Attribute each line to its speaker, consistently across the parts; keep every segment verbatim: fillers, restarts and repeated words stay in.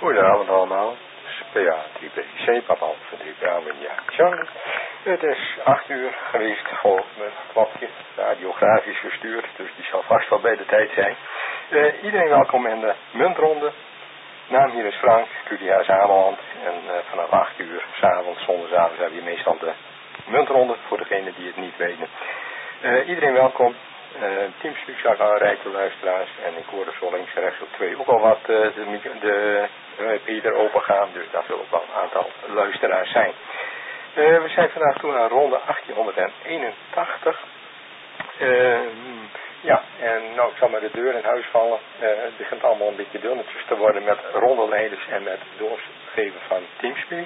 Speaker 1: Goedenavond allemaal. P A drie B C, papa van drie Bravo India Charlie. Het is acht uur geweest volgens mijn klokje, radiografisch gestuurd, dus die zal vast wel bij de tijd zijn. Uh, iedereen welkom in de muntronde. Naam hier is Frank, Q D H Zameland. En uh, vanaf acht uur s'avonds, zondagavond hebben we meestal de muntronde, voor degenen die het niet weten. Uh, iedereen welkom. Uh, Teamspeak zag al rijke luisteraars en ik hoorde zo links en rechts op twee ook al wat uh, de, de uh, er open gaan, dus daar zullen ook wel een aantal luisteraars zijn. Uh, we zijn vandaag toe aan ronde achttienhonderdeenentachtig. Uh, ja, en nou ik zal maar de deur in huis vallen. Uh, het begint allemaal een beetje dunnetjes te worden met rondeleiders en met doorgeven van Teamspeak.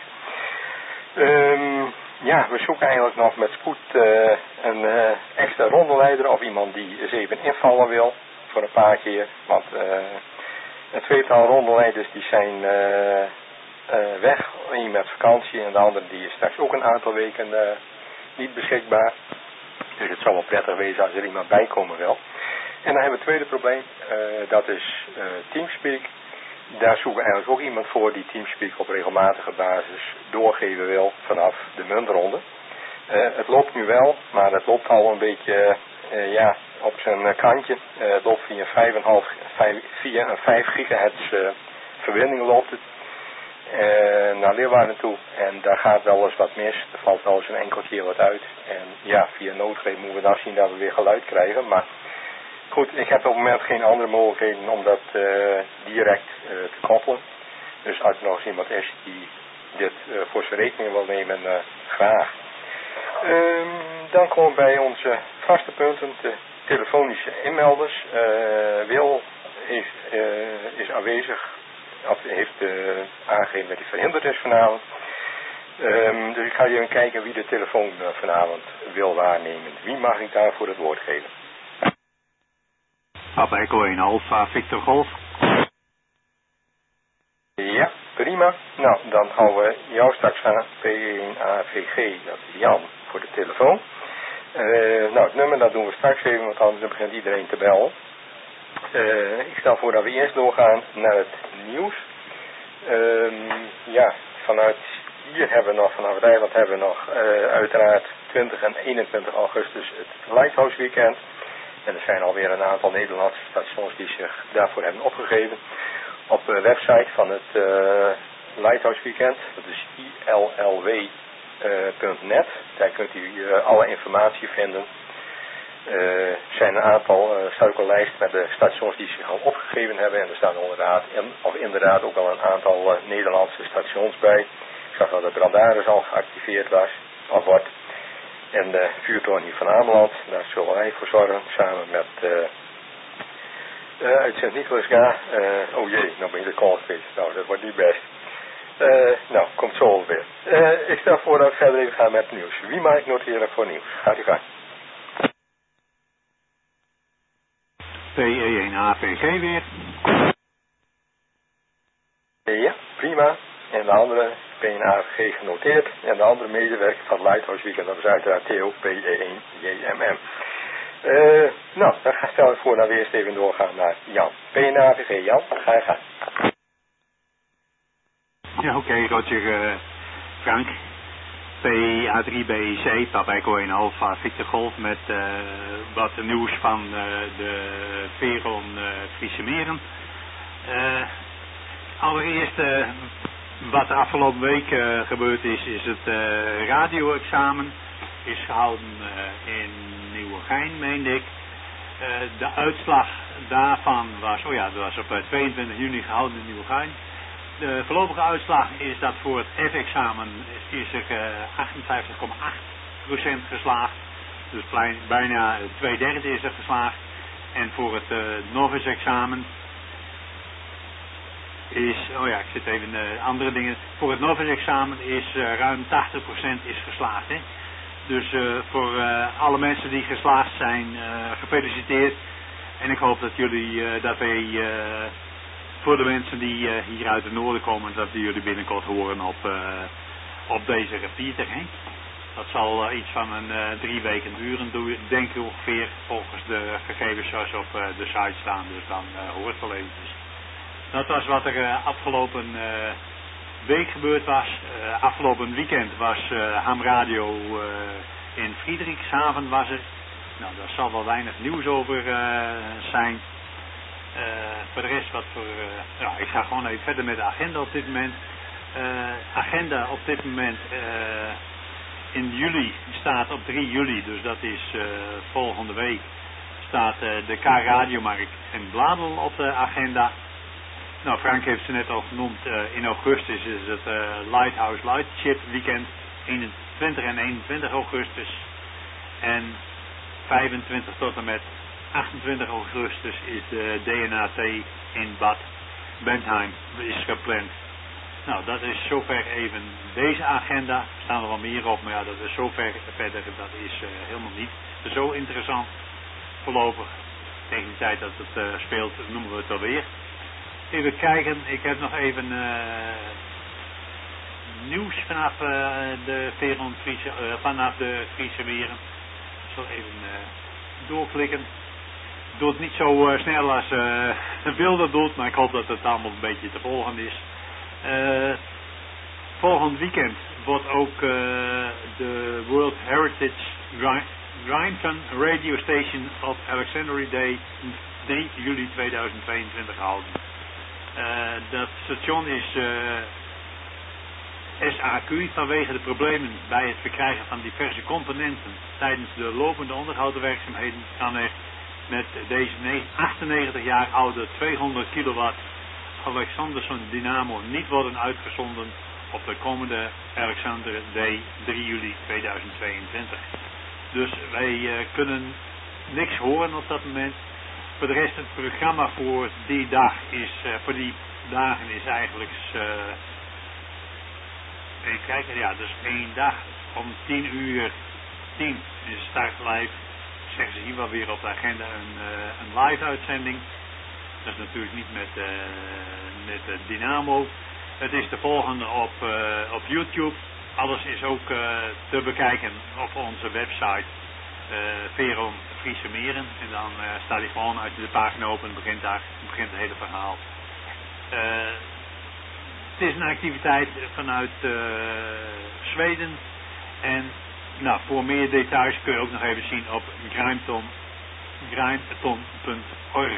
Speaker 1: Um, ja, we zoeken eigenlijk nog met spoed uh, een uh, extra rondeleider of iemand die eens even invallen wil voor een paar keer. Want uh, een tweetal rondeleiders die zijn uh, uh, weg, één met vakantie en de andere die is straks ook een aantal weken uh, niet beschikbaar. Dus het zou wel prettig wezen als er iemand bij komen wil. En dan hebben we het tweede probleem, uh, dat is uh, Teamspeak. Daar zoeken we eigenlijk ook iemand voor die Teamspeak op regelmatige basis doorgeven wil vanaf de muntronde. Uh, het loopt nu wel, maar het loopt al een beetje uh, ja, op zijn kantje. Uh, het loopt via, vijf komma vijf, via een vijf gigahertz uh, verbinding loopt het uh, naar Leeuwarden toe. En daar gaat wel eens wat mis. Er valt wel eens een enkel keer wat uit. En ja, via noodgreep moeten we dan zien dat we weer geluid krijgen. Maar goed, ik heb op het moment geen andere mogelijkheden om dat uh, direct uh, te koppelen. Dus als er nog eens iemand is die dit uh, voor zijn rekening wil nemen, uh, graag. Um, dan komen we bij onze vaste punten, de telefonische inmelders. Uh, Wil is, uh, is aanwezig, of heeft uh, aangegeven dat hij verhinderd is vanavond. Um, dus ik ga even kijken wie de telefoon uh, vanavond wil waarnemen. Wie mag ik daarvoor het woord geven?
Speaker 2: Papa Echo één Alpha Victor Golf.
Speaker 1: Ja, prima. Nou, dan gaan we jou straks aan P één A V G, dat is Jan, voor de telefoon. Uh, nou, het nummer dat doen we straks even, want anders begint iedereen te bellen. Uh, ik stel voor dat we eerst doorgaan naar het nieuws. Uh, ja, vanuit hier hebben we nog, vanaf het eiland hebben we nog uh, uiteraard twintig en eenentwintig augustus het Lighthouse Weekend. En er zijn alweer een aantal Nederlandse stations die zich daarvoor hebben opgegeven. Op de website van het uh, Lighthouse Weekend, dat is I L L W punt net. Daar kunt u uh, alle informatie vinden. Er uh, zijn een aantal, uh, staat ook een lijst met de stations die zich al opgegeven hebben. En er staan inderdaad, in, of inderdaad ook al een aantal uh, Nederlandse stations bij. Ik zag dat de Brandaris al geactiveerd was, of wordt. En de vuurtoren hier van Ameland, daar zullen wij voor zorgen, samen met uh, uh, uit Sint-Nicolasga. Uh, oh jee, nou ben je de call kwijt. Nou, dat wordt niet best. Uh, nou, komt zo alweer. Uh, ik stel voor dat we verder even gaan met het nieuws. Wie mag ik noteren voor nieuws? Gaat u gang.
Speaker 2: P E één A V G weer.
Speaker 1: Ja, prima. En de andere P één A V G genoteerd. En de andere medewerker van het Lighthouse Weekend, dat is uiteraard T O P E één J M M. Uh, nou, dan stel ik voor dat we eerst even doorgaan naar Jan. P één A V G, Jan, ga je gaan.
Speaker 2: Ja, oké, okay, Roger, uh, Frank. P A drie B C, Papa Echo één Alpha Victor Golf met uh, wat nieuws van uh, de Veron uh, Friese Meren. Uh, allereerst, uh, wat de afgelopen week uh, gebeurd is, is het uh, radio-examen. Is gehouden uh, in Nieuwegein, meende ik. Uh, de uitslag daarvan was, oh ja, dat was op uh, tweeëntwintig juni gehouden in Nieuwegein. De voorlopige uitslag is dat voor het F-examen is er uh, achtenvijftig komma acht procent geslaagd. Dus klein, bijna twee derde is er geslaagd. En voor het uh, novice examen is, oh ja, ik zit even uh, andere dingen. Voor het novice examen is uh, ruim tachtig procent is geslaagd. Hè? Dus uh, voor uh, alle mensen die geslaagd zijn, uh, gefeliciteerd. En ik hoop dat jullie, uh, dat wij... Uh, Voor de mensen die uh, hier uit het noorden komen, dat die jullie binnenkort horen op, uh, op deze repeater. Hè? Dat zal uh, iets van een uh, drie weken duren, denk ik ongeveer, volgens de gegevens zoals op uh, de site staan. Dus dan uh, hoort het wel eventjes. Dat was wat er uh, afgelopen uh, week gebeurd was. Uh, afgelopen weekend was uh, Ham Radio uh, in Friedrichshaven was er. Nou, daar zal wel weinig nieuws over uh, zijn. Uh, voor de rest wat voor... Uh, ja, ik ga gewoon even verder met de agenda op dit moment. Uh, agenda op dit moment uh, in juli staat op drie juli, dus dat is uh, volgende week, staat uh, de K-radiomarkt in Bladel op de agenda. Nou, Frank heeft ze net al genoemd, uh, in augustus is het uh, Lighthouse Lightship Weekend, eenentwintig en eenentwintig augustus. En vijfentwintig tot en met achtentwintig augustus is de D N A T in Bad Bentheim is gepland. Nou, dat is zover even deze agenda. Er staan er wel meer op, maar ja, dat is zover verder, dat is uh, helemaal niet zo interessant voorlopig. Tegen de tijd dat het uh, speelt, noemen we het alweer. Even kijken, ik heb nog even uh, nieuws vanaf uh, de Veron Friese, uh, vanaf de Friese Meren. Ik zal even uh, doorklikken. Doe het niet zo uh, snel als uh, Wilde doet, maar ik hoop dat het allemaal een beetje te volgen is. Uh, volgend weekend wordt ook uh, de World Heritage Grimpen Radio Station op Alexandria Day drie juli tweeduizend tweeëntwintig gehouden. Uh, dat station is uh, S A Q vanwege de problemen bij het verkrijgen van diverse componenten tijdens de lopende onderhoudswerkzaamheden kan er met deze achtennegentig jaar oude tweehonderd kilowatt Alexanderson Dynamo niet worden uitgezonden op de komende Alexander Day drie juli tweeduizend tweeëntwintig. Dus wij uh, kunnen niks horen op dat moment. Voor de rest het programma voor die dag is, uh, voor die dagen is eigenlijk, uh, even kijken, ja, dus één dag om tien uur tien is start live. Zeggen ze hier wel weer op de agenda een, uh, een live uitzending. Dat is natuurlijk niet met, uh, met uh, Dynamo. Het is de volgende op, uh, op YouTube. Alles is ook uh, te bekijken op onze website uh, Veron Friese Meren. En dan uh, staat hij gewoon uit de pagina open en begint, daar, begint het hele verhaal. Uh, het is een activiteit vanuit uh, Zweden. En nou, voor meer details kun je ook nog even zien op grimton punt org.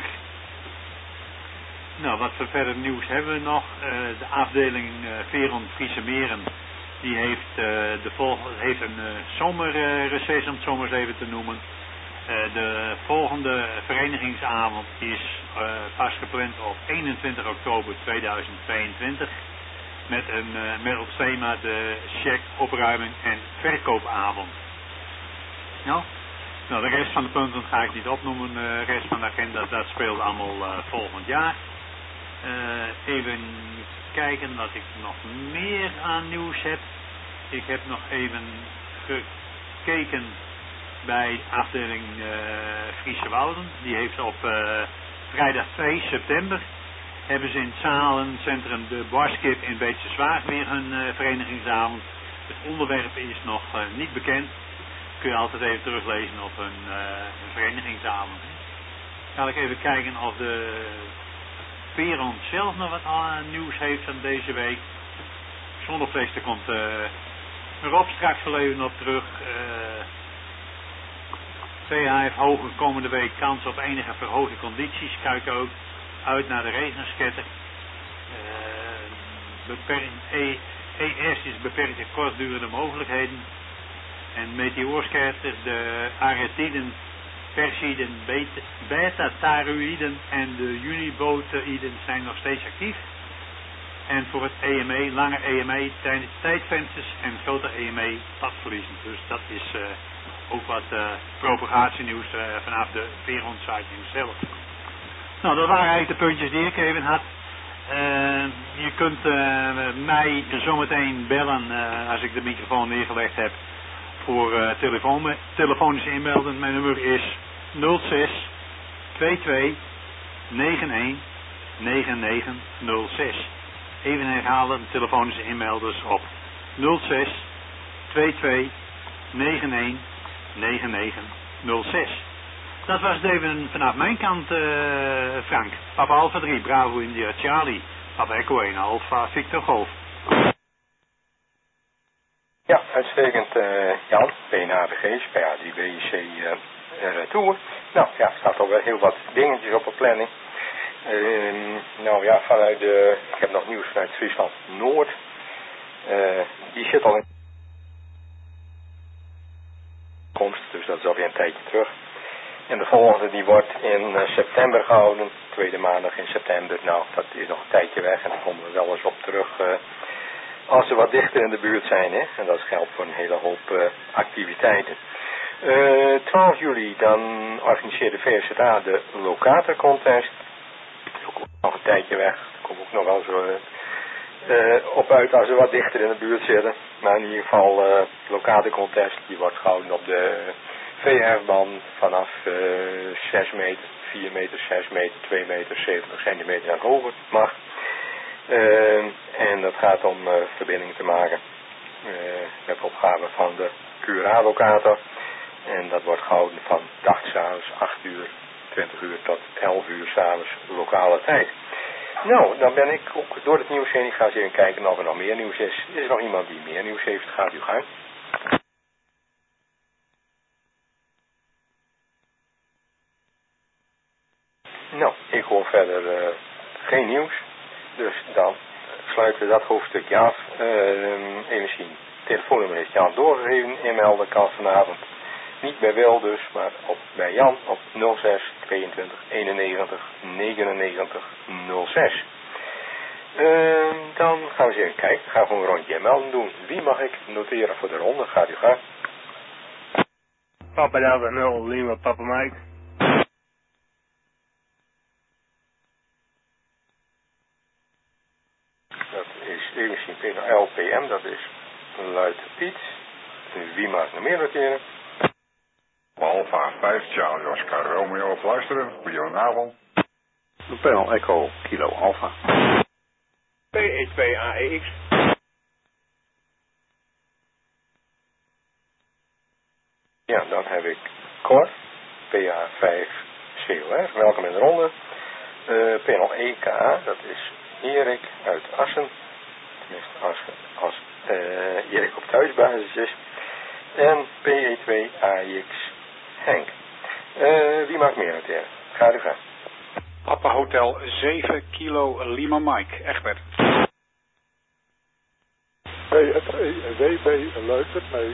Speaker 2: Nou, wat voor verder nieuws hebben we nog? Uh, de afdeling uh, Veron Friese Meren, die heeft, uh, de volg- heeft een uh, zomerreces, uh, om het zo maar eens even te noemen. Uh, de volgende verenigingsavond is uh, pas gepland op eenentwintig oktober tweeduizend tweeëntwintig. Met, een, uh, met op thema de check, opruiming en verkoopavond. Nou, nou, de rest van de punten ga ik niet opnoemen. De rest van de agenda, dat speelt allemaal uh, volgend jaar. Uh, even kijken wat ik nog meer aan nieuws heb. Ik heb nog even gekeken bij afdeling uh, Friese Wouden. Die heeft op uh, vrijdag twee september hebben ze in het zalencentrum de Barskip in Beetse Zwaag weer hun uh, verenigingsavond. Het onderwerp is nog uh, niet bekend. Kun je altijd even teruglezen op hun, uh, hun verenigingsavond. Ga ik even kijken of de Veron zelf nog wat uh, nieuws heeft van deze week. Zonnevlees, daar komt uh, Rob straks wel even op terug. Uh, V H F hoge komende week kans op enige verhoogde condities. Kijk ook uit naar de regensketter. Uh, e, ES is beperkte kortdurende mogelijkheden. En meteoorsketter, de aretiden, persiden, beta-taroïden en de uniboteïden zijn nog steeds actief. En voor het E M E, lange E M E tijdvensters en grote E M E padverliezen. Dus dat is uh, ook wat uh, propagatienieuws uh, vanaf de Veron-site zelf. Nou, dat waren eigenlijk de puntjes die ik even had. Uh, je kunt uh, mij zometeen bellen uh, als ik de microfoon neergelegd heb voor uh, telefoon, telefonisch inmelden. Mijn nummer is nul zes tweeëntwintig negenentig negenennegentig nul zes. Even herhalen, telefonische inmelders op nul zes tweeëntwintig negenentig negenennegentig nul zes. Dat was het even vanaf mijn kant, uh, Frank. Papa Alpha drie, Bravo India Charlie. Papa Echo één, Alpha Victor Golf.
Speaker 1: Ja, uitstekend uh, Jan, P N A B G's, P A drie B C uh, Retour. Nou ja, er staat al wel heel wat dingetjes op de planning. Uh, nou ja, vanuit de, ik heb nog nieuws vanuit Friesland Noord. Uh, die zit al in komst, dus dat is alweer een tijdje terug. En de volgende die wordt in uh, september gehouden, tweede maandag in september. Nou, dat is nog een tijdje weg en daar komen we wel eens op terug uh, als we wat dichter in de buurt zijn. Hè? En dat geldt voor een hele hoop uh, activiteiten. Uh, twaalf juli dan organiseert de V S A de Locator Contest. Ook nog een tijdje weg, daar kom ik ook nog wel zo uh, op uit als we wat dichter in de buurt zitten. Maar in ieder geval uh, de Locator Contest, die wordt gehouden op de V R-band vanaf uh, zes meter, vier meter, zes meter, twee meter, zeventig centimeter en hoger mag. Uh, en dat gaat om uh, verbinding te maken uh, met opgave van de Q R A-locator. En dat wordt gehouden van dag 's avonds acht uur, twintig uur tot elf uur 's avonds lokale tijd. Nou, dan ben ik ook door het nieuws heen. Ik ga eens even kijken of er nog meer nieuws is. Is er nog iemand die meer nieuws heeft? Gaat u gang. Nou, ik hoor verder uh, geen nieuws. Dus dan sluiten we dat hoofdstukje af. Uh, even zien. Telefoonnummer is Jan doorgegeven. Inmelden kan vanavond. Niet bij Wil dus, maar op, bij Jan op nul zes tweeëntwintig eenennegentig negenennegentig nul zes. Uh, dan gaan we eens even kijken. Gaan we gewoon een rondje melden doen. Wie mag ik noteren voor de ronde? Gaat u gaan.
Speaker 3: Papa Delta nul, Lima, Papa Mike.
Speaker 1: Dat is even zien L P M, dat is Luid Piet. Wie mag nog meer noteren?
Speaker 4: Alpha vijf, Charlie Oscar Romeo op luisteren. Goedenavond.
Speaker 5: Panel Echo Kilo Alpha.
Speaker 3: P E twee A E X.
Speaker 1: Ja, dan heb ik Cor, P A vijf C O R. Welkom in de ronde. Uh, panel E K A, dat is Erik uit Assen. Tenminste, als, als uh, Erik op thuisbasis is. En P E twee A X Henk. Uh, wie mag meer noteren? Ga er gaan.
Speaker 6: Papa Hotel zeven Kilo Lima Mike, Egbert.
Speaker 7: P S E W B luistert mee.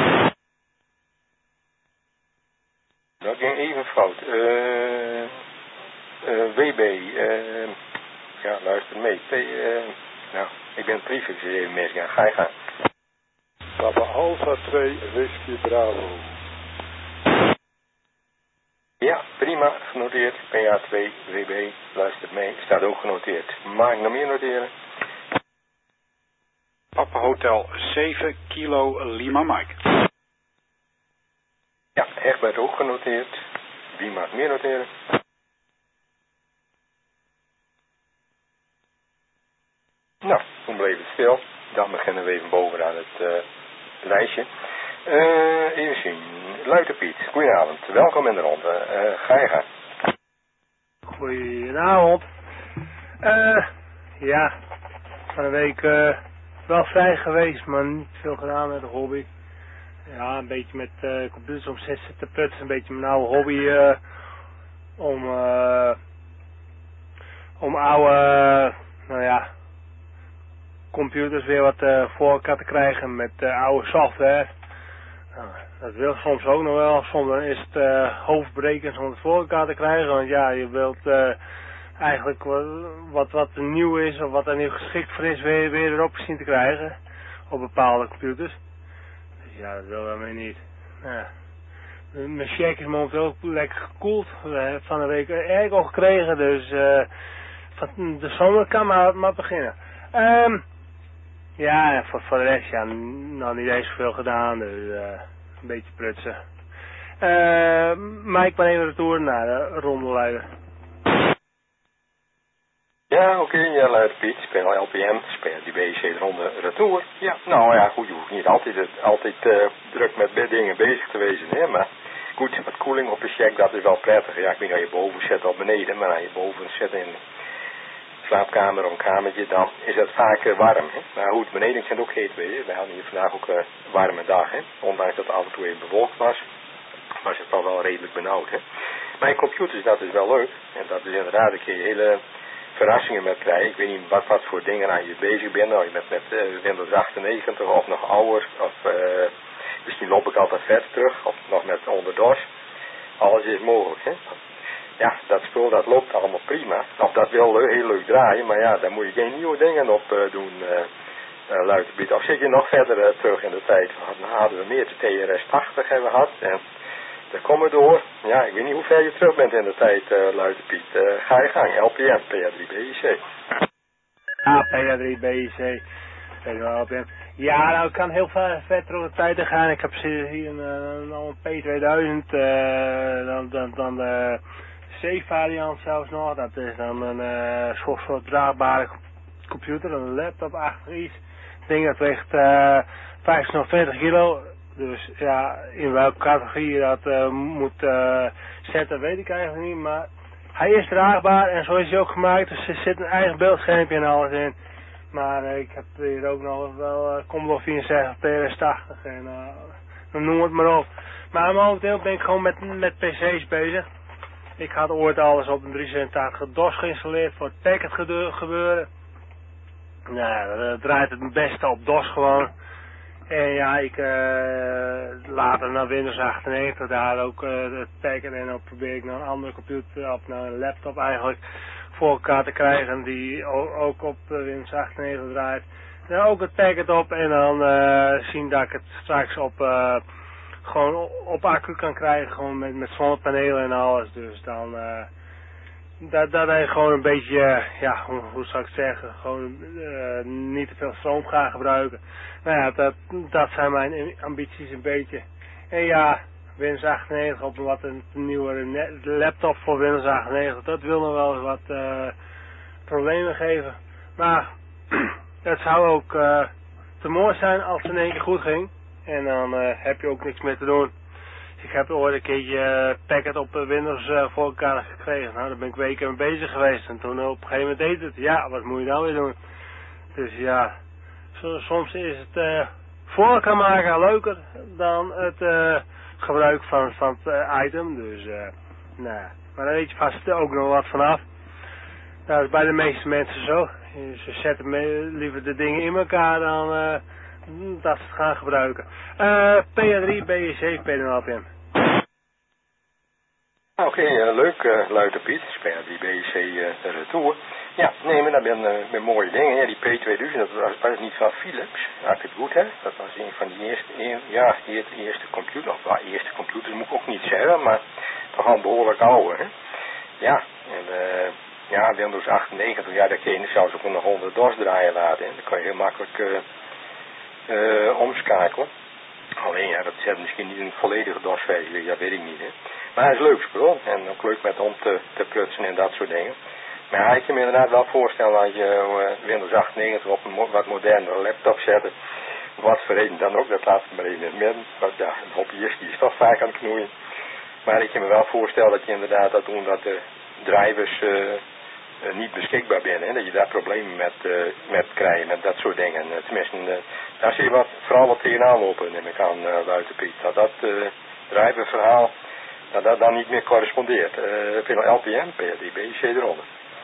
Speaker 1: Dat ging even fout. Uh, uh, W B, uh, ja, luister mee. P, uh, nou, ik ben het prefix even misgaan. Ga je gaan.
Speaker 7: Papa Alpha twee, Whisky Bravo.
Speaker 1: Ja, prima, genoteerd. P A twee, W B, luistert mee. Staat ook genoteerd. Mag ik nog meer noteren?
Speaker 6: Papa Hotel zeven Kilo Lima Mike.
Speaker 1: Ja, Egbert ook genoteerd. Wie mag meer noteren? Nou, toen bleef het stil. Dan beginnen we even bovenaan het uh, lijstje. Uh, even zien. Luiter Piet, goedenavond. Welkom in de ronde. Uh, ga je gaan.
Speaker 3: Goedenavond. Uh, ja, van een week uh, wel vrij geweest, maar niet veel gedaan met de hobby. Ja, een beetje met uh, computers op zes te prutsen, een beetje mijn oude hobby uh, om, uh, om oude, uh, nou ja, computers weer wat uh, voor elkaar te krijgen met uh, oude software. Nou, dat wil soms ook nog wel, soms is het uh, hoofdbrekend om het voor elkaar te krijgen, want ja, je wilt uh, eigenlijk wat, wat nieuw is of wat er nu geschikt voor is weer, weer erop zien te krijgen op bepaalde computers. Ja, dat wil wel weer niet. Ja. Mijn check is momenteel ook lekker gekoeld. We hebben van de week erg al gekregen, dus uh, van de zomer kan maar, maar beginnen. Um, ja, voor, voor de rest, ja, nog niet eens veel gedaan, dus uh, een beetje prutsen. Uh, maar ik ben even retour naar de rondeleider.
Speaker 1: Ja, oké, okay, ja, luider Piet, speel L P M, speel die B C ronde retour. Ja, nou ja, goed, je hoeft niet altijd, altijd uh, druk met dingen bezig te wezen, hè, maar goed, wat koeling op een check, dat is wel prettig. Ja, ik weet niet, als je boven zit of beneden, maar als je boven zit in slaapkamer of een kamertje, dan is het vaak uh, warm. Hè? Maar goed, beneden kan het ook heet weer. We hadden hier vandaag ook een uh, warme dag. Hè? Ondanks dat het af en toe even bewolkt was, was het al wel redelijk benauwd. Hè? Maar in computers, dat is wel leuk. En dat is inderdaad, daar kun je hele verrassingen met krijgen. Ik weet niet wat, wat voor dingen aan je bezig bent. Of je bent met uh, Windows achtennegentig of nog ouder. Of uh, misschien loop ik altijd verder terug. Of nog met onder DOS. Alles is mogelijk. Hè? Ja, dat spul dat loopt allemaal prima. Of dat wil heel leuk draaien, maar ja, daar moet je geen nieuwe dingen op uh, doen, uh, uh, luisterpiet. Of zit je nog verder uh, terug in de tijd? Dan hadden we meer de T R S tachtig hebben gehad. En daar komen we door. Ja, ik weet niet hoe ver je terug bent in de tijd, uh, luisterpiet. Uh, ga je gang, L P M, P A drie B I C.
Speaker 3: Ah, P A drie B I C. L P M. Ja, nou, ik kan heel ver, ver terug in de tijd gaan. Ik heb hier een, een, een P tweeduizend, uh, dan, dan, dan de C-variant zelfs nog. Dat is dan een uh, soort, soort draagbare computer, een laptop achter iets. Het ding dat weegt uh, vijfhonderdveertig kilo. Dus ja, in welke categorie je dat uh, moet uh, zetten, weet ik eigenlijk niet. Maar hij is draagbaar en zo is hij ook gemaakt. Dus er zit een eigen beeldschermpje en alles in. Maar uh, ik heb hier ook nog wel uh, Commodore vierenzestig, T R S tachtig en uh, noem het maar op. Maar momenteel ben ik gewoon met, met P C's bezig. Ik had ooit alles op een driehonderdzevenentachtig DOS geïnstalleerd voor het packet gebeuren. Nou, dat draait het beste op DOS gewoon. En ja, ik uh, later naar Windows achtennegentig daar ook uh, het packet en dan probeer ik naar een andere computer of naar een laptop eigenlijk voor elkaar te krijgen die ook op Windows achtennegentig draait. Dan ook het packet op en dan uh, zien dat ik het straks op uh, gewoon op accu kan krijgen, gewoon met, met zonnepanelen en alles. Dus dan uh, dat, dat hij gewoon een beetje, uh, ja, hoe, hoe zou ik zeggen, gewoon uh, niet te veel stroom gaan gebruiken. Nou ja, dat, dat zijn mijn ambities een beetje. En ja, Windows achtennegentig op een wat een nieuwere laptop voor Windows achtennegentig, dat wil nog wel eens wat uh, problemen geven. Maar het zou ook uh, te mooi zijn als het in één keer goed ging. En dan uh, heb je ook niks meer te doen. Ik heb ooit een keertje uh, packet op Windows uh, voor elkaar gekregen. Nou, daar ben ik weken mee bezig geweest. En toen op een gegeven moment deed het. Ja, wat moet je nou weer doen? Dus ja, so, soms is het uh, voor elkaar maken leuker dan het uh, gebruik van, van het uh, item. Dus, uh, nou, maar daar weet je vast ook nog wat vanaf. Dat is bij de meeste mensen zo. Ze zetten me liever de dingen in elkaar dan uh, dat ze het gaan gebruiken. Uh, P A drie B I C, P N L P M.
Speaker 1: Oké, okay, uh, leuk uh, luider Piet. P A drie B I C uh, de retour. Ja, nee, maar dat zijn uh, mooie dingen. Ja, die P tweeduizend, dat was, was niet van Philips, als ik het goed heb. Dat was een van die eerste, een, ja, die eerste computer, of well, eerste computers moet ik ook niet zeggen, maar toch al behoorlijk oude. Hè? Ja, en uh, ja, Windows achtennegentig, ja, daar kun je zelfs ook nog honderd DOS draaien laten. Hè? Dan kan je heel makkelijk uh, uh, omschakelen. Alleen, ja, dat zet misschien niet een volledige DOS-versie, dat weet ik niet. Hè? Maar hij is leuk spul en ook leuk met om te, te prutsen en dat soort dingen. Maar ja, ik kan me inderdaad wel voorstellen als je uh, Windows achtennegentig op een mo wat modernere laptop zet. Wat voor reden dan ook, dat laat ik maar even in het midden. Want ja, een hobbyist die is toch vaak aan het knoeien. Maar ik kan me wel voorstellen dat je inderdaad dat doen dat de drivers uh, uh, niet beschikbaar zijn. Hè? Dat je daar problemen met, uh, met krijgt, met dat soort dingen. Uh, tenminste, uh, daar zie je wat, vooral wat tegenaan lopen, neem ik aan, uh, Luiterpiet. Dat dat uh, driververhaal, dat dat dan niet meer correspondeert. Uh, veel L P M, P A drie B I C eronder.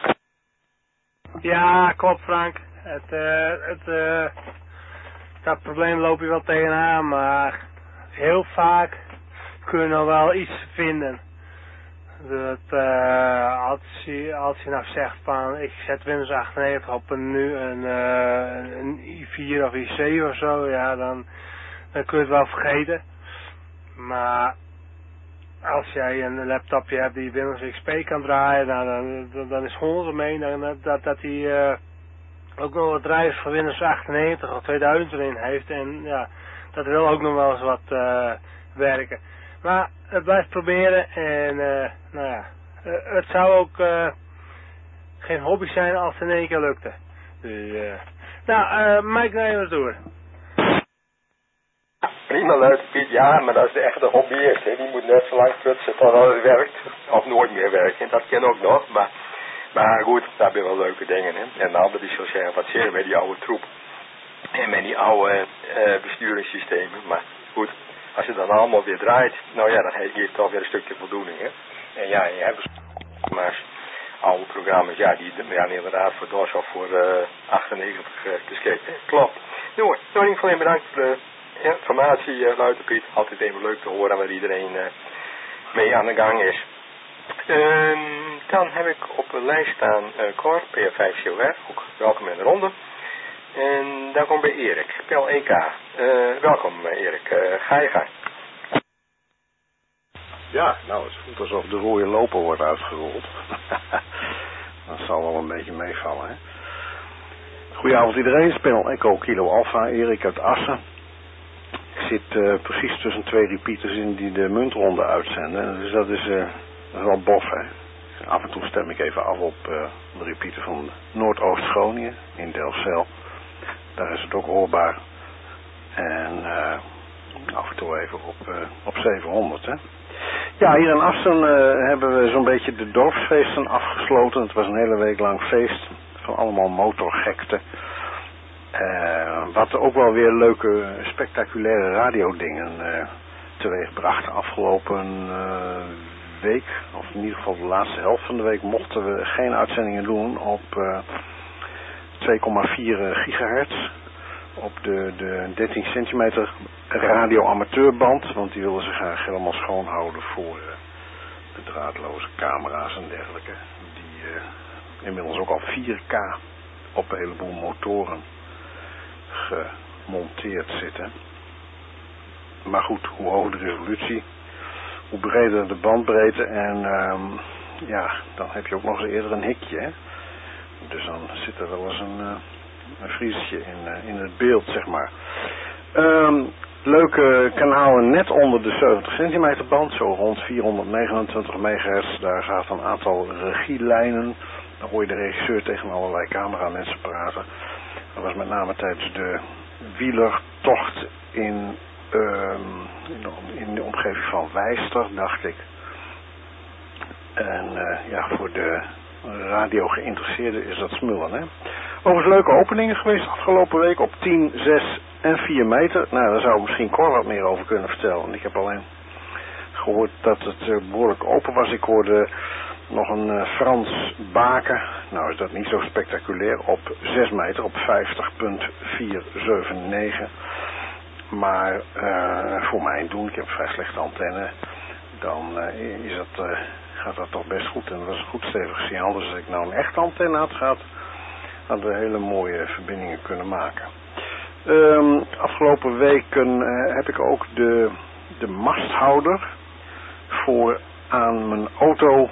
Speaker 3: Ja, klopt Frank. Het, uh, het, uh, dat probleem loop je wel tegenaan, maar heel vaak kun je nog wel iets vinden. Dat, uh, als, je, als je nou zegt van ik zet Windows achtennegentig op een, nu een, uh, een i vier of i zeven of zo, ja, dan, dan kun je het wel vergeten. Maar als jij een laptopje hebt die Windows X P kan draaien, dan, dan, dan is honderd ermee dan, dat, dat die uh, ook nog wat drivers van Windows achtennegentig of tweeduizend erin heeft. En ja, dat wil ook nog wel eens wat uh, werken. Maar het blijft proberen en uh, nou ja, uh, het zou ook uh, geen hobby zijn als het in één keer lukte. Dus, uh, nou, uh, Mike, naar je door.
Speaker 1: P Prima luid Piet, ja, maar dat is de echte hobbyist, hè. Die moet net zo lang prutsen tot het werkt, of nooit meer werken. Dat ken ook nog, maar, maar goed, daar hebben we wel leuke dingen, hè. En de andere die zou zeggen, wat zeer met die oude troep. En met die oude uh, besturingssystemen, maar goed, als je dan allemaal weer draait, nou ja, dan geeft je toch weer een stukje voldoening, hè. En ja, je hebt maar oude programma's, ja, die ja, inderdaad voor D O S of voor uh, achtennegentig uh, geschikt. Klopt. Nou, nou in ieder geval bedankt voor de informatie, uh, Luiter Piet. Altijd even leuk te horen waar iedereen uh, mee aan de gang is. Uh, dan heb ik op de lijst staan uh, Cor, P F vijf C O R, ook welkom in de ronde. En dan komt bij Erik, P L E K. Uh, welkom Erik, uh, ga je gang.
Speaker 5: Ja, nou, het voelt alsof de rode loper wordt uitgerold. Dat zal wel een beetje meevallen, hè. Goedenavond iedereen, speel Echo Kilo Alpha, Erik uit Assen. Ik zit uh, precies tussen twee repeaters in die de muntronde uitzenden, dus dat is, uh, dat is wel bof, hè. Af en toe stem ik even af op uh, de repeater van Noordoost-Groningen in Delfzijl. Daar is het ook hoorbaar. En uh, af en toe even op, uh, op zevenhonderd, hè. Ja, hier in Assen uh, hebben we zo'n beetje de dorpsfeesten afgesloten. Het was een hele week lang feest van allemaal motorgekte. Uh, wat ook wel weer leuke, spectaculaire radiodingen uh, teweegbracht. Afgelopen uh, week, of in ieder geval de laatste helft van de week, mochten we geen uitzendingen doen op uh, twee komma vier gigahertz. Op de, de dertien centimeter radio-amateurband, want die wilden ze graag helemaal schoon houden voor uh, de draadloze camera's en dergelijke. Die uh, inmiddels ook al vier K op een heleboel motoren gemonteerd zitten. Maar goed, hoe hoger de resolutie, hoe breder de bandbreedte en um, ja, dan heb je ook nog eens eerder een hikje, hè? Dus dan zit er wel eens een... Uh, een vriesje in, uh, in het beeld, zeg maar. Um, leuke kanalen net onder de zeventig centimeter band, zo rond vierhonderdnegenentwintig megahertz. Daar gaat een aantal regielijnen. Dan hoor je de regisseur tegen allerlei cameramensen praten. Dat was met name tijdens de wielertocht in, um, in, de, in de omgeving van Wijster, dacht ik. En uh, ja, voor de radio geïnteresseerden is dat smullen, hè. Overigens leuke openingen geweest afgelopen week op tien, zes en vier meter. Nou, daar zou ik misschien Cor wat meer over kunnen vertellen. Ik heb alleen gehoord dat het uh, behoorlijk open was. Ik hoorde nog een uh, Frans Baken. Nou is dat niet zo spectaculair. Op zes meter, op vijftig komma vierhonderdzevenennegentig. Maar uh, voor mijn doen, ik heb een vrij slechte antenne. Dan uh, is dat, uh, gaat dat toch best goed. En dat was een goed stevig signaal. Dus als ik nou een echte antenne had gehad, hadden we hele mooie verbindingen kunnen maken. Um, afgelopen weken uh, heb ik ook de, de masthouder voor aan mijn auto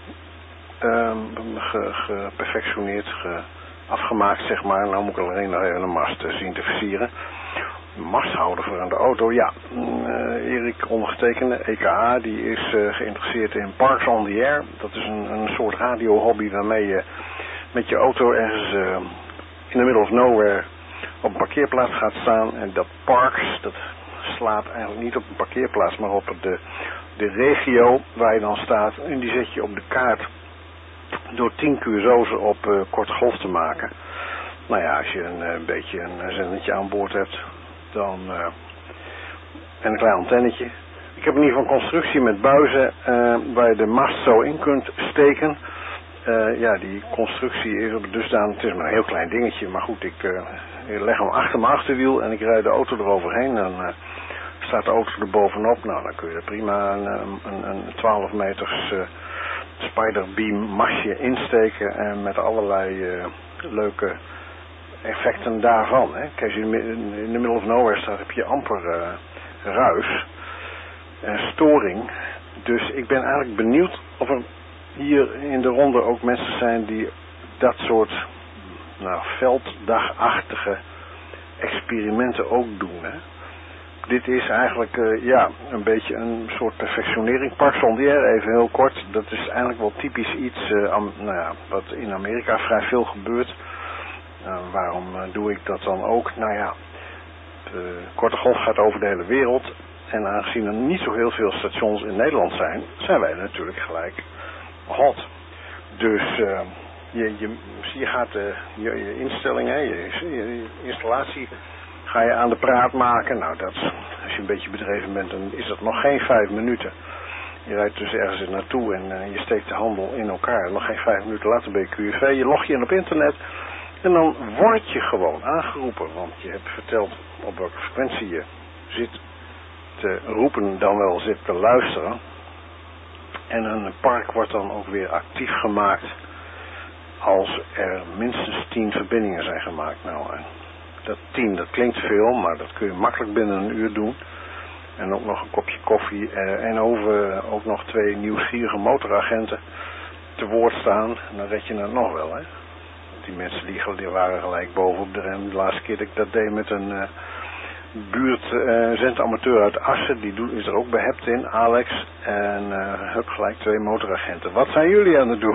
Speaker 5: um, geperfectioneerd, ge, afgemaakt, zeg maar. Nou moet ik alleen nog even een mast uh, zien te versieren. De masthouder voor aan de auto, ja. Uh, Erik ondergetekende, E K A, die is uh, geïnteresseerd in Parks on the Air. Dat is een, een soort radiohobby waarmee je met je auto ergens uh, in the middle of nowhere op een parkeerplaats gaat staan. En dat Parks, dat slaat eigenlijk niet op een parkeerplaats, maar op de, de regio waar je dan staat. En die zet je op de kaart door tien cursozen op uh, korte golf te maken. Nou ja, als je een, een beetje een zendertje aan boord hebt, dan uh, en een klein antennetje. Ik heb in ieder geval een constructie met buizen uh, waar je de mast zo in kunt steken. Uh, ja, die constructie is op dusdanig, het is maar een heel klein dingetje, maar goed, ik, uh, ik leg hem achter mijn achterwiel en ik rijd de auto eroverheen. Dan uh, staat de auto er bovenop. Nou, dan kun je er prima een, een, een twaalf meters uh, spiderbeam masje insteken en met allerlei uh, leuke effecten daarvan. Hè. Kijk, als je in de middle of nowhere staat, heb je amper uh, ruis en storing. Dus ik ben eigenlijk benieuwd of er hier in de ronde ook mensen zijn die dat soort nou, velddagachtige experimenten ook doen. Hè. Dit is eigenlijk uh, ja, een beetje een soort perfectionering. Parks on the Air, even heel kort, dat is eigenlijk wel typisch iets uh, am, nou ja, wat in Amerika vrij veel gebeurt. Uh, waarom uh, doe ik dat dan ook? Nou ja, De korte golf gaat over de hele wereld. En aangezien er niet zo heel veel stations in Nederland zijn, zijn wij natuurlijk gelijk hot. Dus uh, je, je, je gaat uh, je, je instellingen, je, je installatie ga je aan de praat maken. Nou, dat, als je een beetje bedreven bent, dan is dat nog geen vijf minuten. Je rijdt dus ergens naartoe en uh, je steekt de handel in elkaar. Nog geen vijf minuten later ben je Q V. Je log je in op internet en dan word je gewoon aangeroepen. Want je hebt verteld op welke frequentie je zit te roepen, dan wel zit te luisteren. En een park wordt dan ook weer actief gemaakt als er minstens tien verbindingen zijn gemaakt. Nou, en dat tien, dat klinkt veel, maar dat kun je makkelijk binnen een uur doen. En ook nog een kopje koffie eh, en over ook nog twee nieuwsgierige motoragenten te woord staan. En dan red je het nog wel, hè. Die mensen die, die waren gelijk bovenop de rem. De laatste keer dat ik dat deed met een uh, buurt uh, zendamateur uit Assen, die doet, is er ook behept in, Alex. En uh, hup, gelijk twee motoragenten. Wat zijn jullie aan het doen?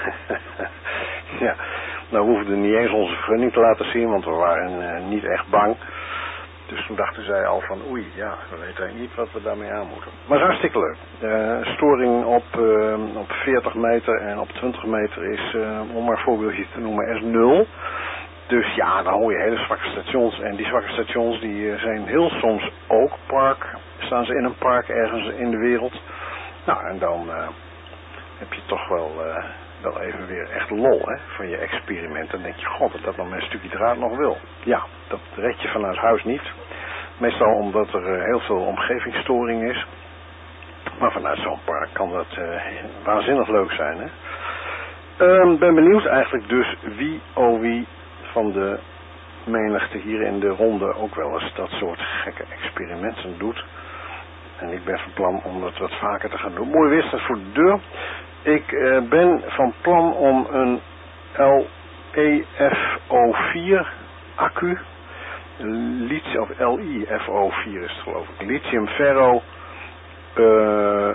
Speaker 5: Ja, nou hoefden we niet eens onze vergunning te laten zien, want we waren uh, niet echt bang. Dus toen dachten zij al van oei, ja, we weten eigenlijk niet wat we daarmee aan moeten. Maar het is hartstikke leuk. Uh, storing op, uh, op veertig meter en op twintig meter is, uh, om maar een voorbeeldje te noemen, is nul. Dus ja, dan hoor je hele zwakke stations. En die zwakke stations die uh, zijn heel soms ook park. Staan ze in een park ergens in de wereld. Nou, en dan uh, heb je toch wel, uh, wel even weer echt lol, hè, van je experiment. Dan denk je, god, dat dat nog een stukje draad nog wil. Ja, dat red je vanuit huis niet. Meestal omdat er uh, heel veel omgevingsstoring is. Maar vanuit zo'n park kan dat uh, waanzinnig leuk zijn, hè. Ik uh, ben benieuwd eigenlijk dus wie, oh wie van de menigte hier in de ronde ook wel eens dat soort gekke experimenten doet. En ik ben van plan om dat wat vaker te gaan doen. Mooi weer staat voor de deur. Ik uh, ben van plan om een L E F O vier accu, lithium, of L I F O vier is het geloof ik, lithium ferro uh,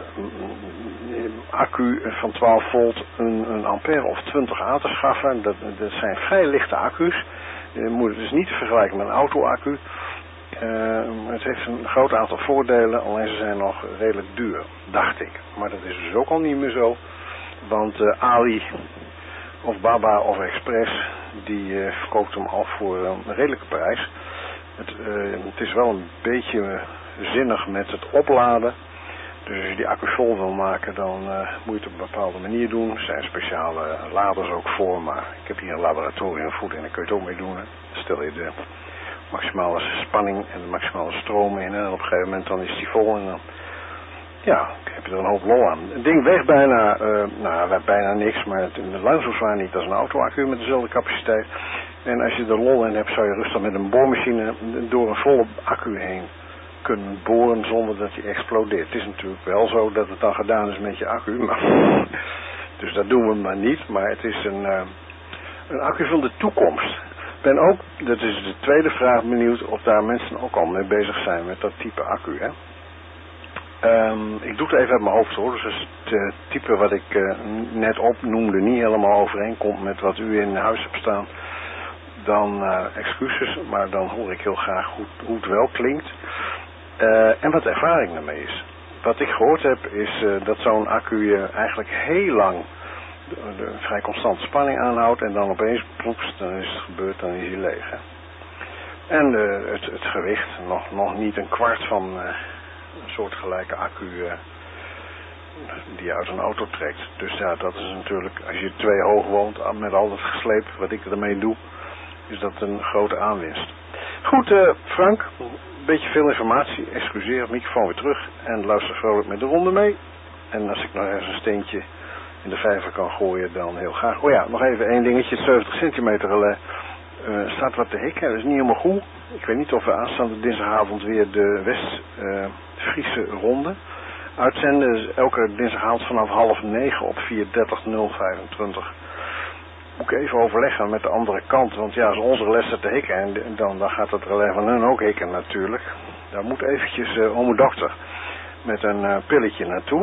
Speaker 5: accu van twaalf volt, een, een ampère of twintig aan te schaffen. Dat, dat zijn vrij lichte accu's. Je moet het dus niet te vergelijken met een auto-accu. Uh, het heeft een groot aantal voordelen, alleen ze zijn nog redelijk duur, dacht ik. Maar dat is dus ook al niet meer zo. Want uh, Ali of Baba of Express, die uh, verkoopt hem al voor uh, een redelijke prijs. Het, uh, het is wel een beetje uh, zinnig met het opladen. Dus als je die accu vol wil maken, dan uh, moet je het op een bepaalde manier doen. Er zijn speciale uh, laders ook voor, maar ik heb hier een laboratoriumvoet en daar kun je het ook mee doen. Hè. Stel je de maximale spanning en de maximale stroom in en op een gegeven moment dan is die vol en dan, ja, heb je er een hoop lol aan. Het ding weegt bijna, uh, nou bijna niks, maar het, de lang zo zwaar niet als een auto-accu met dezelfde capaciteit. En als je er lol in hebt, zou je rustig met een boormachine door een volle accu heen kunnen boren zonder dat die explodeert. Het is natuurlijk wel zo dat het dan gedaan is met je accu, maar, dus dat doen we maar niet, maar het is een, uh, een accu van de toekomst. Ik ben ook, dat is de tweede vraag, benieuwd of daar mensen ook al mee bezig zijn met dat type accu, hè. Um, ik doe het even uit mijn hoofd hoor, dus als het uh, type wat ik uh, net opnoemde niet helemaal overeenkomt met wat u in huis hebt staan, dan uh, excuses, maar dan hoor ik heel graag hoe, hoe het wel klinkt uh, en wat de ervaring daarmee is. Wat ik gehoord heb is uh, dat zo'n accu uh, eigenlijk heel lang de, de vrij constante spanning aanhoudt en dan opeens ploeps, dan is het gebeurd, dan is hij leeg. Hè. En uh, het, het gewicht, nog, nog niet een kwart van uh, een soortgelijke accu uh, die je uit een auto trekt. Dus ja, dat is natuurlijk, als je twee hoog woont met al dat gesleep wat ik ermee doe, is dat een grote aanwinst. Goed, uh, Frank, een beetje veel informatie. Excuseer, het microfoon weer terug en luister vrolijk met de ronde mee. En als ik nog ergens een steentje in de vijver kan gooien, dan heel graag. Oh ja, nog even één dingetje, zeventig centimeter relais. Uh, staat wat te hikken, dat is niet helemaal goed. Ik weet niet of we aanstaande dinsdagavond weer de West-Friese uh, ronde uitzenden. Dus elke dinsdagavond vanaf half negen op vier dertig nul vijfentwintig. Moet ik even overleggen met de andere kant, want ja, als onze les staat te hikken, en dan, dan gaat het relais van hun ook hikken natuurlijk. Daar moet eventjes uh, ome dokter met een uh, pilletje naartoe.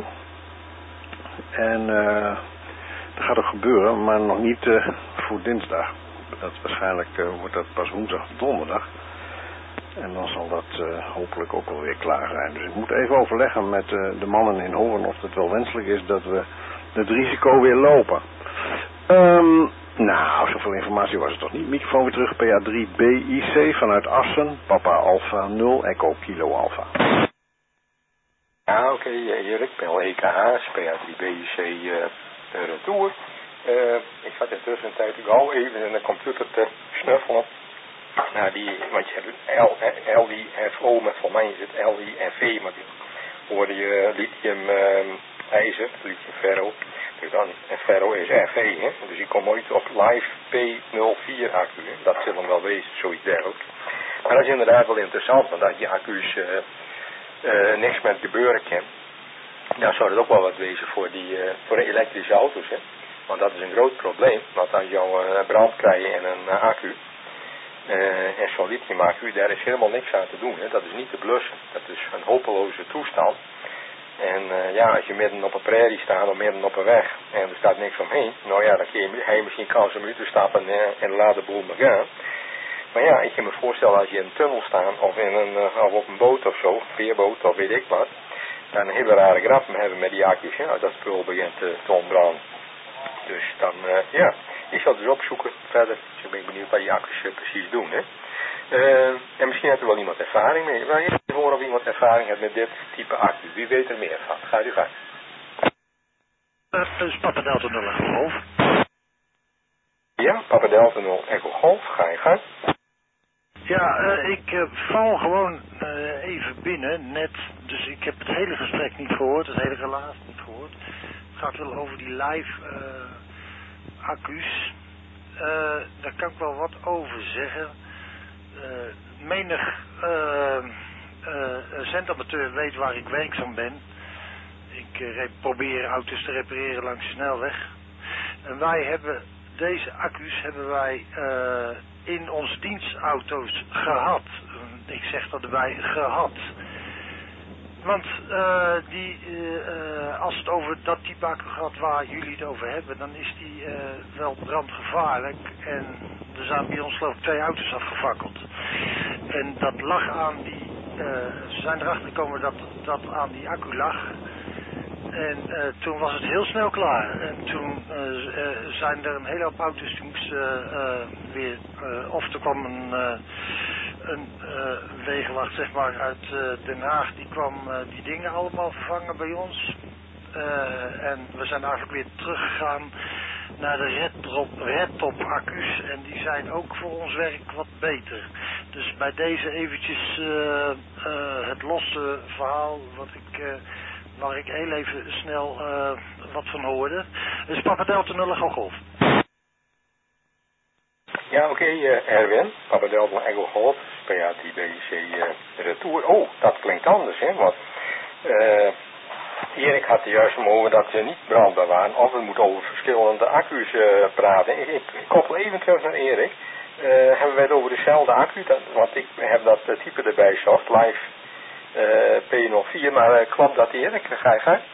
Speaker 5: En uh, dat gaat ook gebeuren, maar nog niet uh, voor dinsdag. Dat waarschijnlijk uh, wordt dat pas woensdag of donderdag. En dan zal dat uh, hopelijk ook wel weer klaar zijn. Dus ik moet even overleggen met uh, de mannen in Hoorn of het wel wenselijk is dat we het risico weer lopen. Um, nou, zoveel informatie was het toch niet. Microfoon weer terug, P A drie B I C vanuit Assen. Papa Alpha nul, Echo Kilo Alpha.
Speaker 1: Ja, oké, okay, Erik, P L E K H, P A drie B I C uh, retour. Uh, ik zat in tussentijd gauw even in de computer te snuffelen. Nou, die, want je hebt L, L I F O, met voor mij is het L I F E, maar hoorde je lithium uh, ijzer, lithium ferro. Dus dan, en ferro is F E, hè? Dus je komt ooit op Live P nul vier accu, hè? Dat zal hem wel wezen, zoiets dergelijks. Maar dat is inderdaad wel interessant, want dat je accu's uh, uh, niks met gebeuren kan. Dan zou dat ook wel wat wezen voor, die, uh, voor de elektrische auto's, hè? Want dat is een groot probleem, want als je uh, brand krijgt in een uh, accu, uh, en zo'n lithium accu, daar is helemaal niks aan te doen, hè? Dat is niet te blussen, dat is een hopeloze toestand. En uh, ja, als je midden op een prairie staat of midden op een weg en er staat niks omheen, nou ja, dan kun je, je misschien kans om uit te stappen en, en laat de boel maar gaan. Maar ja, ik kan me voorstellen als je in een tunnel staat of, in een, uh, of op een boot of zo, veerboot of weet ik wat, dan een hele rare grappen hebben met die accu's, ja, als dat spul begint te, te ontbranden. Dus dan, uh, ja, ik zal dus opzoeken verder, dus ik ben benieuwd wat die accu's uh, precies doen, hè. Uh, en misschien heeft er wel iemand ervaring mee. Wil je even horen of iemand ervaring heeft met dit type accu? Wie weet er meer van? Ga u gang.
Speaker 8: Dat uh, is Papa Delta nul Echo Golf.
Speaker 1: Ja, Papa Delta nul Echo Golf. Ga je gang.
Speaker 8: Ja, uh, ik uh, val gewoon uh, even binnen, net. Dus ik heb het hele gesprek niet gehoord, het hele relaas niet gehoord. Het gaat wel over die live uh, accu's. Uh, daar kan ik wel wat over zeggen. Uh, menig uh, uh, zendamateur weet waar ik werkzaam ben. Ik uh, probeer auto's te repareren langs de snelweg. En wij hebben deze accu's hebben wij uh, in onze dienstauto's gehad. Ik zeg dat erbij gehad. Want uh, die, uh, als het over dat type accu gaat waar jullie het over hebben, dan is die uh, wel brandgevaarlijk. En er zijn bij ons geloof ik twee auto's afgefakkeld. En dat lag aan die, uh, ze zijn erachter gekomen dat dat aan die accu lag. En uh, toen was het heel snel klaar. En toen uh, uh, zijn er een hele hoop auto's die moesten uh, uh, weer, uh, of er kwam een... Uh, een uh, wegenwacht zeg maar uit uh, Den Haag, die kwam uh, die dingen allemaal vervangen bij ons. Uh, en we zijn eigenlijk weer teruggegaan naar de Redtop, Redtop accu's en die zijn ook voor ons werk wat beter. Dus bij deze eventjes uh, uh, het losse verhaal wat ik, uh, waar ik heel even snel uh, wat van hoorde. Dus Papa Delta nul Echo Golf.
Speaker 1: Ja, oké, okay, uh, Erwin, Papa Delta Echo Golf, P A drie B I C uh, retour. Oh, dat klinkt anders, hè, want uh, Erik had er juist om over dat ze niet brandbaar waren, of we moeten over verschillende accu's uh, praten. Ik, ik, ik koppel even terug naar Erik. Uh, hebben wij het over dezelfde accu, dat, want ik heb dat uh, type erbij zocht, Live uh, P nul vier, maar uh, klopt dat Erik? Ga je gang?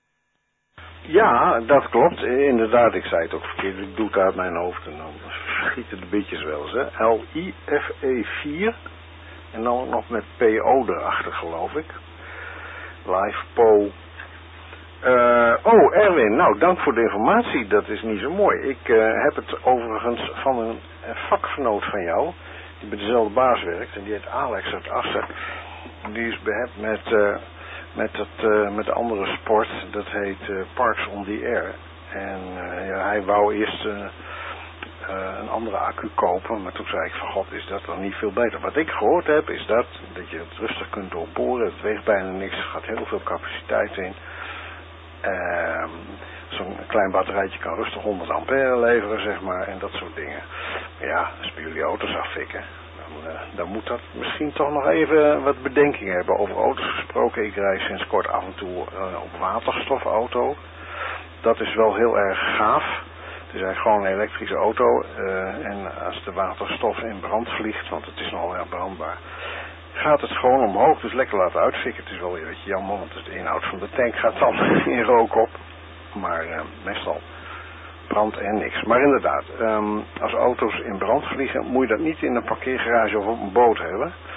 Speaker 5: Ja, dat klopt. Inderdaad, ik zei het ook verkeerd. Ik doe het uit mijn hoofd en dan schieten de bitjes wel eens. Hè. L I F E vier en dan ook nog met P O erachter, geloof ik. Live P O. Uh, oh, Erwin, nou, dank voor de informatie. Dat is niet zo mooi. Ik uh, heb het overigens van een, een vakgenoot van jou, die bij dezelfde baas werkt, en die heet Alex uit Assen. Die is behept met... Uh, Met, het, uh, met de andere sport, dat heet uh, Parks on the Air. En uh, ja, hij wou eerst uh, uh, een andere accu kopen, maar toen zei ik van god, is dat dan niet veel beter. Wat ik gehoord heb is dat, dat je het rustig kunt doorboren, het weegt bijna niks, er gaat heel veel capaciteit in. Uh, Zo'n klein batterijtje kan rustig honderd ampère leveren, zeg maar, en dat soort dingen. Maar ja, als we jullie auto's afvikken, dan, uh, dan moet dat misschien toch nog even wat bedenking hebben. Over auto's gesproken, ik rijd sinds kort af en toe uh, op waterstofauto. Dat is wel heel erg gaaf. Het is eigenlijk gewoon een elektrische auto. Uh, en als de waterstof in brand vliegt, want het is nogal erg brandbaar, gaat het gewoon omhoog, dus lekker laten uitfikken. Het is wel een beetje jammer, want de inhoud van de tank gaat dan in rook op. Maar uh, meestal brand en niks. Maar inderdaad, um, als auto's in brand vliegen, moet je dat niet in een parkeergarage of op een boot hebben.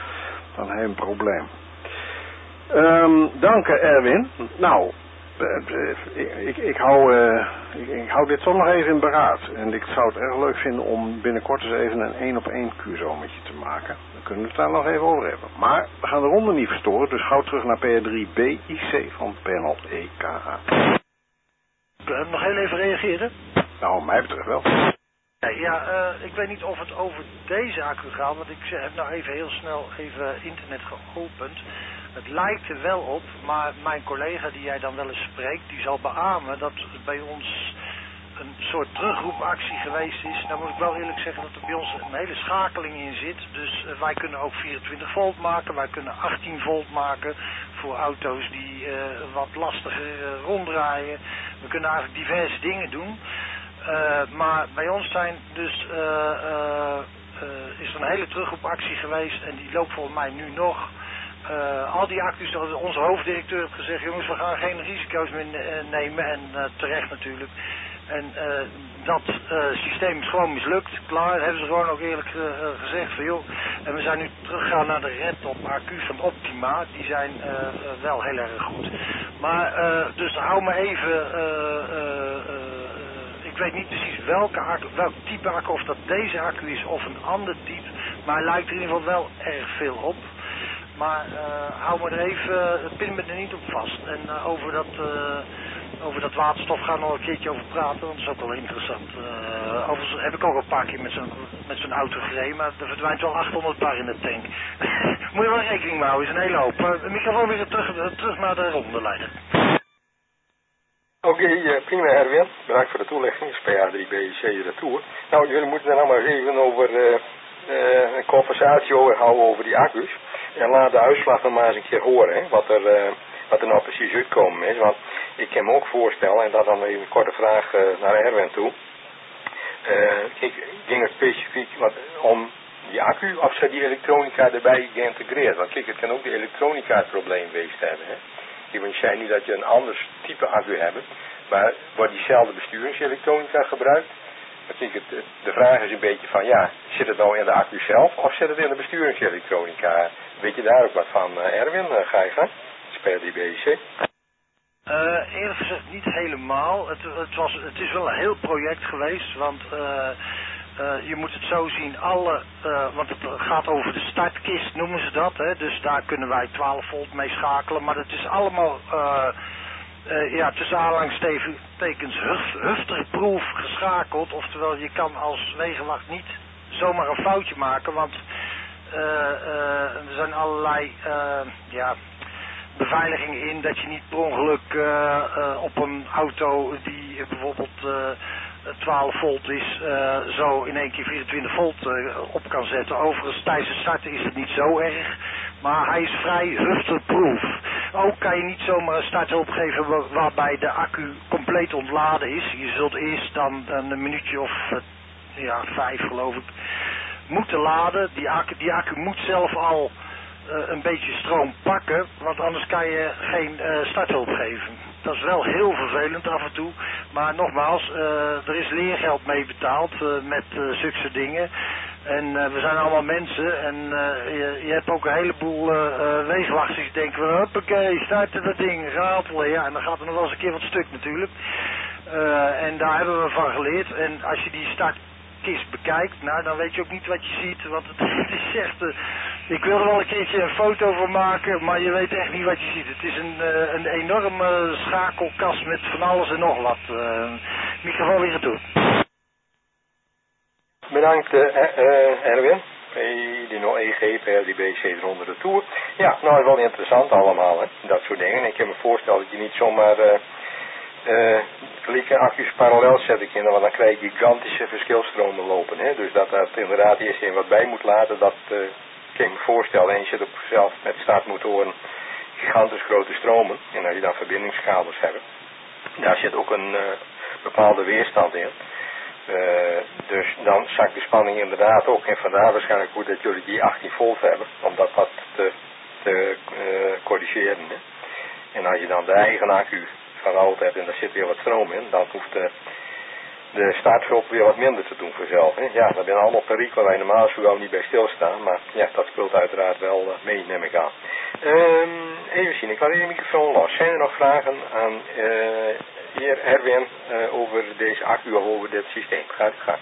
Speaker 5: dan heb je een probleem. Um, dank Erwin. Nou, uh, ik, ik, hou, uh, ik, ik hou dit toch nog even in beraad. En ik zou het erg leuk vinden om binnenkort eens even een één op één Q S O met je te maken. Dan kunnen we het daar nog even over hebben. Maar we gaan de ronde niet verstoren, dus gauw terug naar P R drie B I C van panel E K A.
Speaker 8: Nog heel even reageren?
Speaker 5: Nou, wat mij betreft wel.
Speaker 8: Ja, uh, ik weet niet of het over deze accu gaat, want ik heb nou even heel snel even internet geopend. Het lijkt er wel op, maar mijn collega die jij dan wel eens spreekt, die zal beamen dat bij ons een soort terugroepactie geweest is. Dan moet ik wel eerlijk zeggen dat er bij ons een hele schakeling in zit. Dus uh, wij kunnen ook vierentwintig volt maken, wij kunnen achttien volt maken voor auto's die uh, wat lastiger uh, ronddraaien. We kunnen eigenlijk diverse dingen doen. Uh, maar bij ons zijn dus uh, uh, uh, is er een hele terugroepactie geweest en die loopt volgens mij nu nog. Uh, al die accu's, onze hoofddirecteur heeft gezegd, jongens, we gaan geen risico's meer nemen en uh, terecht natuurlijk. En uh, dat uh, systeem is gewoon mislukt, klaar, dat hebben ze gewoon ook eerlijk uh, gezegd van joh. En we zijn nu teruggegaan naar de Redtop accu's van Optima, die zijn uh, uh, wel heel erg goed. Maar uh, dus hou me even... Uh, uh, uh, Ik weet niet precies welke accu, welk type accu, of dat deze accu is of een ander type. Maar hij lijkt er in ieder geval wel erg veel op. Maar uh, hou me er even, pin me er niet op vast. En uh, over, dat, uh, over dat waterstof gaan we nog een keertje over praten, want dat is ook wel interessant. Uh, overigens heb ik ook al een paar keer met zo'n met zo'n auto gereden, maar er verdwijnt wel achthonderd bar in de tank. Moet je wel rekening mee houden, is een hele hoop. Uh, microfoon weer terug, uh, terug naar de ronde leiden.
Speaker 1: Oké, okay, uh, prima Erwin. Bedankt voor de toelichting. P R drie B I C Retour. Nou, jullie moeten er nou maar even over uh, uh, een conversatie over houden over die accu's. En laat de uitslag nog maar eens een keer horen, hè, wat, er, uh, wat er nou precies uitkomen is. Want ik kan me ook voorstellen, en dat dan even een korte vraag uh, naar Erwin toe. Uh, kijk, ging het specifiek wat, om die accu of ze die elektronica erbij geïntegreerd? Want kijk, het kan ook de elektronica het probleem geweest hebben, hè. Ik zei niet dat je een ander type accu hebt, maar wordt diezelfde besturingselektronica gebruikt? Ik het, de vraag is een beetje van, ja, zit het nou in de accu zelf of zit het in de besturingselektronica? Weet je daar ook wat van, uh, Erwin? Uh, ga je gang? Speel die B I C.
Speaker 8: Uh, eerlijk gezegd niet helemaal. Het, het, was, het is wel een heel project geweest, want uh, uh, je moet het zo zien, alle, uh, want het gaat over de startkist, noemen ze dat, hè? Dus daar kunnen wij twaalf volt mee schakelen, maar het is allemaal, uh, uh, ja, tussen aanhalingstekens hufterproof geschakeld, oftewel je kan als wegenwacht niet zomaar een foutje maken, want uh, uh, er zijn allerlei, uh, ja... beveiliging in dat je niet per ongeluk uh, uh, op een auto die uh, bijvoorbeeld uh, twaalf volt is, uh, zo in één keer vierentwintig volt uh, op kan zetten. Overigens tijdens het starten is het niet zo erg, maar hij is vrij hufterproof. Ook kan je niet zomaar een starthulp geven waar, waarbij de accu compleet ontladen is. Je zult eerst dan een minuutje of uh, ja, vijf geloof ik moeten laden. Die accu, die accu moet zelf al Uh, een beetje stroom pakken, want anders kan je geen uh, starthulp geven. Dat is wel heel vervelend af en toe, maar nogmaals, uh, er is leergeld mee betaald uh, met uh, zulke dingen. En uh, we zijn allemaal mensen en uh, je, je hebt ook een heleboel uh, uh, wegenwachters die denken van hoppakee, starten dat ding, ratelen. Ja, en dan gaat er nog wel eens een keer wat stuk natuurlijk. Uh, en daar hebben we van geleerd. En als je die startkist bekijkt, nou dan weet je ook niet wat je ziet, want het, het is echt... Uh, Ik wil er wel een keertje een foto van maken, maar je weet echt niet wat je ziet. Het is een, uh, een enorme schakelkast met van alles en nog wat. Uh, microfoon weer toe.
Speaker 1: Bedankt uh, uh, Erwin. Die nog E G, P R drie B C onder de toer. Ja, nou wel interessant allemaal, hè. Dat soort dingen. Ik kan me voorstellen dat je niet zomaar uh, uh, gelijke accu's parallel zet ik in, want dan krijg je gigantische verschilstromen lopen, hè. Dus dat dat inderdaad eerst in wat bij moet laten, dat... Uh, Ik kan me voorstellen, en je zit ook zelf met startmotoren gigantisch grote stromen. En als je dan verbindingskabels hebt, daar zit ook een uh, bepaalde weerstand in. Uh, dus dan zakt de spanning inderdaad ook. En vandaar waarschijnlijk goed dat jullie die achttien volt hebben, om dat wat te, te uh, corrigeren. Hè. En als je dan de eigen accu van de auto hebt en daar zit weer wat stroom in, dan hoeft de de starthulp weer wat minder te doen vanzelf. Hè? Ja, dat zijn allemaal perikelen waar je normaal zo gauw niet bij stilstaan. Maar ja, dat speelt uiteraard wel uh, mee, neem ik aan. Um, even zien, ik laat even de microfoon los. Zijn er nog vragen aan uh, heer Erwin uh, over deze accu of over dit systeem? Gaat het gaan?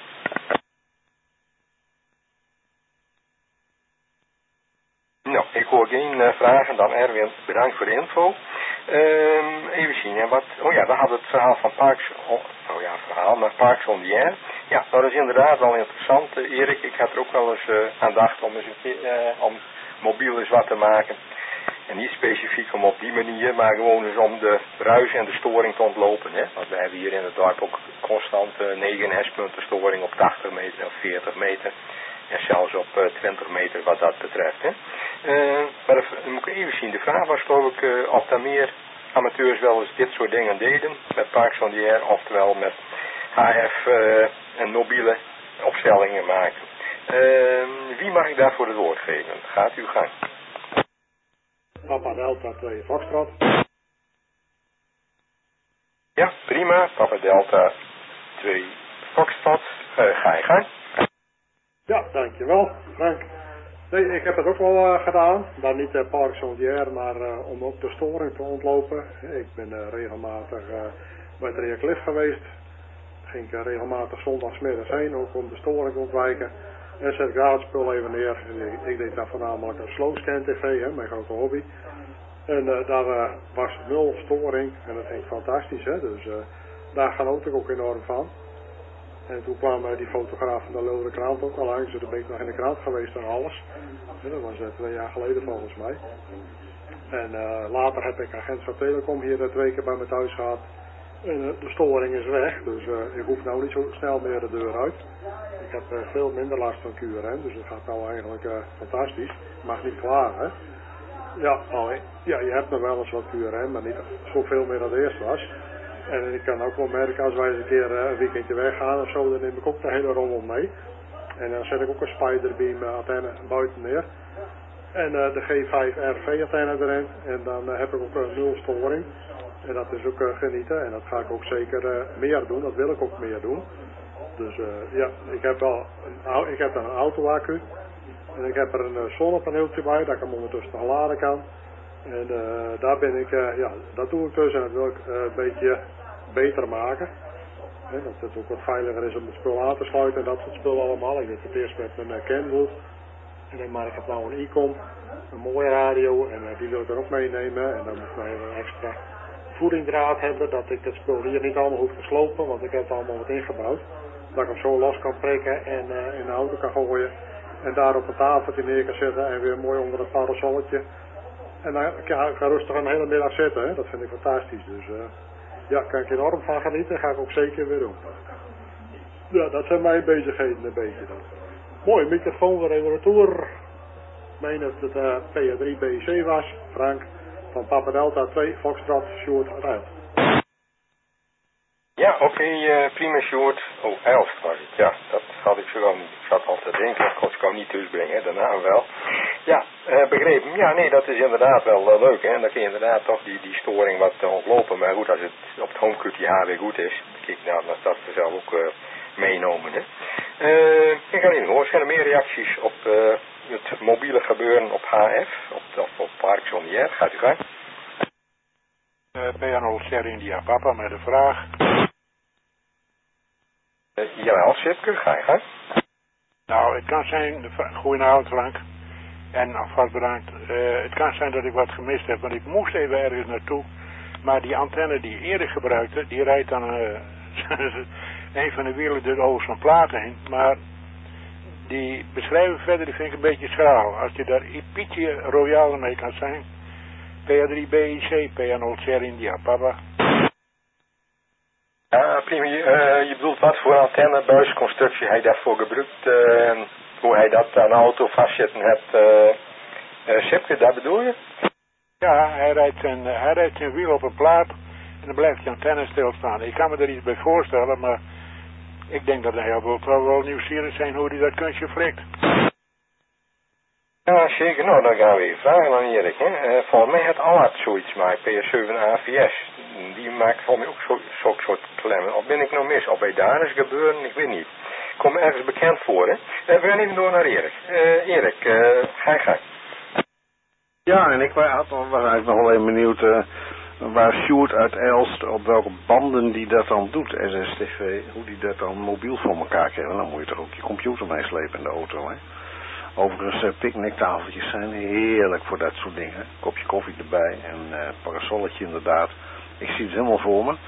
Speaker 1: Nou, ik hoor geen uh, vragen. Dan Erwin, bedankt voor de info. Um, even zien, hè, wat, oh ja, we hadden het verhaal van Parks, oh, oh ja, verhaal, maar Parks on the Air. Ja, dat is inderdaad wel interessant, uh, Erik. Ik had er ook wel eens uh, aan gedacht om, eens een keer, uh, om mobiel eens wat te maken. En niet specifiek om op die manier, maar gewoon eens om de ruis en de storing te ontlopen. Hè? Want we hebben hier in het dorp ook constant uh, negen hespunten storing op tachtig meter of veertig meter. En zelfs op uh, twintig meter wat dat betreft. Hè. Uh, maar dan moet ik even zien. De vraag was geloof ik uh, of daar meer amateurs wel eens dit soort dingen deden. Met Parks on the Air, oftewel met H F uh, en mobiele opstellingen maken. Uh, wie mag ik daarvoor het woord geven? Gaat uw gang.
Speaker 9: Papa Delta twee Foxtrot.
Speaker 1: Ja, prima. Papa Delta twee Foxtrot. Uh, ga je gang.
Speaker 9: Ja, dankjewel Frank. Nee, ik heb het ook wel uh, gedaan. Dan niet uh, Parks on the Air, maar uh, om ook de storing te ontlopen. Ik ben uh, regelmatig uh, bij het Ria Cliff geweest. Ging ik uh, regelmatig zondagsmiddags heen, ook om de storing te ontwijken. En zet ik daar het spul even neer. En ik, ik deed daar voornamelijk een slowscan tv, hè, mijn grote hobby. En uh, daar uh, was nul storing en dat ging fantastisch, hè. Dus uh, daar genoot ik ook enorm van. En toen kwam uh, die fotograaf van de Lodere Krant ook al langs. Dus toen ben ik nog in de krant geweest en alles. Ja, dat was uh, twee jaar geleden volgens mij. En uh, later heb ik agent van Telecom hier uh, twee keer bij me thuis gehad. En uh, de storing is weg. Dus uh, ik hoef nou niet zo snel meer de deur uit. Ik heb uh, veel minder last van Q R M. Dus het gaat nou eigenlijk uh, fantastisch. Mag niet klaar, hè. Ja, alleen, ja, je hebt nog wel eens wat Q R M, maar niet zoveel meer dan het eerst was. En ik kan ook wel merken, als wij eens een keer uh, een weekendje weggaan of zo, dan neem ik ook de hele rommel mee. En dan zet ik ook een Spiderbeam uh, antenne buiten neer. En uh, de G vijf R V antenne erin. En dan uh, heb ik ook uh, nul storing. En dat is ook uh, genieten. En dat ga ik ook zeker uh, meer doen. Dat wil ik ook meer doen. Dus uh, ja, ik heb wel een, ik heb dan een auto-accu. En ik heb er een uh, zonnepaneeltje bij, dat ik hem ondertussen laden kan. En uh, daar ben ik, uh, ja, dat doe ik dus en dat wil ik uh, een beetje beter maken. He, dat het ook wat veiliger is om het spul aan te sluiten en dat soort spullen allemaal. Ik deed het eerst met mijn uh, Kenwood. En dan, maar ik heb nou een e-com, een mooie radio en uh, die wil ik er ook meenemen. En dan moet ik nog even een extra voedingdraad hebben, dat ik het spul hier niet allemaal hoef te slopen, want ik heb het allemaal wat ingebouwd. Dat ik hem zo los kan prikken en uh, in de auto kan gooien. En daar op een tafeltje neer kan zetten en weer mooi onder het parasolletje. En dan kan ik rustig een hele middag zitten, hè? Dat vind ik fantastisch. Dus uh, ja, kan ik enorm van genieten, ga ik ook zeker weer doen. Ja, dat zijn mijn bezigheden een beetje dan. Mooi, microfoon weer even retour. Ik meen dat het uh, P A drie B C was, Frank, van Papa Delta twee, Foxtrot, Sjoerd, Ruil.
Speaker 1: Ja, oké, okay, uh, prima Sjoerd. Oh, Elst was het, ja, dat had ik zo wel niet. Ik zat altijd te denken, god, ik kan niet tussenbrengen, daarna wel. Ja, uh, begrepen. Ja, nee, dat is inderdaad wel uh, leuk, hè. En dan kun je inderdaad toch die, die storing wat uh, ontlopen. Maar goed, als het op het HomeQ T H weer goed is, kijk, nou, dan is dat zelf ook uh, meegenomen, hè. Uh, ik ga even horen, zijn er meer reacties op uh, het mobiele gebeuren op H F, op, of op Parks on the Air? Gaat u gang.
Speaker 6: Uh, P N O Sierra India Papa met een vraag.
Speaker 1: Uh, jawel, Sipke, ga je gang.
Speaker 6: Nou, het kan zijn, goedenavond Frank, en alvast bedankt. Uh, het kan zijn dat ik wat gemist heb, want ik moest even ergens naartoe. Maar die antenne die ik eerder gebruikte, die rijdt dan uh, een van de wielen door over zo'n plaat heen. Maar die beschrijving verder, die vind ik een beetje schraal. Als je daar een beetje royaal mee kan zijn. P A drie B I C, P N O Sierra India Papa.
Speaker 1: Ja, prima. Uh, je bedoelt wat voor antennebuisconstructie hij daarvoor gebruikt, uh, hoe hij dat aan de auto vastzetten hebt, uh, uh, Sipke, dat bedoel je?
Speaker 6: Ja, hij rijdt, zijn, uh, hij rijdt zijn wiel op een plaat en dan blijft die antenne stilstaan. Ik kan me er iets bij voorstellen, maar ik denk dat hij wel, wel, wel nieuwsgierig zijn hoe hij dat kunstje flikt.
Speaker 1: Ja, zeker. Nou, dan gaan we even vragen aan Erik. Hè. Uh, volgens mij heeft Allard zoiets gemaakt, P S zeven A V S. Die maakt volgens mij ook zo'n zo, soort klemmen. Of ben ik nou mis? Of bij daar is gebeuren? Ik weet niet. Kom ergens bekend voor, hè. Uh, we gaan even door naar Erik. Uh, Erik, uh, ga je gang.
Speaker 5: Ja, en ik was, was eigenlijk nog wel even benieuwd uh, waar Sjoerd uit Elst, op welke banden die dat dan doet, S S T V, hoe die dat dan mobiel voor elkaar krijgt. Dan moet je toch ook je computer meeslepen in de auto, hè. Overigens, uh, picknicktafeltjes zijn heerlijk voor dat soort dingen. Kopje koffie erbij en uh, parasolletje inderdaad. Ik zie het helemaal voor me.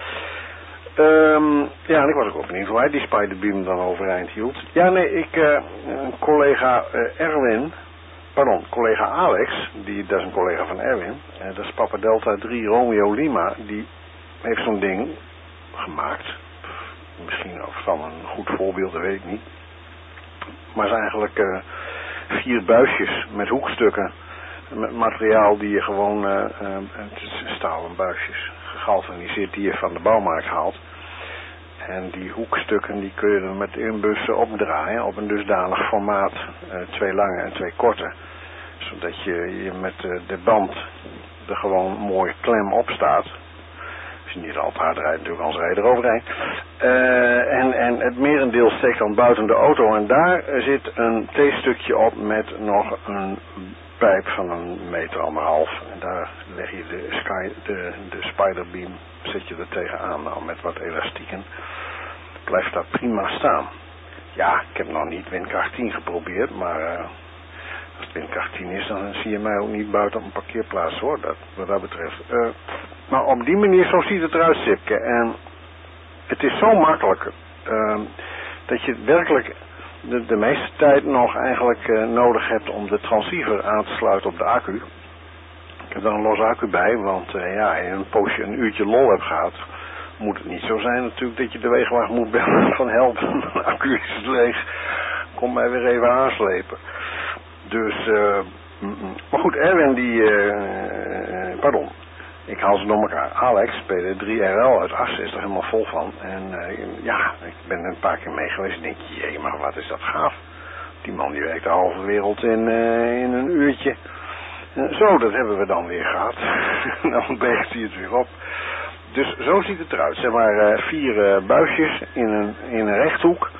Speaker 5: Um, ja, en ik was ook benieuwd hoe hij die Spiderbeam dan overeind hield. Ja, nee, ik, uh, collega uh, Erwin, pardon, collega Alex, die, dat is een collega van Erwin, uh, dat is Papa Delta drie Romeo Lima, die heeft zo'n ding gemaakt. Misschien ook van een goed voorbeeld, dat weet ik niet. Maar het is eigenlijk uh, vier buisjes met hoekstukken, met materiaal die je gewoon, uh, uh, het is stalen buisjes, gegalvaniseerd die je van de bouwmarkt haalt. En die hoekstukken die kun je dan met inbussen opdraaien op een dusdanig formaat, uh, twee lange en twee korte. Zodat je, je met uh, de band er gewoon mooi klem op staat. Als je niet al te hard rijdt natuurlijk, anders rijd je eroverheen. Uh, en, en het merendeel steekt dan buiten de auto en daar zit een T-stukje op met nog een pijp van een meter anderhalf. En daar leg je de, sky, de, de Spiderbeam, zet je er tegenaan. Nou, met wat elastieken blijft dat prima staan. Ja, ik heb nog niet windkracht tien geprobeerd, maar uh, als het windkracht tien is, dan zie je mij ook niet buiten op een parkeerplaats, hoor, dat, wat dat betreft. Uh, maar op die manier, zo ziet het eruit, Sipke. En het is zo makkelijk uh, dat je werkelijk de, de meeste tijd nog eigenlijk uh, nodig hebt om de transceiver aan te sluiten op de accu. Ik heb er een losse accu bij, want uh, ja, in een poosje een uurtje lol hebt gehad, moet het niet zo zijn natuurlijk dat je de wegenwacht moet bellen van help, mijn accu is leeg, kom mij weer even aanslepen. Dus, uh, mm, mm. maar goed, Erwin die, uh, pardon, ik haal ze door elkaar. Alex, P D drie R L uit Assen, is er helemaal vol van. En uh, ja, ik ben er een paar keer mee geweest en denk, jee, maar wat is dat gaaf. Die man die werkt de halve wereld in, uh, in een uurtje. Uh, zo, dat hebben we dan weer gehad. Dan bergt hij het weer op. Dus zo ziet het eruit. Zeg maar uh, vier uh, buisjes in een, in een rechthoek.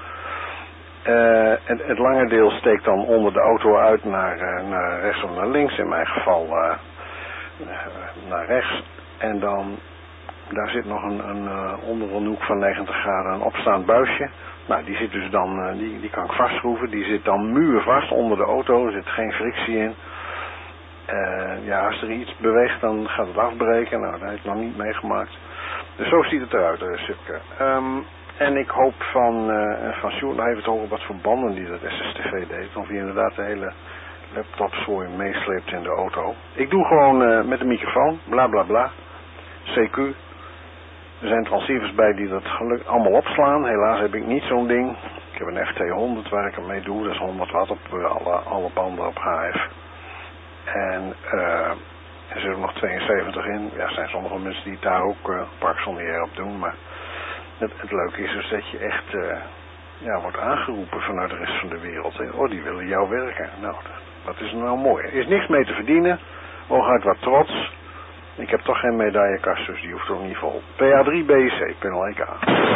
Speaker 5: Uh, het, het lange deel steekt dan onder de auto uit naar, uh, naar rechts of naar links. In mijn geval uh, naar rechts. En dan, daar zit nog een, een uh, onder een hoek van negentig graden een opstaand buisje. Nou, die zit dus dan, uh, die, die kan ik vastschroeven. Die zit dan muurvast onder de auto. Er zit geen frictie in. Uh, ja, als er iets beweegt, dan gaat het afbreken. Nou, dat heb ik nog niet meegemaakt. Dus zo ziet het eruit, uh, Sipke. Um, en ik hoop van, uh, van Sjoerd nog even te horen wat voor banden die dat S S T V deed. Of hij inderdaad de hele laptop zo meesleept in de auto. Ik doe gewoon uh, met de microfoon, bla bla bla. C Q. Er zijn transceivers bij die dat geluk allemaal opslaan. Helaas heb ik niet zo'n ding. Ik heb een F T honderd waar ik het mee doe. Dat is honderd watt op uh, alle, alle banden op H F. En uh, er zit er nog tweeënzeventig in. Ja, er zijn sommige mensen die het daar ook uh, parksonnier op doen. Maar het, het leuke is dus dat je echt uh, ja, wordt aangeroepen vanuit de rest van de wereld. Hè. Oh, die willen jou werken. Nou, dat, dat is nou mooi. Er is niks mee te verdienen. Hooguit wat trots. Ik heb toch geen medaillekast, dus die hoeft ook niet vol. P A drie B C, P L E K.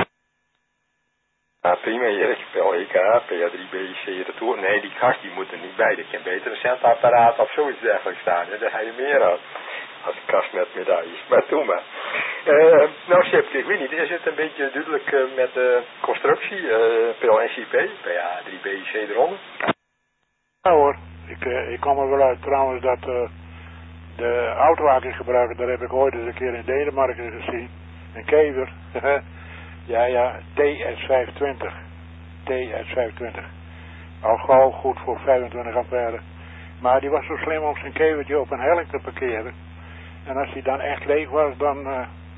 Speaker 1: Ja, prima, Erik. P L E K, P A drie B C, retour. Nee, die kast die moet er niet bij. Er kan beter een centapparaat of zoiets dergelijks staan. Hè. Daar ga je meer aan. Als een kast met medailles. Maar doe maar. Uh, nou, Sip, ik weet niet. Is het een beetje duidelijk uh, met de uh, constructie? Uh, P L N C P, P A drie B C eronder?
Speaker 6: Ja hoor. Ik, uh, ik kom er wel uit trouwens dat uh, de auto die ik gebruik, daar heb ik ooit eens een keer in Denemarken gezien. Een kever. Ja, ja, T S vijfentwintig. T S vijfentwintig. Al gauw goed voor vijfentwintig ampère. Maar die was zo slim om zijn kevertje op een helling te parkeren. En als die dan echt leeg was, dan uh,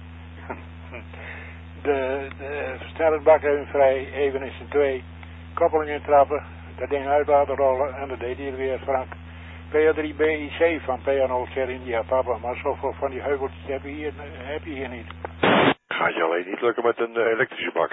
Speaker 6: de, de versnellingsbak even vrij, even in zijn twee, koppeling intrappen, dat ding uit laten rollen en dat deed hij weer, Frank. P A drie B I C van P A nul Cher India Papa, maar zoveel van die heuveltjes heb je hier, heb je hier niet.
Speaker 4: Gaat je alleen niet lukken met een uh, elektrische bak?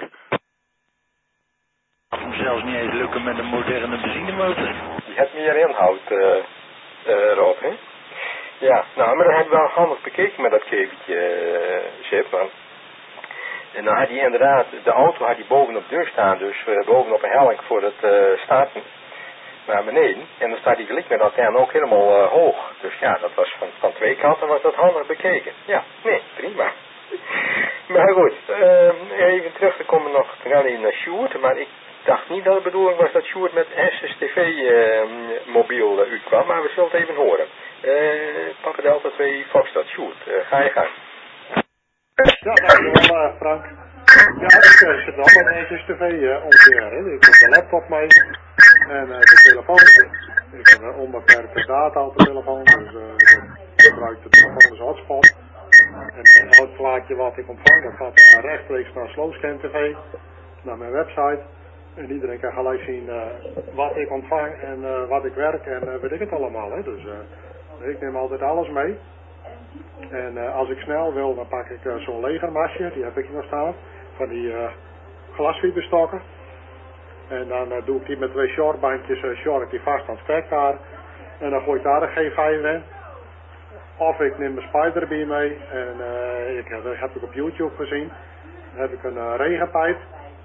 Speaker 8: Het moet zelfs niet eens lukken met een moderne benzinemotor.
Speaker 1: Die heeft meer inhoud, uh, uh, Rob, hè? Ja, nou, maar dat heb ik wel handig bekeken met dat kevertje, uh, Sip, man. En dan had hij inderdaad, de auto had hij bovenop de deur staan, dus uh, bovenop een helling voor het uh, starten naar beneden. En dan staat hij gelijk met dat antenne ook helemaal uh, hoog. Dus ja, dat was van, van twee kanten was dat handig bekeken. Ja, nee, prima. Maar goed, uh, even terug te komen nog te gaan in naar Sjoerd, maar ik dacht niet dat de bedoeling was dat Sjoerd met S S T V uh, mobiel uh, uitkwam, maar we zullen het even horen. Uh, Papa Delta twee Foxtrot, Sjoerd, uh, ga je gang.
Speaker 9: Ja, dankjewel uh, Frank. Ja, ik uh, zit wel met S S T V uh, ongeveer, hè. Ik heb de laptop mee en uh, de telefoon. Ik heb uh, onbeperkte data op de telefoon, dus uh, ik gebruik de telefoon als hotspot. En, en elk plaatje wat ik ontvang, dat gaat uh, rechtstreeks naar Slowscan T V, naar mijn website. En iedereen kan gelijk zien uh, wat ik ontvang en uh, wat ik werk en uh, weet ik het allemaal, hè. Dus uh, ik neem altijd alles mee. En uh, als ik snel wil, dan pak ik uh, zo'n legermasje, die heb ik hier nog staan, van die uh, glasfiberstokken. En dan uh, doe ik die met twee shortbandjes, uh, short ik die vast aan het spektaar. En dan gooi ik daar een G vijf in. Of ik neem mijn Spiderbeam mee, en uh, ik, dat heb ik op YouTube gezien. Dan heb ik een uh, regenpijp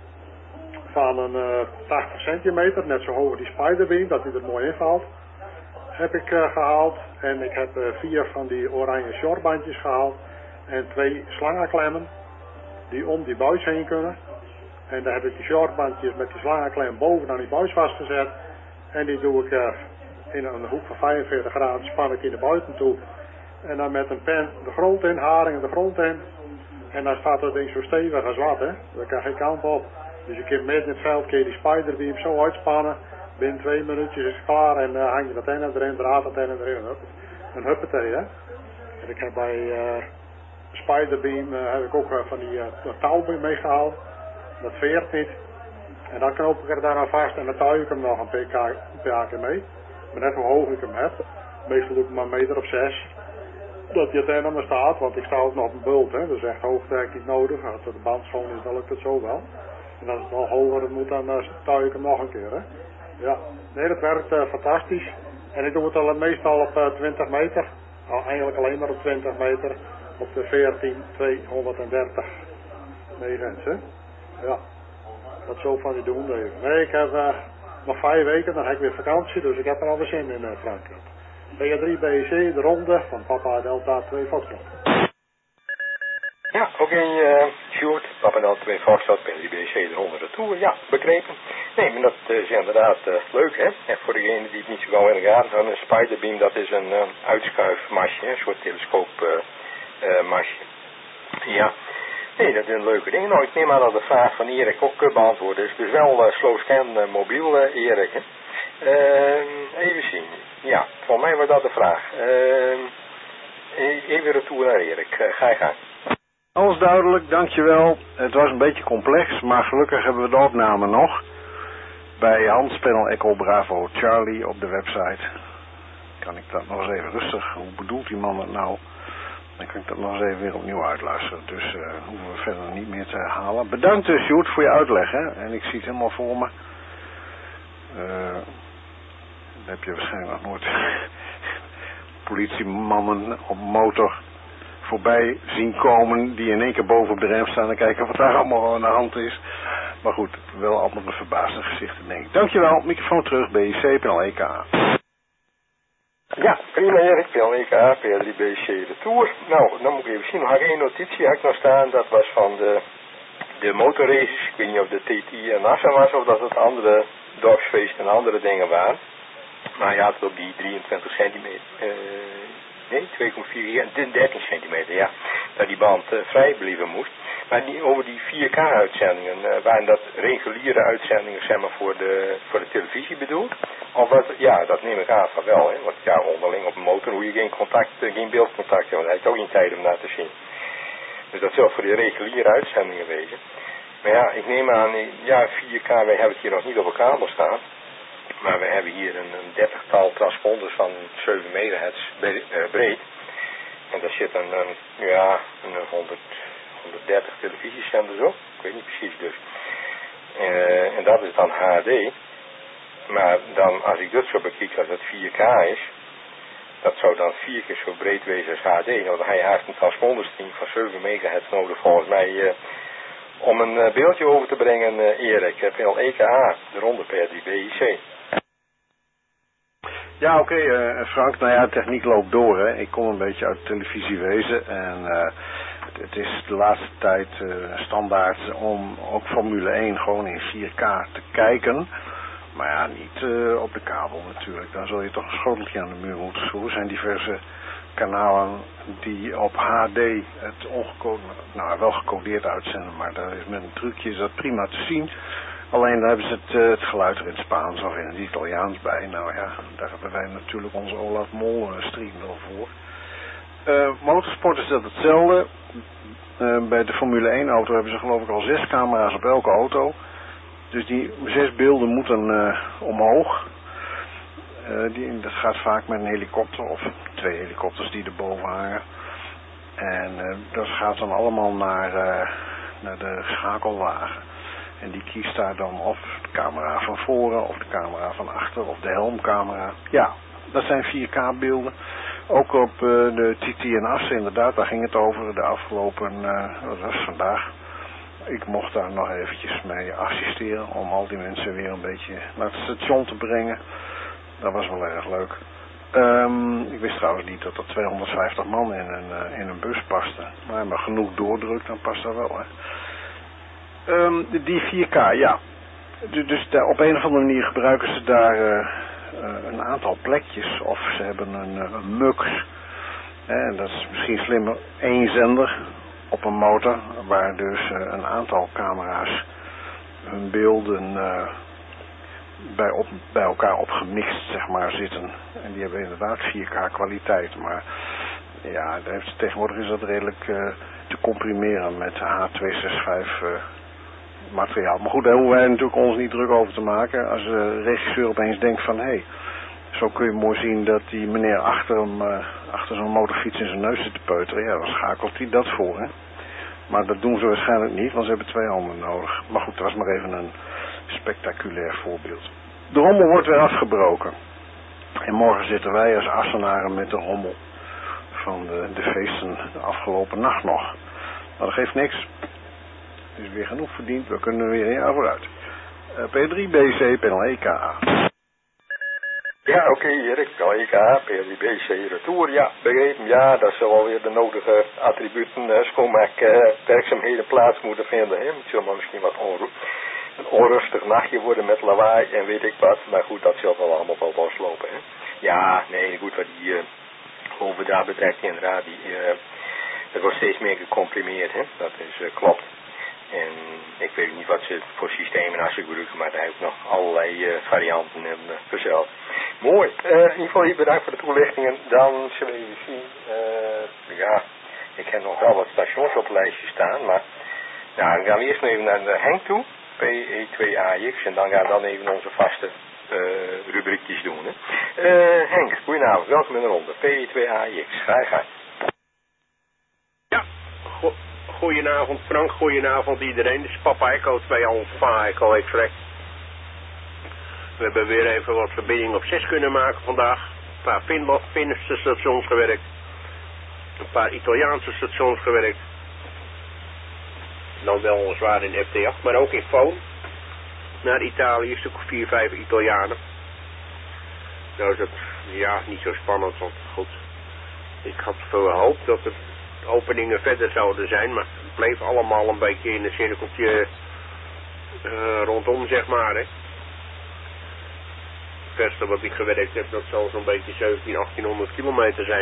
Speaker 9: van een uh, tachtig centimeter, net zo hoog als die Spiderbeam, dat die er mooi invalt. Heb ik uh, gehaald en ik heb uh, vier van die oranje shortbandjes gehaald en twee slangenklemmen die om die buis heen kunnen. En daar heb ik die shortbandjes met die slangenklem bovenaan die buis vastgezet en die doe ik uh, in een hoek van vijfenveertig graden, span ik in de buiten toe en dan met een pen de grond in, haringen de grond in en dan staat dat ding zo stevig als wat, hè. Daar kan geen kant op. Dus je kunt midden in het veld kun je die Spiderbeam zo uitspannen. Binnen twee minuutjes is het klaar en uh, hang je dat antenne erin, draad dat antenne erin. Hup. Een huppatee, hè. En ik heb bij uh, Spiderbeam uh, heb ik ook uh, van die uh, touw meegehaald. Dat veert niet. En dan knoop ik er daarna vast en dan tuig ik hem nog een paar keer mee. Maar net hoe hoog ik hem heb. Meestal doe ik maar een meter of zes. Dat die antenne maar staat, want ik sta ook nog op een bult, hè. Dus echt hoogte heb ik niet nodig. Als de band schoon is, dan lukt het zo wel. En als het wel hoger moet, dan uh, tuig ik hem nog een keer, hè. Ja, nee, dat werkt uh, fantastisch. En ik doe het al meestal op uh, twintig meter. Al eigenlijk alleen maar op twintig meter. Op de veertien tweehonderddertig megahertz, hè. Ja, dat zo van die doen even. Nee, ik heb uh, nog vijf weken, dan heb ik weer vakantie, dus ik heb er al weer zin in, uh, Frankrijk. B drie B C, de ronde van Papa Delta twee Foxtrot.
Speaker 1: Ja, oké, okay, uh, Sjoerd, Papa Delta twee Foxtrot, B drie B C, de ronde retour. Ja, begrepen. Nee, maar dat uh, is inderdaad uh, leuk, hè. En voor degenen die het niet zo gauw in de gaten hebben, een Spiderbeam, dat is een uh, uitschuifmasje, een soort telescoopmasje. Uh, uh, ja. Nee, dat is een leuke ding. Nou, ik neem aan dat de vraag van Erik ook uh, beantwoord is. Dus wel uh, Slowscan uh, mobiel, uh, Erik. Hè? Uh, even zien. Ja, voor mij was dat de vraag. Uh, even retour naar Erik. Uh, ga je gang.
Speaker 5: Alles duidelijk, dankjewel. Het was een beetje complex, maar gelukkig hebben we de opname nog. Bij Handspannel Echo Bravo Charlie op de website. Kan ik dat nog eens even rustig, hoe bedoelt die man het nou? Dan kan ik dat nog eens even weer opnieuw uitluisteren. Dus uh, hoeven we verder niet meer te herhalen. Bedankt dus, Sjoerd, voor je uitleg. Hè? En ik zie het helemaal voor me. Uh, dat heb je waarschijnlijk nog nooit politiemannen op motor voorbij zien komen. Die in één keer boven op de rem staan en kijken wat daar allemaal aan de hand is. Maar goed, wel allemaal een verbaasde gezichten, denk ik. Dankjewel, microfoon terug, B I C, P L E K.
Speaker 1: Ja, prima Erik, P L E K, P drie B C de Tour. Nou, dan moet ik even zien, nog één notitie had ik nog staan, dat was van de, de motorraces. Ik weet niet of de T T en Assen was, of dat het andere dorpsfeesten en andere dingen waren. Maar je had het op die drieëntwintig centimeter, uh, nee, twee komma vier en dertien centimeter, ja, dat die band uh, vrij blijven moest. Maar die, over die vier K uitzendingen, uh, waren dat reguliere uitzendingen, zeg maar, voor de, voor de televisie bedoeld? Of wat, ja, dat neem ik aan van wel, hè, want ja, onderling op een motor hoe je geen contact, uh, geen beeldcontact hebt, want daar heb je ook geen tijd om naar te zien. Dus dat zal voor de reguliere uitzendingen wezen. Maar ja, ik neem aan, ja, vier K, wij hebben het hier nog niet op een kabel staan. Maar we hebben hier een, een dertigtal transponders van zeven megahertz breed. En daar zit een, een ja, een honderd, honderddertig televisiezenders op. Ik weet niet precies dus. Uh, en dat is dan H D. Maar dan, als ik dat zo bekijk, als het vier K is, dat zou dan vier keer zo breed wezen als H D. Nou, dan ga je haast een transponderstring van zeven megahertz nodig volgens mij uh, om een uh, beeldje over te brengen, uh, Erik. P L E K A, de ronde per die B I C.
Speaker 5: Ja, oké, okay, uh, Frank. Nou ja, de techniek loopt door, hè. Ik kom een beetje uit televisiewezen en uh, het is de laatste tijd uh, standaard om ook Formule één gewoon in vier K te kijken. Maar ja, niet uh, op de kabel natuurlijk. Dan zul je toch een schoteltje aan de muur moeten schroeven. Er zijn diverse kanalen die op H D het ongecodeerd, nou wel gecodeerd uitzenden, maar daar is met een trucje is dat prima te zien. Alleen daar hebben ze het, uh, het geluid er in het Spaans of in het Italiaans bij. Nou ja, daar hebben wij natuurlijk onze Olaf Mol uh, stream wel voor. Uh, motorsport is dat hetzelfde. Uh, bij de Formule één auto hebben ze geloof ik al zes camera's op elke auto. Dus die zes beelden moeten uh, omhoog. Uh, die, dat gaat vaak met een helikopter of twee helikopters die erboven hangen. En uh, dat gaat dan allemaal naar, uh, naar de schakelwagen. En die kiest daar dan of de camera van voren of de camera van achter of de helmcamera. Ja, dat zijn vier K beelden. Ook op uh, de T T en Assen inderdaad, daar ging het over de afgelopen, uh, dat was vandaag. Ik mocht daar nog eventjes mee assisteren om al die mensen weer een beetje naar het station te brengen. Dat was wel erg leuk. Um, ik wist trouwens niet dat er tweehonderdvijftig man in een, uh, in een bus paste. Maar maar genoeg doordrukt, dan past dat wel, hè. Um, die vier K, ja. Dus daar, op een of andere manier gebruiken ze daar uh, uh, een aantal plekjes. Of ze hebben een, een mux. En dat is misschien slimmer. Eén zender op een motor. Waar dus uh, een aantal camera's hun beelden uh, bij, op, bij elkaar opgemixt, zeg maar, zitten. En die hebben inderdaad vier K kwaliteit. Maar ja, heeft, tegenwoordig is dat redelijk uh, te comprimeren met H tweehonderdzesenzestig uh, materiaal. Maar goed, daar hoeven wij natuurlijk ons niet druk over te maken. Als de regisseur opeens denkt van, hé, hey, zo kun je mooi zien dat die meneer achter hem, uh, achter zo'n motorfiets in zijn neus zit te peuteren. Ja, dan schakelt hij dat voor, hè. Maar dat doen ze waarschijnlijk niet, want ze hebben twee handen nodig. Maar goed, dat was maar even een spectaculair voorbeeld. De rommel wordt weer afgebroken. En morgen zitten wij als Assenaren met de rommel van de, de feesten de afgelopen nacht nog. Maar dat geeft niks. Het is weer genoeg verdiend. We kunnen weer een jaar vooruit. Uh, P drie B C, P L E K A.
Speaker 1: Ja, oké, okay, Erik. P L E K A, P drie B C, retour. Ja, begrepen. Ja, dat zal alweer de nodige attributen, uh, schoonmaak, uh, werkzaamheden plaats moeten vinden. Hè. Het zal maar misschien wat onru een onrustig nachtje worden met lawaai en weet ik wat. Maar goed, dat zal wel allemaal wel loslopen. Hè. Ja, nee, goed, wat die uh, over daar betreft inderdaad, die, uh, het wordt steeds meer gecomprimeerd. Hè. Dat is, uh, klopt. En ik weet niet wat ze voor systemen als ze gebruiken, maar daar heb ik nog allerlei uh, varianten in uh, verzeld. Mooi. Uh, in ieder geval hier bedankt voor de toelichtingen. Dan zullen we even zien. Uh, ja, ik heb nog wel wat stations op het lijstje staan, maar nou, dan gaan we eerst nog even naar de Henk toe, P E twee A X, en dan gaan we dan even onze vaste uh, rubriekjes doen. Hè. Uh, Henk, goedenavond, welkom in de ronde. P E twee A X, ga je gang.
Speaker 10: Ja, go goedenavond Frank, goedenavond iedereen. Dit is Papa Echo twee Alpha Echo X-Ray. We hebben weer even wat verbinding op zes kunnen maken vandaag. Een paar Fin Finse stations gewerkt. Een paar Italiaanse stations gewerkt. Dan wel zwaar in F T acht, maar ook in Foon. Naar Italië, een stuk of vier, vijf Italianen. Nou is het ja, niet zo spannend, want goed. Ik had gehoopt dat de openingen verder zouden zijn, maar het bleef allemaal een beetje in een cirkeltje uh, rondom, zeg maar, hè. Het verste wat ik gewerkt heb, dat zal zo'n beetje zeventienhonderd, achttienhonderd kilometer zijn.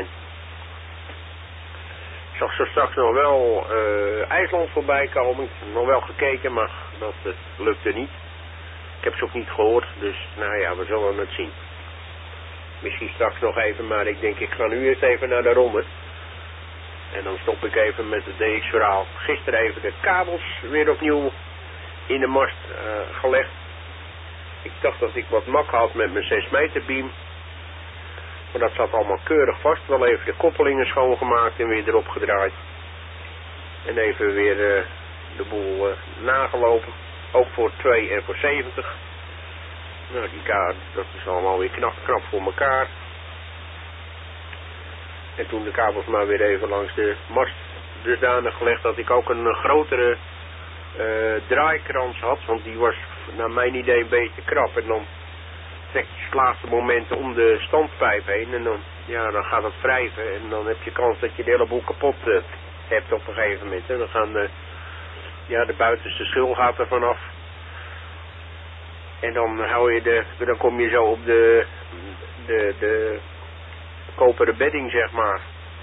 Speaker 10: Ik zag zo straks nog wel uh, IJsland voorbij komen. Ik heb nog wel gekeken, maar dat uh, lukte niet. Ik heb ze ook niet gehoord, dus nou ja, we zullen het zien. Misschien straks nog even, maar ik denk ik ga nu eerst even naar de ronde. En dan stop ik even met het D X-verhaal. Gisteren even de kabels weer opnieuw in de mast uh, gelegd. Ik dacht dat ik wat mak had met mijn zes meter beam. Maar dat zat allemaal keurig vast. Wel even de koppelingen schoongemaakt en weer erop gedraaid. En even weer uh, de boel uh, nagelopen. Ook voor twee en voor zeventig. Nou, die kaart, dat is allemaal weer knap, knap voor elkaar. En toen de kabels maar weer even langs de mast dusdanig gelegd dat ik ook een grotere uh, draaikrans had. Want die was naar mijn idee een beetje krap. En dan trek je het laatste momenten om de standpijp heen. En dan, ja, dan gaat het wrijven. En dan heb je kans dat je de hele boel kapot uh, hebt op een gegeven moment. En dan gaan de, ja, de buitenste schil gaat er vanaf. En dan hou je de, dan kom je zo op de, de, de koperen bedding, zeg maar.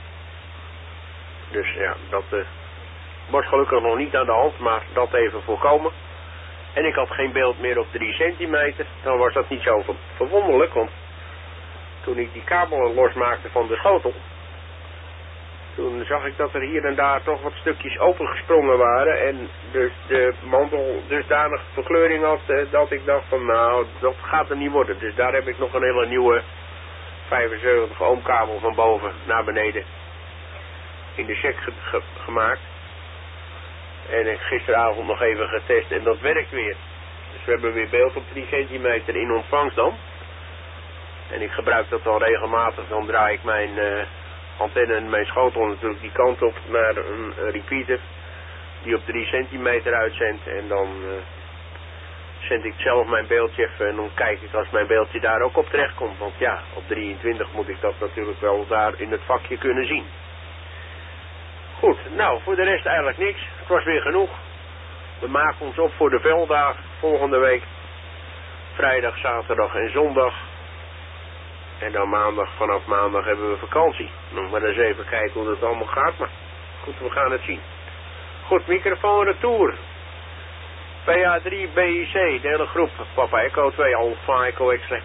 Speaker 10: Dus ja, dat uh, was gelukkig nog niet aan de hand, maar dat even voorkomen. En ik had geen beeld meer op drie centimeter. Dan was dat niet zo ver verwonderlijk, want toen ik die kabelen losmaakte van de schotel, toen zag ik dat er hier en daar toch wat stukjes opengesprongen waren. En dus de mantel dusdanig verkleuring had uh, dat ik dacht van nou, dat gaat er niet worden. Dus daar heb ik nog een hele nieuwe vijfenzeventig ohm kabel van boven naar beneden in de check ge ge gemaakt. En ik gisteravond nog even getest en dat werkt weer. Dus we hebben weer beeld op drie centimeter in ontvangst dan. En ik gebruik dat al regelmatig. Dan draai ik mijn uh, antenne en mijn schotel natuurlijk die kant op naar een, een repeater die op drie centimeter uitzendt. En dan uh, zend ik zelf mijn beeldje even en dan kijk ik als mijn beeldje daar ook op terecht komt. Want ja, op drieëntwintig moet ik dat natuurlijk wel daar in het vakje kunnen zien. Goed, nou voor de rest eigenlijk niks. Het was weer genoeg. We maken ons op voor de velddagen volgende week. Vrijdag, zaterdag en zondag. En dan maandag, vanaf maandag hebben we vakantie. Nog maar eens even kijken hoe dat allemaal gaat. Maar goed, we gaan het zien. Goed, microfoon retour. P A drie B I C, de hele groep. Papa Echo twee, Alpha Echo X-ray.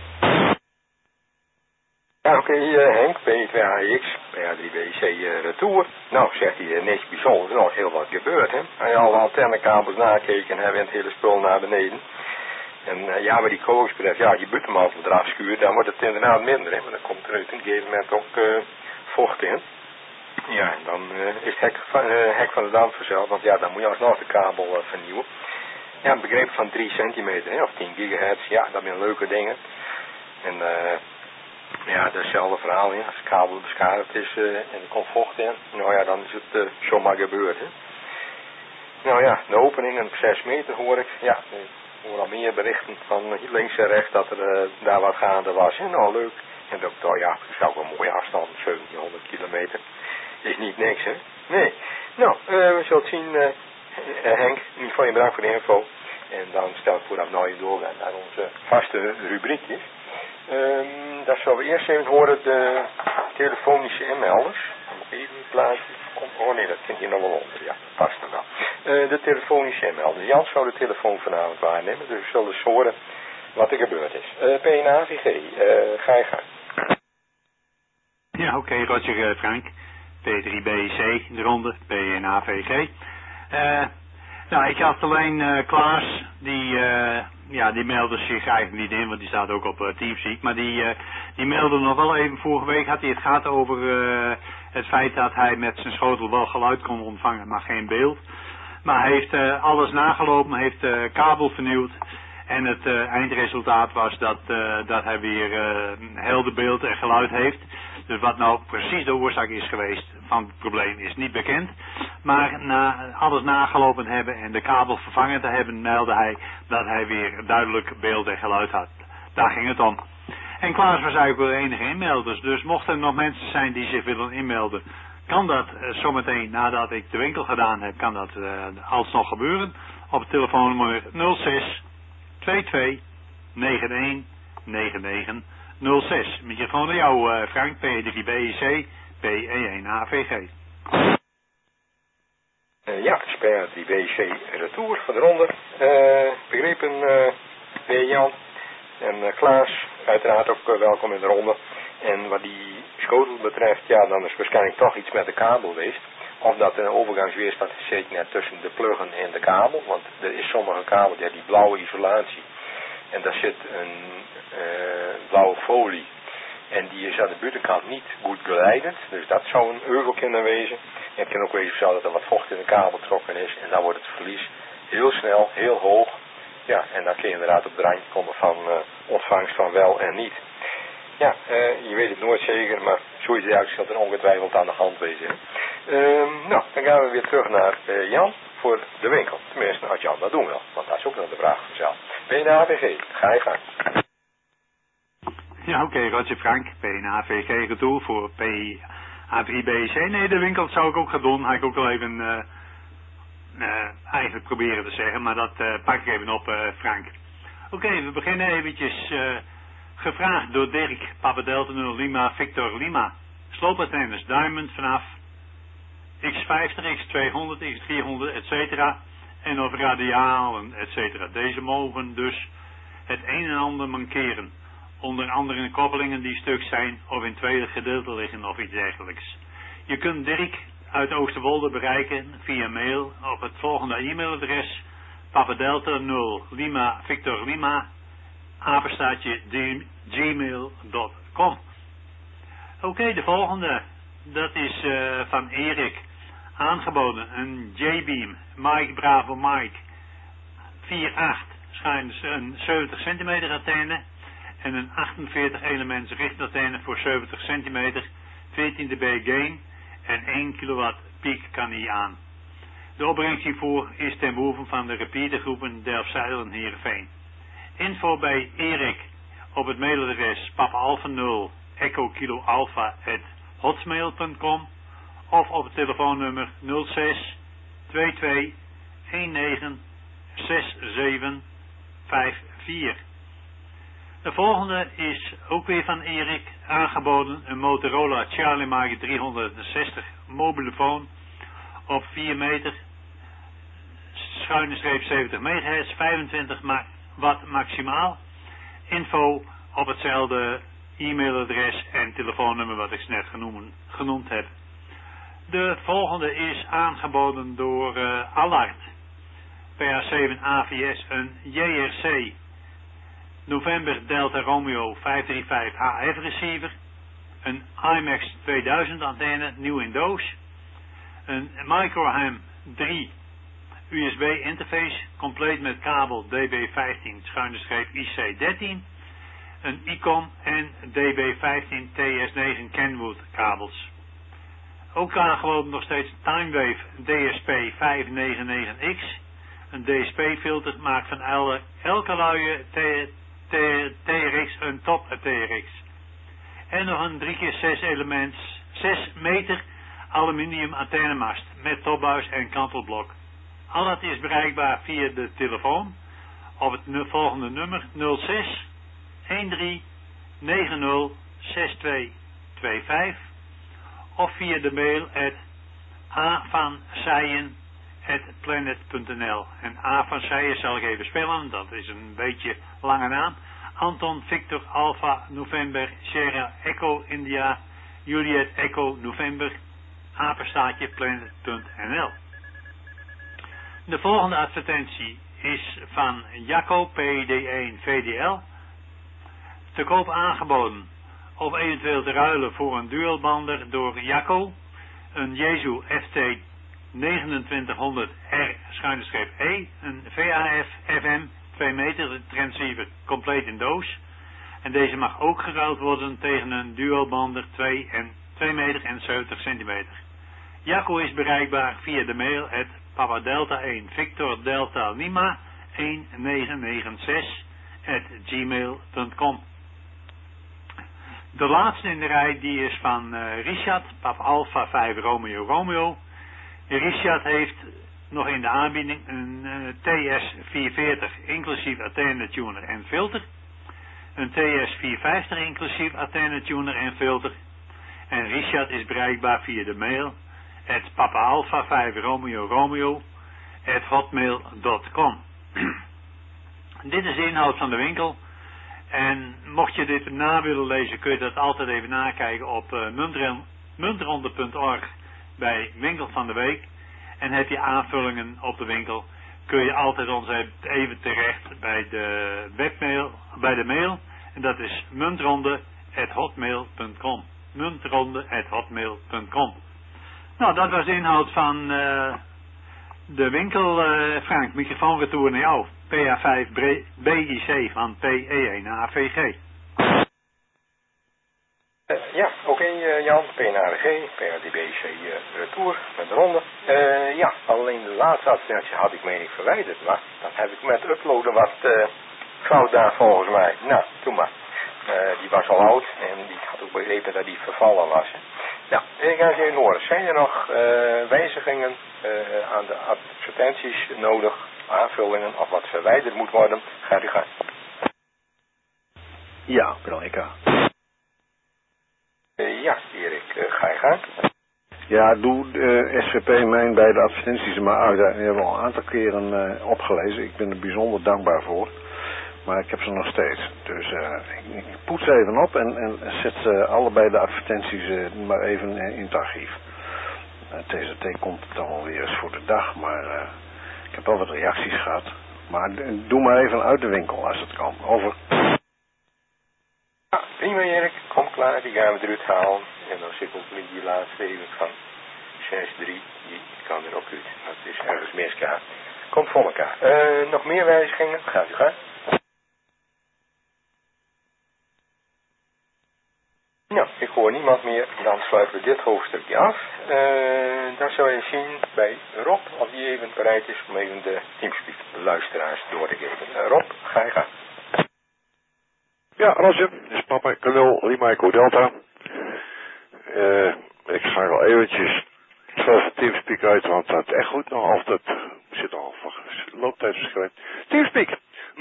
Speaker 1: Ja, oké, okay, uh, Henk, P twee A X, P A drie B I C uh, retour. Nou, zegt hij, uh, niks bijzonders, er is nog heel wat gebeurd, hè. Als je alle antennekabels nakeken en hebben het hele spul naar beneden. En uh, ja, wat die kogels betreft, ja, je buurt hem altijd eraf schuurt, dan wordt het inderdaad minder, hè. Maar dan komt er uit een gegeven moment ook uh, vocht in. Ja, en dan uh, is het hek van, uh, hek van de dam vanzelf, want ja, dan moet je alsnog de kabel uh, vernieuwen. Ja, een begrip van drie centimeter, hè, of tien gigahertz, ja, dat zijn leuke dingen. En uh, ja, dat is hetzelfde verhaal, hè. Als de kabel beschadigd is uh, en er komt vocht in, nou ja, dan is het uh, zomaar gebeurd, hè. Nou ja, de opening op zes meter hoor ik, ja, ik hoor al meer berichten van links en rechts dat er uh, daar wat gaande was. Ja, nou leuk. En dat, oh ja, dat is ook een mooie afstand, zeventienhonderd kilometer. Is niet niks, hè. Nee. Nou, uh, we zullen het zien, uh, uh, Henk. In ieder geval je bedankt voor de info. En dan stel ik voor dat we nou even doorgaan naar onze vaste rubriekjes. Um, dat zullen we eerst even horen, de telefonische inmelders. Even een plaatje. Oh nee, dat vind je nog wel onder. Ja, dat past er wel. Uh, de telefonische inmelders. Jan zou de telefoon vanavond waarnemen, dus we zullen eens horen wat er gebeurd is. Uh, P N A V G, uh, ga je gang.
Speaker 2: Ja, oké, okay, Roger uh, Frank. P drie B I C, de ronde, P N A V G. Uh, nou, ik had alleen uh, Klaas, die, uh, ja, die meldde zich eigenlijk niet in, want die staat ook op uh, Teamspeak, maar die, uh, die meldde nog wel even, vorige week had hij het gehad over uh, het feit dat hij met zijn schotel wel geluid kon ontvangen, maar geen beeld. Maar hij heeft uh, alles nagelopen, heeft uh, kabel vernieuwd en het uh, eindresultaat was dat, uh, dat hij weer uh, helder beeld en geluid heeft. Dus wat nou precies de oorzaak is geweest van het probleem is niet bekend. Maar na alles nagelopen hebben en de kabel vervangen te hebben, meldde hij dat hij weer duidelijk beeld en geluid had. Daar ging het om. En Klaas was eigenlijk wel de enige inmelders. Dus mochten er nog mensen zijn die zich willen inmelden, kan dat uh, zometeen nadat ik de winkel gedaan heb, kan dat uh, alsnog gebeuren. Op het telefoonnummer nul zes tweeëntwintig negenennegentig negenennegentig nul zes. Microfoon naar jou, uh, Frank, P drie B I C, P E één A V G.
Speaker 1: Uh, ja, P drie B I C retour van de ronde. Uh, begrepen, uh, de Jan en uh, Klaas, uiteraard ook uh, welkom in de ronde. En wat die schotel betreft, ja, dan is waarschijnlijk toch iets met de kabel geweest. Of dat er een overgangsweerstand zit net tussen de pluggen en de kabel. Want er is sommige kabel, ja, die blauwe isolatie. En daar zit een uh, blauwe folie. En die is aan de buitenkant niet goed geleidend. Dus dat zou een euvel kunnen wezen. En het kan ook wezen zo dat er wat vocht in de kabel getrokken is. En dan wordt het verlies heel snel, heel hoog. Ja, en dan kun je inderdaad op het randje komen van uh, ontvangst van wel en niet. Ja, uh, je weet het nooit zeker, maar zoiets dergelijks zal er ongetwijfeld aan de hand wezen. Um, nou, dan gaan we weer terug naar uh, Jan voor de winkel. Tenminste, als Jan dat doen wil, want dat is ook nog de vraag vanzelf. Ben je naar A V G? Ga je gang.
Speaker 2: Ja, oké, okay, Roger Frank, P N A V G retour voor P A drie B C. Nee, de winkel zou ik ook gaan doen. Had ik ook al even uh, uh, eigenlijk proberen te zeggen, maar dat uh, pak ik even op, uh, Frank. Oké, okay, we beginnen eventjes, uh, gevraagd door Dirk, Papa Delta nul Lima, Victor Lima. Sloopattennis Diamond vanaf X vijftig, X tweehonderd, X driehonderd, et cetera. En of radialen, et cetera. Deze mogen dus het een en ander mankeren. Onder andere koppelingen die stuk zijn of in tweede gedeelte liggen of iets dergelijks. Je kunt Dirk uit Oosterwolde bereiken via mail op het volgende e-mailadres: papadelta nul Lima Victor Lima apenstaartje gmail punt com. Oké, okay, de volgende, dat is uh, van Erik. Aangeboden een J-beam Mike Bravo Mike vier acht schuin een zeventig centimeter antenne en een achtenveertig elements richtantenne voor zeventig centimeter, veertien decibel gain en één kilowatt piek kan hij aan. De opbrengst hiervoor is ten behoeve van de repeatergroepen Delfzijl en Heerenveen. Info bij Erik op het mailadres papa alpha nul echo kilo alpha at hotmail punt com of op het telefoonnummer nul zes twee twee een negen zes zeven vijf vier. De volgende is ook weer van Erik, aangeboden een Motorola Charlie Mike driehonderdzestig mobielefoon op vier meter, schuine streep zeventig megahertz, vijfentwintig watt maximaal. Info op hetzelfde e-mailadres en telefoonnummer wat ik net genoemd, genoemd heb. De volgende is aangeboden door uh, Allard, P A zeven A V S, een J R C November Delta Romeo vijfhonderdvijfendertig H F receiver, een IMAX tweeduizend antenne, nieuw in doos, een Microham drie U S B interface, compleet met kabel D B vijftien schuine streep I C dertien, een I C O M en D B vijftien T S negen Kenwood kabels. Ook aangeboden nog steeds Timewave D S P vijfhonderdnegenennegentig X, een D S P filter maakt van elke, elke luie T R X een top T R X. En nog een drie keer zes elements, zes meter aluminium antennemast met topbuis en kantelblok. Al dat is bereikbaar via de telefoon op het volgende nummer nul zes een drie negen nul zes twee twee vijf of via de mail at avansijen at planet punt n l. En A van Sijen zal ik even spellen, dat is een beetje lange naam. Anton Victor Alpha November Sierra Echo India Juliet Echo November apenstaartje planet punt n l. De volgende advertentie is van Jacco P D één V D L. Te koop aangeboden of eventueel te ruilen voor een dualbander door Jacco, een Jesu F T negenentwintighonderd R schuine streep E, een V H F F M twee meter transceiver compleet in doos. En deze mag ook geruild worden tegen een dualbander twee en twee meter en zeventig centimeter. Jacco is bereikbaar via de mail at papadelta één Victor Delta Lima een negen negen zes at gmail punt com. De laatste in de rij die is van uh, Richard, Papa Alpha vijf Romeo Romeo. Richard heeft nog in de aanbieding een uh, T S vierhonderdveertig inclusief antenne tuner en filter. Een T S vierhonderdvijftig inclusief antenne tuner en filter. En Richard is bereikbaar via de mail at Papa Alpha vijf Romeo Romeo at hotmail punt com. Dit is de inhoud van de winkel. En mocht je dit na willen lezen, kun je dat altijd even nakijken op uh, muntronde punt org bij Winkel van de Week. En heb je aanvullingen op de winkel, kun je altijd ons even terecht bij de webmail, bij de mail. En dat is muntronde at hotmail punt com. muntronde at hotmail punt com. Nou, dat was de inhoud van uh, de winkel. Uh, Frank, microfoonretour naar jou. P A vijf B I C van P E één A V G.
Speaker 1: Uh, ja, oké, okay, uh, Jan, P N A R G, P A D B C uh, Retour, met de ronde. Uh, ja, alleen de laatste advertentie had ik meen ik verwijderd, maar dat heb ik met uploaden wat uh, fout daar volgens mij. Nou, doe maar. Uh, die was al oud en die had ook begrepen dat die vervallen was. Nou, ik ga eens even horen. Zijn er nog uh, wijzigingen uh, aan de advertenties nodig, aanvullingen of wat verwijderd moet worden? Gaat u gaan.
Speaker 5: Ja, Veronica.
Speaker 1: Uh, ja, Erik, uh, ga je gaan.
Speaker 5: Ja, doe uh, S V P mijn beide advertenties maar uit. Die hebben we al een aantal keren uh, opgelezen. Ik ben er bijzonder dankbaar voor. Maar ik heb ze nog steeds. Dus uh, ik, ik poets even op en, en zet uh, allebei de advertenties uh, maar even uh, in het archief. Uh, T Z T komt het dan wel weer eens voor de dag, maar uh, ik heb wel wat reacties gehad. Maar uh, doe maar even uit de winkel als het kan. Over.
Speaker 1: Ja, prima Erik, kom klaar, die gaan we eruit halen. En dan zit ook die laatste even van zes drie, die kan er ook uit. Dat is ergens misgaan. Komt voor elkaar. Uh, nog meer wijzigingen? Gaat u gaan. Nou, ik hoor niemand meer, dan sluiten we dit hoofdstukje af. Uh, dan zou je zien bij Rob, of die even bereid is om even de Teamspeak luisteraars door te geven. Uh, Rob, ga je gaan.
Speaker 11: Ja, Roger, dit is papa Kanul Lima Echo Delta. Uh, ik ga wel eventjes van Teamspeak uit, want dat is echt goed nog altijd. Zit al van looptijdsverschil. Teamspeak!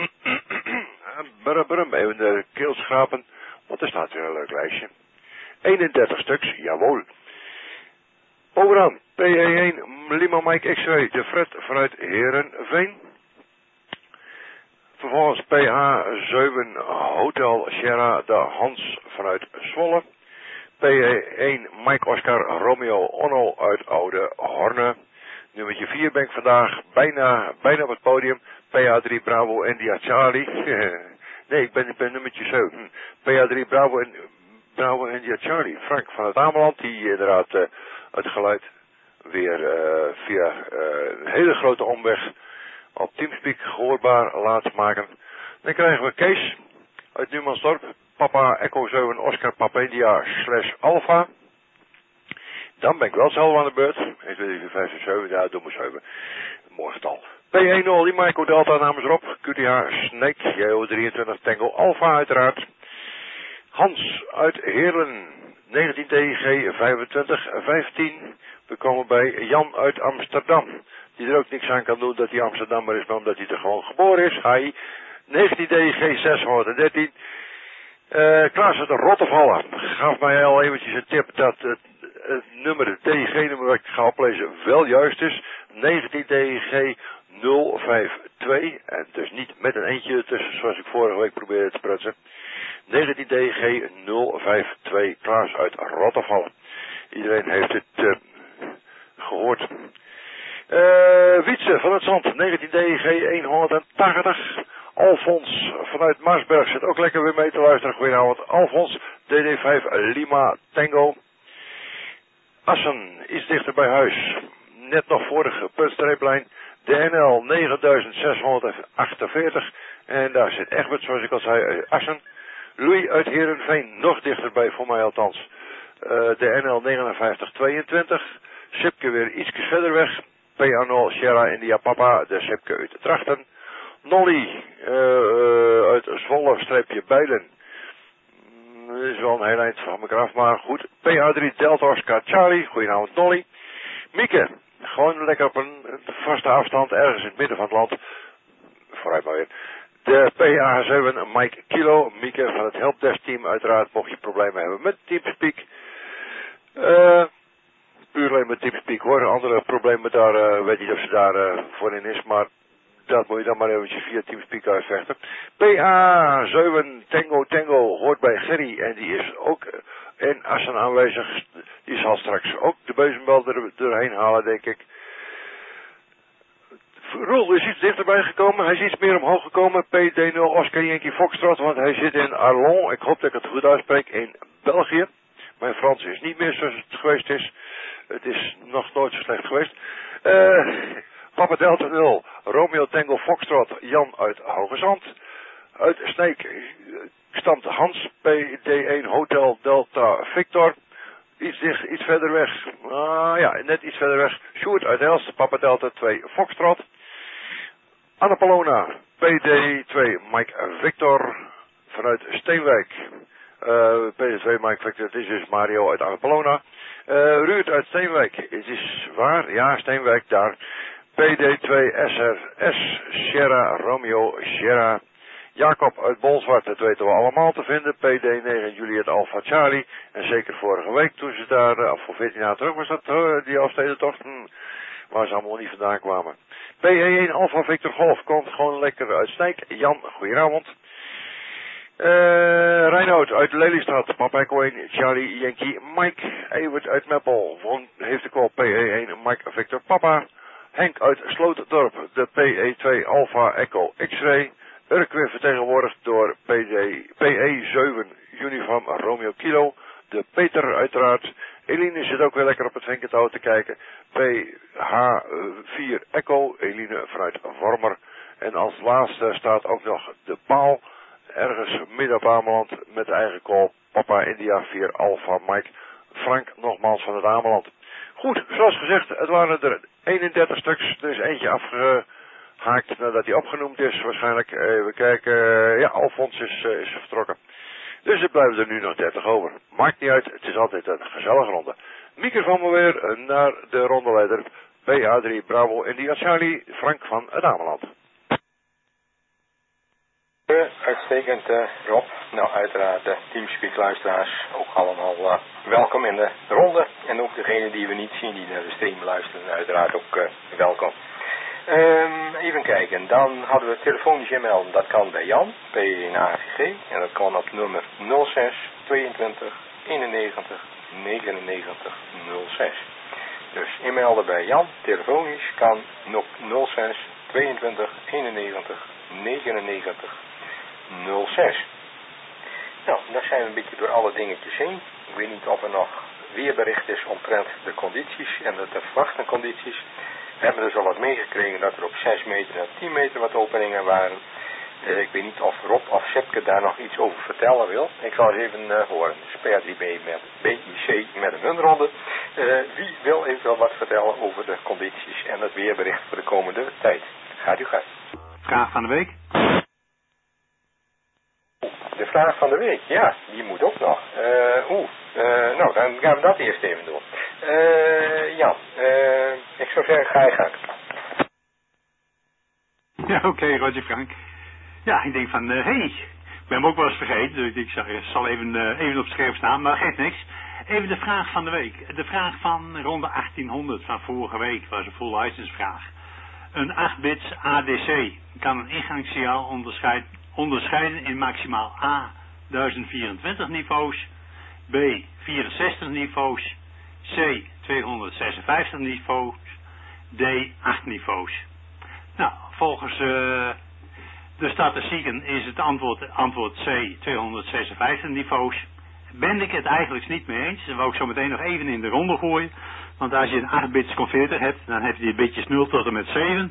Speaker 11: Brum, brum, even de keel schrapen, want er staat weer een leuk lijstje. eenendertig stuks, jawohl. Bovenaan, P E één Lima Mike X-ray, de Fred vanuit Herenveen. Vervolgens P H zeven Hotel Sierra de Hans vanuit Zwolle. P E één Mike Oscar Romeo Onno uit Oude Horne. Nummertje vier ben ik vandaag bijna, bijna op het podium. P H drie Bravo India Charlie. Nee, ik ben, ik ben nummertje zeven. P H drie Bravo, en, Bravo India Charlie. Frank van het Ameland, die inderdaad uh, het geluid weer uh, via uh, een hele grote omweg op Teamspeak gehoorbaar laat maken. Dan krijgen we Kees uit Numansdorp. Papa Echo zeven Oscar Papa India slash Alpha. Dan ben ik wel zelf aan de beurt. één, twee, drie, vier, vijf, zes, zeven. Ja, doe maar zeven. Mooi getal. P één nul Lima Echo Delta namens Rob. Q T H Snake. J O drieëntwintig Tango Alpha uiteraard. Hans uit Heerlen. negentien T G vijfentwintig vijftien. We komen bij Jan uit Amsterdam. Die er ook niks aan kan doen dat hij Amsterdammer is, maar omdat hij er gewoon geboren is. Hij negentien D G zeshonderddertien. Uh, Klaas uit Rottevallen gaf mij al eventjes een tip dat het, het nummer, het D G-nummer wat ik ga oplezen, wel juist is. negentien D G nul vijf twee. En dus niet met een eentje tussen, zoals ik vorige week probeerde te prutsen. negentien D G nul vijf twee. Klaas uit Rottevallen. Iedereen heeft het uh, gehoord. Uh, Wietse van het Zand, negentien D G honderdtachtig. Alfons vanuit Maasberg zit ook lekker weer mee te luisteren. Goedenavond. Alfons, D D vijf Lima Tango. Assen, iets dichter bij huis. Net nog voor de puntstreeplijn. D N L negen zeshonderdachtenveertig. En daar zit Egbert, zoals ik al zei, Assen. Louis uit Heerenveen, nog dichterbij voor mij althans. Uh, D N L negenenvijftig tweeëntwintig. Sipke weer iets verder weg. P A nul Sierra India Papa, de Sipke uit de Trachten. Nolly uh, uh, uit Zwolle streepje Bijlen. Dat is wel een heel eind van elkaar af, maar goed. P H drie Delta Oscar Charlie, goedenavond Nolly. Mieke, gewoon lekker op een vaste afstand, ergens in het midden van het land. Vooruit maar weer. De P H zeven Mike Kilo, Mieke van het Helpdesk team uiteraard, mocht je problemen hebben met Teamspeak. Uh, puur alleen met Teamspeak hoor, andere problemen daar, uh, weet niet of ze daar uh, voor in is, maar dat moet je dan maar eventjes via Teamspeak uitvechten. P H zeven Tango Tango hoort bij Gerry en die is ook in Assen aanwezig. Die zal straks ook de bezembel er, doorheen halen, denk ik. Roel is iets dichterbij gekomen. Hij is iets meer omhoog gekomen. P D nul Oscar Yankee Foxtrot, want hij zit in Arlon. Ik hoop dat ik het goed uitspreek, in België. Mijn Frans is niet meer zoals het geweest is. Het is nog nooit zo slecht geweest. Uh, Papa Delta nul, Romeo Tango Foxtrot, Jan uit Hoge Zand. Uit Sneek stamt Hans, P D één Hotel Delta Victor. iets dicht, iets verder weg. Ah ja, net iets verder weg. Sjoerd uit Elst, Papa Delta twee Foxtrot. Annapolona, P D twee Mike Victor vanuit Steenwijk. Uh, P D twee Mike Victor, het is dus Mario uit Annapolona. Uh, Ruud uit Steenwijk, het is waar, ja, Steenwijk daar. P D twee S R S, Sierra Romeo Sierra. Jacob uit Bolzwart, dat weten we allemaal te vinden. P D negen Juliet Alpha Charlie. En zeker vorige week toen ze daar, uh, of voor veertien jaar terug was dat, uh, die Afstedentocht, hm, waar ze allemaal niet vandaan kwamen. P E één Alpha Victor Golf komt gewoon lekker uit Snijk. Jan, goedenavond. Uh, Reinoud uit Lelystad, Papa Echo één, Charlie Yankee, Mike, Ewert uit Meppel, Von heeft de call P E één, Mike Victor Papa, Henk uit Sloterdorp, de P E twee Alpha Echo X-Ray, Urk weer vertegenwoordigd door P E zeven Uniform Romeo Kilo, de Peter uiteraard, Eline zit ook weer lekker op het vinkertouw te kijken, P H vier Echo, Eline vanuit Wormer, en als laatste staat ook nog de Paal, ergens midden op Ameland met de eigen call, Papa India vier Alpha Mike, Frank nogmaals van het Ameland. Goed, zoals gezegd, het waren er eenendertig stuks, er is eentje afgehaakt nadat hij opgenoemd is waarschijnlijk. Even kijken, ja, Alfons is, uh, is vertrokken. Dus er blijven er nu nog dertig over. Maakt niet uit, het is altijd een gezellige ronde. Microfoon maar weer naar de rondeleider P A drie Bravo India Charlie, Frank van het Ameland.
Speaker 1: Uh, uitstekend uh, Rob. Nou uiteraard de uh, Teamspeak luisteraars ook allemaal uh, welkom in de ronde. En ook degenen die we niet zien die naar de stream luisteren uiteraard ook uh, welkom. Um, even kijken, dan hadden we telefonisch inmelden, dat kan bij Jan, P één A G G. En dat kan op nummer nul zes tweeëntwintig eenennegentig negenennegentig nul zes. Dus inmelden bij Jan, telefonisch kan op nul zes tweeëntwintig eenennegentig negenennegentig nul zes. Nou, dan zijn we een beetje door alle dingetjes heen. Ik weet niet of er nog weerbericht is omtrent de condities en de te verwachten condities. We hebben dus al wat meegekregen dat er op zes meter en tien meter wat openingen waren. Uh, ik weet niet of Rob of Sepke daar nog iets over vertellen wil. Ik zal eens even uh, horen. Dus P A drie B met B I C met een munronde. Uh, wie wil eventueel wat vertellen over de condities en het weerbericht voor de komende tijd? Gaat u gang.
Speaker 2: Vraag van de week.
Speaker 1: De vraag van de week, ja, die moet ook nog. Uh, Oeh, uh, nou dan gaan we dat eerst even doen. Uh, ja, uh, ik zou zeggen, ga je gang.
Speaker 2: Ja, oké, okay, Roger Frank. Ja, ik denk van, hé, uh, hey, ik ben hem ook wel eens vergeten, dus ik zeg, ik zal even, uh, even op scherp staan, maar geeft niks. Even de vraag van de week. De vraag van ronde achttienhonderd van vorige week was een full license vraag. Een acht bits A D C kan een ingangssignaal onderscheiden, onderscheiden in maximaal A duizend vierentwintig niveaus, B vierenzestig niveaus, C tweehonderdzesenvijftig niveaus, D acht niveaus. Nou, volgens uh, de statistieken is het antwoord, antwoord C tweehonderdzesenvijftig niveaus. Ben ik het eigenlijk niet mee eens. Dat wil ik zo meteen nog even in de ronde gooien. Want als je een acht bits converter hebt, dan heb je die bitjes nul tot en met zeven.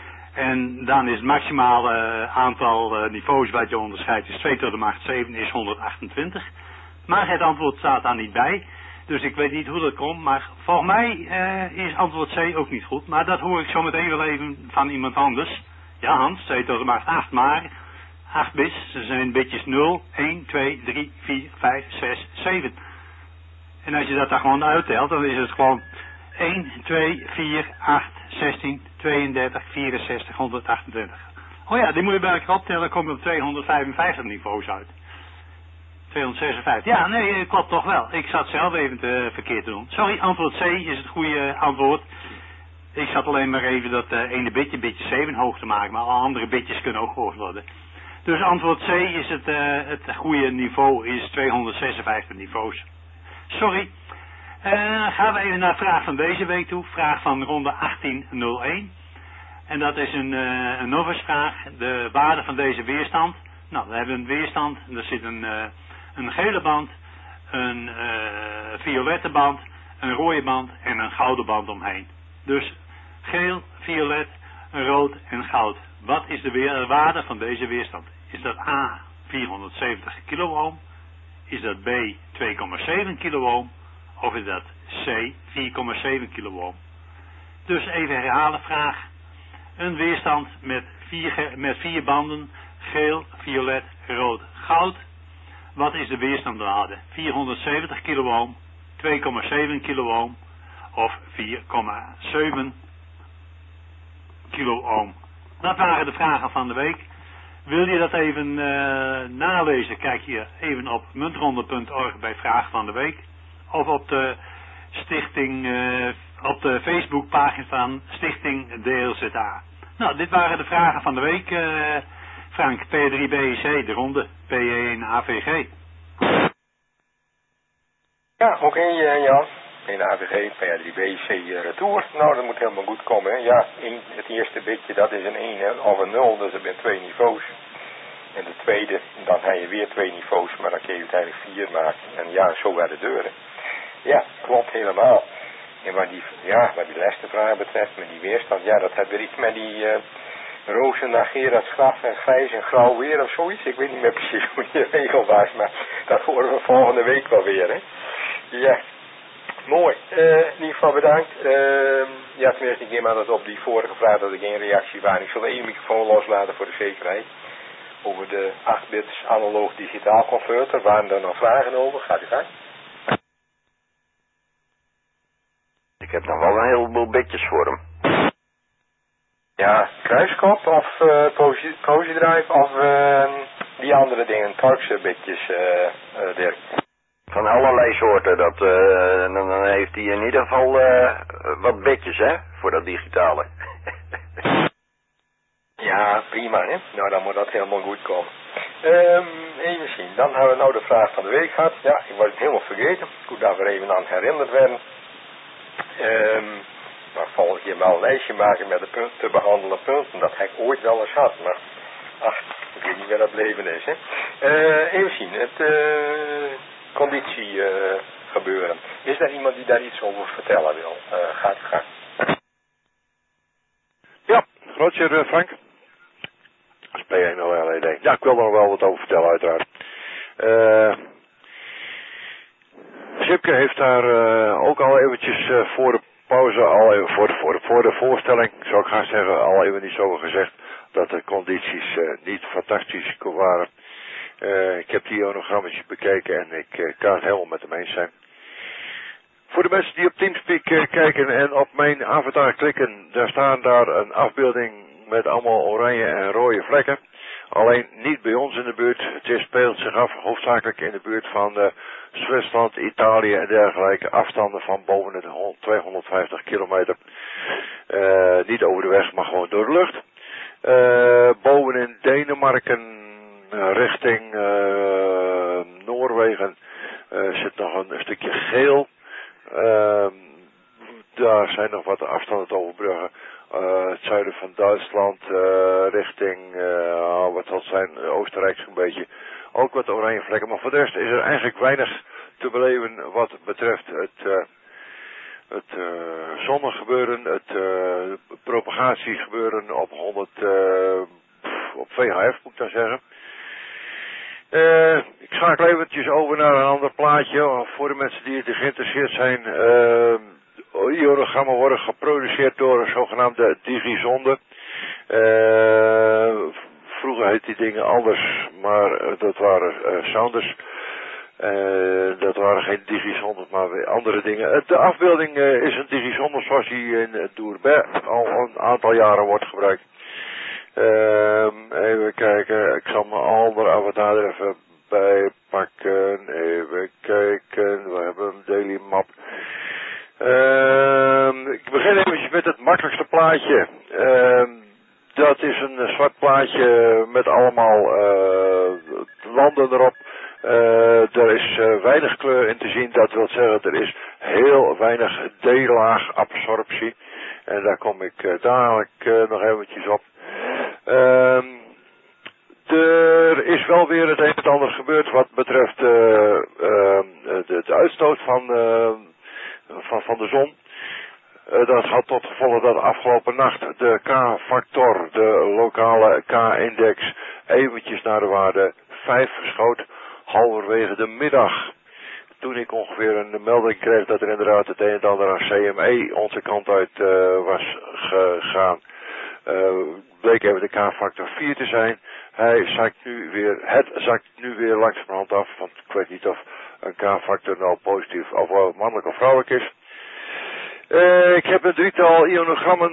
Speaker 2: En dan is het maximaal uh, aantal uh, niveaus wat je onderscheidt is twee tot de macht zeven is honderdachtentwintig. Maar het antwoord staat daar niet bij. Dus ik weet niet hoe dat komt. Maar volgens mij uh, is antwoord C ook niet goed. Maar dat hoor ik zo meteen wel even van iemand anders. Ja Hans, twee tot de macht acht. Maar acht bits, ze zijn bitjes nul, één, twee, drie, vier, vijf, zes, zeven. En als je dat dan gewoon uittelt, dan is het gewoon één, twee, vier, acht, zestien, tweeëndertig, vierenzestig, honderdachtentwintig. Oh ja, die moet je bij elkaar optellen, dan kom je op tweehonderdvijfenvijftig niveaus uit. tweehonderdzesenvijftig. Ja, nee, klopt toch wel. Ik zat zelf even te verkeerd te doen. Sorry, antwoord C is het goede antwoord. Ik zat alleen maar even dat uh, ene bitje, bitje zeven hoog te maken, maar alle andere bitjes kunnen ook hoog worden. Dus antwoord C is het, uh, het goede niveau, is tweehonderdzesenvijftig niveaus. Sorry. Uh, gaan we even naar de vraag van deze week toe. Vraag van ronde achttienhonderdéén. En dat is een, uh, een novice vraag. De waarde van deze weerstand. Nou, we hebben een weerstand. Er zit een, uh, een gele band, een uh, violette band, een rode band en een gouden band omheen. Dus geel, violet, rood en goud. Wat is de weer, waarde van deze weerstand? Is dat A vierhonderdzeventig kiloohm? Is dat B twee komma zeven kiloohm? of is dat C, vier komma zeven kiloohm. Dus even herhalen vraag. Een weerstand met vier, met vier banden, geel, violet, rood, goud. Wat is de weerstandwaarde? vierhonderdzeventig kiloohm, twee komma zeven kiloohm of vier komma zeven kiloohm. Dat waren de vragen van de week. Wil je dat even uh, nalezen? Kijk je even op muntronde punt org bij Vraag van de Week. Of op de stichting, uh, op de Facebookpagina van Stichting D L Z A. Nou, dit waren de vragen van de week, uh, Frank. P drie B I C, de ronde. P één A V G.
Speaker 1: Ja, oké, okay, Jan. P één A V G, P drie B I C uh, retour. Nou, dat moet helemaal goed komen. Hè. Ja, in het eerste bitje, dat is een één hè, of een nul, dus er zijn twee niveaus. En de tweede, dan heb je weer twee niveaus, maar dan kun je uiteindelijk vier maken. En ja, zo werden de deuren. Ja, klopt helemaal. En wat die, ja, wat die laatste vraag betreft, met die weerstand, ja, dat heeft weer iets met die uh, rozen naar Gerard Graf en grijs en grauw weer of zoiets. Ik weet niet meer precies hoe die regel was, maar dat horen we volgende week wel weer, hè. Ja, mooi. Uh, in ieder geval bedankt. Uh, ja, tenminste, ik neem aan dat op die vorige vraag dat er geen reactie was. Ik zal één microfoon loslaten voor de zekerheid. Over de acht bits analoog digitaal converter. Waren er nog vragen over? Gaat u gang.
Speaker 12: Ik heb nog wel een heleboel bitjes voor hem.
Speaker 1: Ja, kruiskop of uh, Cozy Drive of uh, die andere dingen, Torx bitjes, uh, uh, Dirk.
Speaker 12: Van allerlei soorten. Dat, uh, dan, dan heeft hij in ieder geval uh, wat bitjes, hè, voor dat digitale.
Speaker 1: Ja, prima, hè. Nou, dan moet dat helemaal goed komen. Um, even zien, dan hebben we nou de vraag van de week gehad. Ja, ik was het helemaal vergeten. Goed dat we er even aan herinnerd werden. Um, maar volgende keer wel een lijstje maken met de punten, te behandelen punten. Dat heb ik ooit wel eens gehad, maar ach, ik weet niet meer dat leven is, hè. Uh, even zien, het uh, conditie uh, gebeuren. Is er iemand die daar iets over vertellen wil? Uh, gaat u gang.
Speaker 11: Ja, grootje uh, Frank. Dat is P één O L E D. Ja, ik wil er nog wel wat over vertellen uiteraard. Uh, Sipke heeft daar uh, ook al eventjes uh, voor de pauze, al even voor de, voor, de, voor de voorstelling, zou ik gaan zeggen, al even iets over gezegd dat de condities uh, niet fantastisch waren. Uh, ik heb die ionogrammetjes bekeken en ik uh, kan het helemaal met hem eens zijn. Voor de mensen die op Teamspeak uh, kijken en op mijn avatar klikken, daar staan daar een afbeelding met allemaal oranje en rode vlekken. Alleen niet bij ons in de buurt. Het speelt zich af hoofdzakelijk in de buurt van uh, Zwitserland, Italië en dergelijke. Afstanden van boven de tweehonderdvijftig kilometer. Uh, niet over de weg, maar gewoon door de lucht. Uh, boven in Denemarken, uh, richting uh, Noorwegen, uh, zit nog een, een stukje geel. Uh, daar zijn nog wat afstanden te overbruggen. Uh, het zuiden van Duitsland, uh, richting, uh, wat zal het zijn, Oostenrijk zo'n beetje. Ook wat oranje vlekken, maar voor de rest is er eigenlijk weinig te beleven wat betreft het, uh, het uh, zonnegebeuren, het uh, propagatiegebeuren op honderd, uh, op V H F moet ik dan zeggen. Uh, ik schakel eventjes over naar een ander plaatje, voor de mensen die geïnteresseerd zijn. Uh, Ionogrammen worden geproduceerd door een zogenaamde digizonde. Uh, vroeger heette die dingen anders, maar uh, dat waren uh, sounders. Uh, dat waren geen digizondes, maar weer andere dingen. De afbeelding uh, is een digizonde zoals die in Doerbij al een aantal jaren wordt gebruikt. Uh, even kijken, ik zal mijn andere avatar er even bij pakken. Even kijken, we hebben een daily map. Uh, ik begin even met het makkelijkste plaatje. Uh, dat is een zwart plaatje met allemaal uh, landen erop. Uh, er is uh, weinig kleur in te zien. Dat wil zeggen, er is heel weinig D-laag absorptie. En daar kom ik uh, dadelijk uh, nog eventjes op. Uh, er is wel weer het een en ander gebeurd wat betreft uh, uh, de, de uitstoot van... Uh, Van, van de zon. Uh, dat had tot gevolg dat afgelopen nacht de K-factor, de lokale K-index, eventjes naar de waarde vijf verschoot. Halverwege de middag toen ik ongeveer een melding kreeg dat er inderdaad het een en ander aan C M E onze kant uit uh, was gegaan, uh, bleek even de K-factor vier te zijn. Hij zakt nu weer, het zakt nu weer langzamerhand af, want ik weet niet of een K-factor nou positief of uh, mannelijk of vrouwelijk is. Uh, ik heb een drietal ionogrammen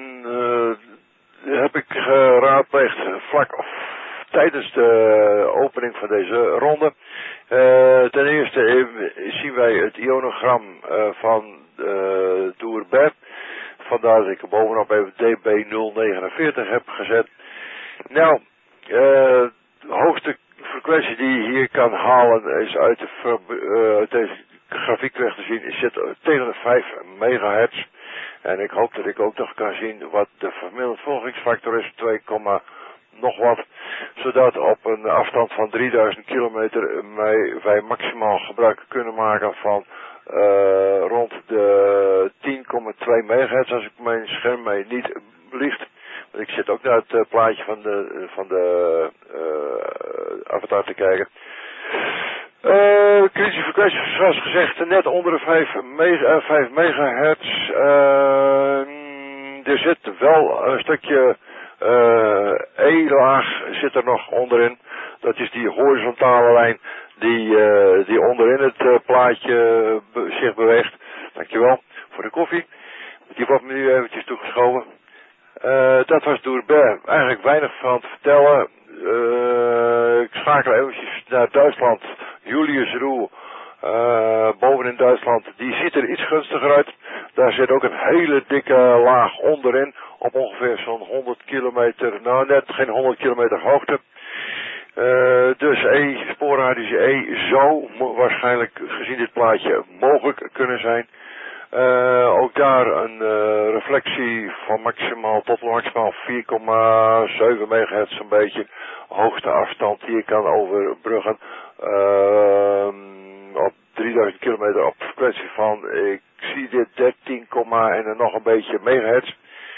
Speaker 11: uh, heb ik geraadpleegd vlak of tijdens de opening van deze ronde. Uh, ten eerste uh, zien wij het ionogram uh, van uh, Dourbet. Vandaar dat ik er bovenop even D B nul negenenveertig heb gezet. Nou, uh, de hoogste frequentie die je hier kan halen is uit, de, uh, uit deze grafiek weg te zien, is zit tegen de vijf megahertz. En ik hoop dat ik ook nog kan zien wat de verminderd volgingsfactor is, twee, nog wat. Zodat op een afstand van drieduizend kilometer wij, wij maximaal gebruik kunnen maken van uh, rond de tien komma twee megahertz, als ik mijn scherm mee niet liegt. Want ik zit ook naar het uh, plaatje van de, van de uh, avatar te kijken. Uh, kritische frequentie, zoals gezegd, net onder de vijf megahertz. Uh, er zit wel een stukje uh, E-laag zit er nog onderin. Dat is die horizontale lijn die, uh, die onderin het uh, plaatje be zich beweegt. Dankjewel voor de koffie. Die wordt me nu eventjes toegeschoven. Uh, dat was Dourbet. Eigenlijk weinig van te vertellen. Uh, ik schakel eventjes naar Duitsland. Julius Roel, uh, boven in Duitsland, die ziet er iets gunstiger uit. Daar zit ook een hele dikke laag onderin, op ongeveer zo'n honderd kilometer, nou net geen honderd kilometer hoogte. Uh, dus E, spoorradische E, zou waarschijnlijk gezien dit plaatje mogelijk kunnen zijn. Uh, ook daar een uh, reflectie van maximaal tot maximaal vier komma zeven megahertz een beetje. Hoogste afstand die je kan overbruggen. Uh, op drieduizend kilometer op frequentie van, ik zie dit dertien, en dan nog een beetje megahertz.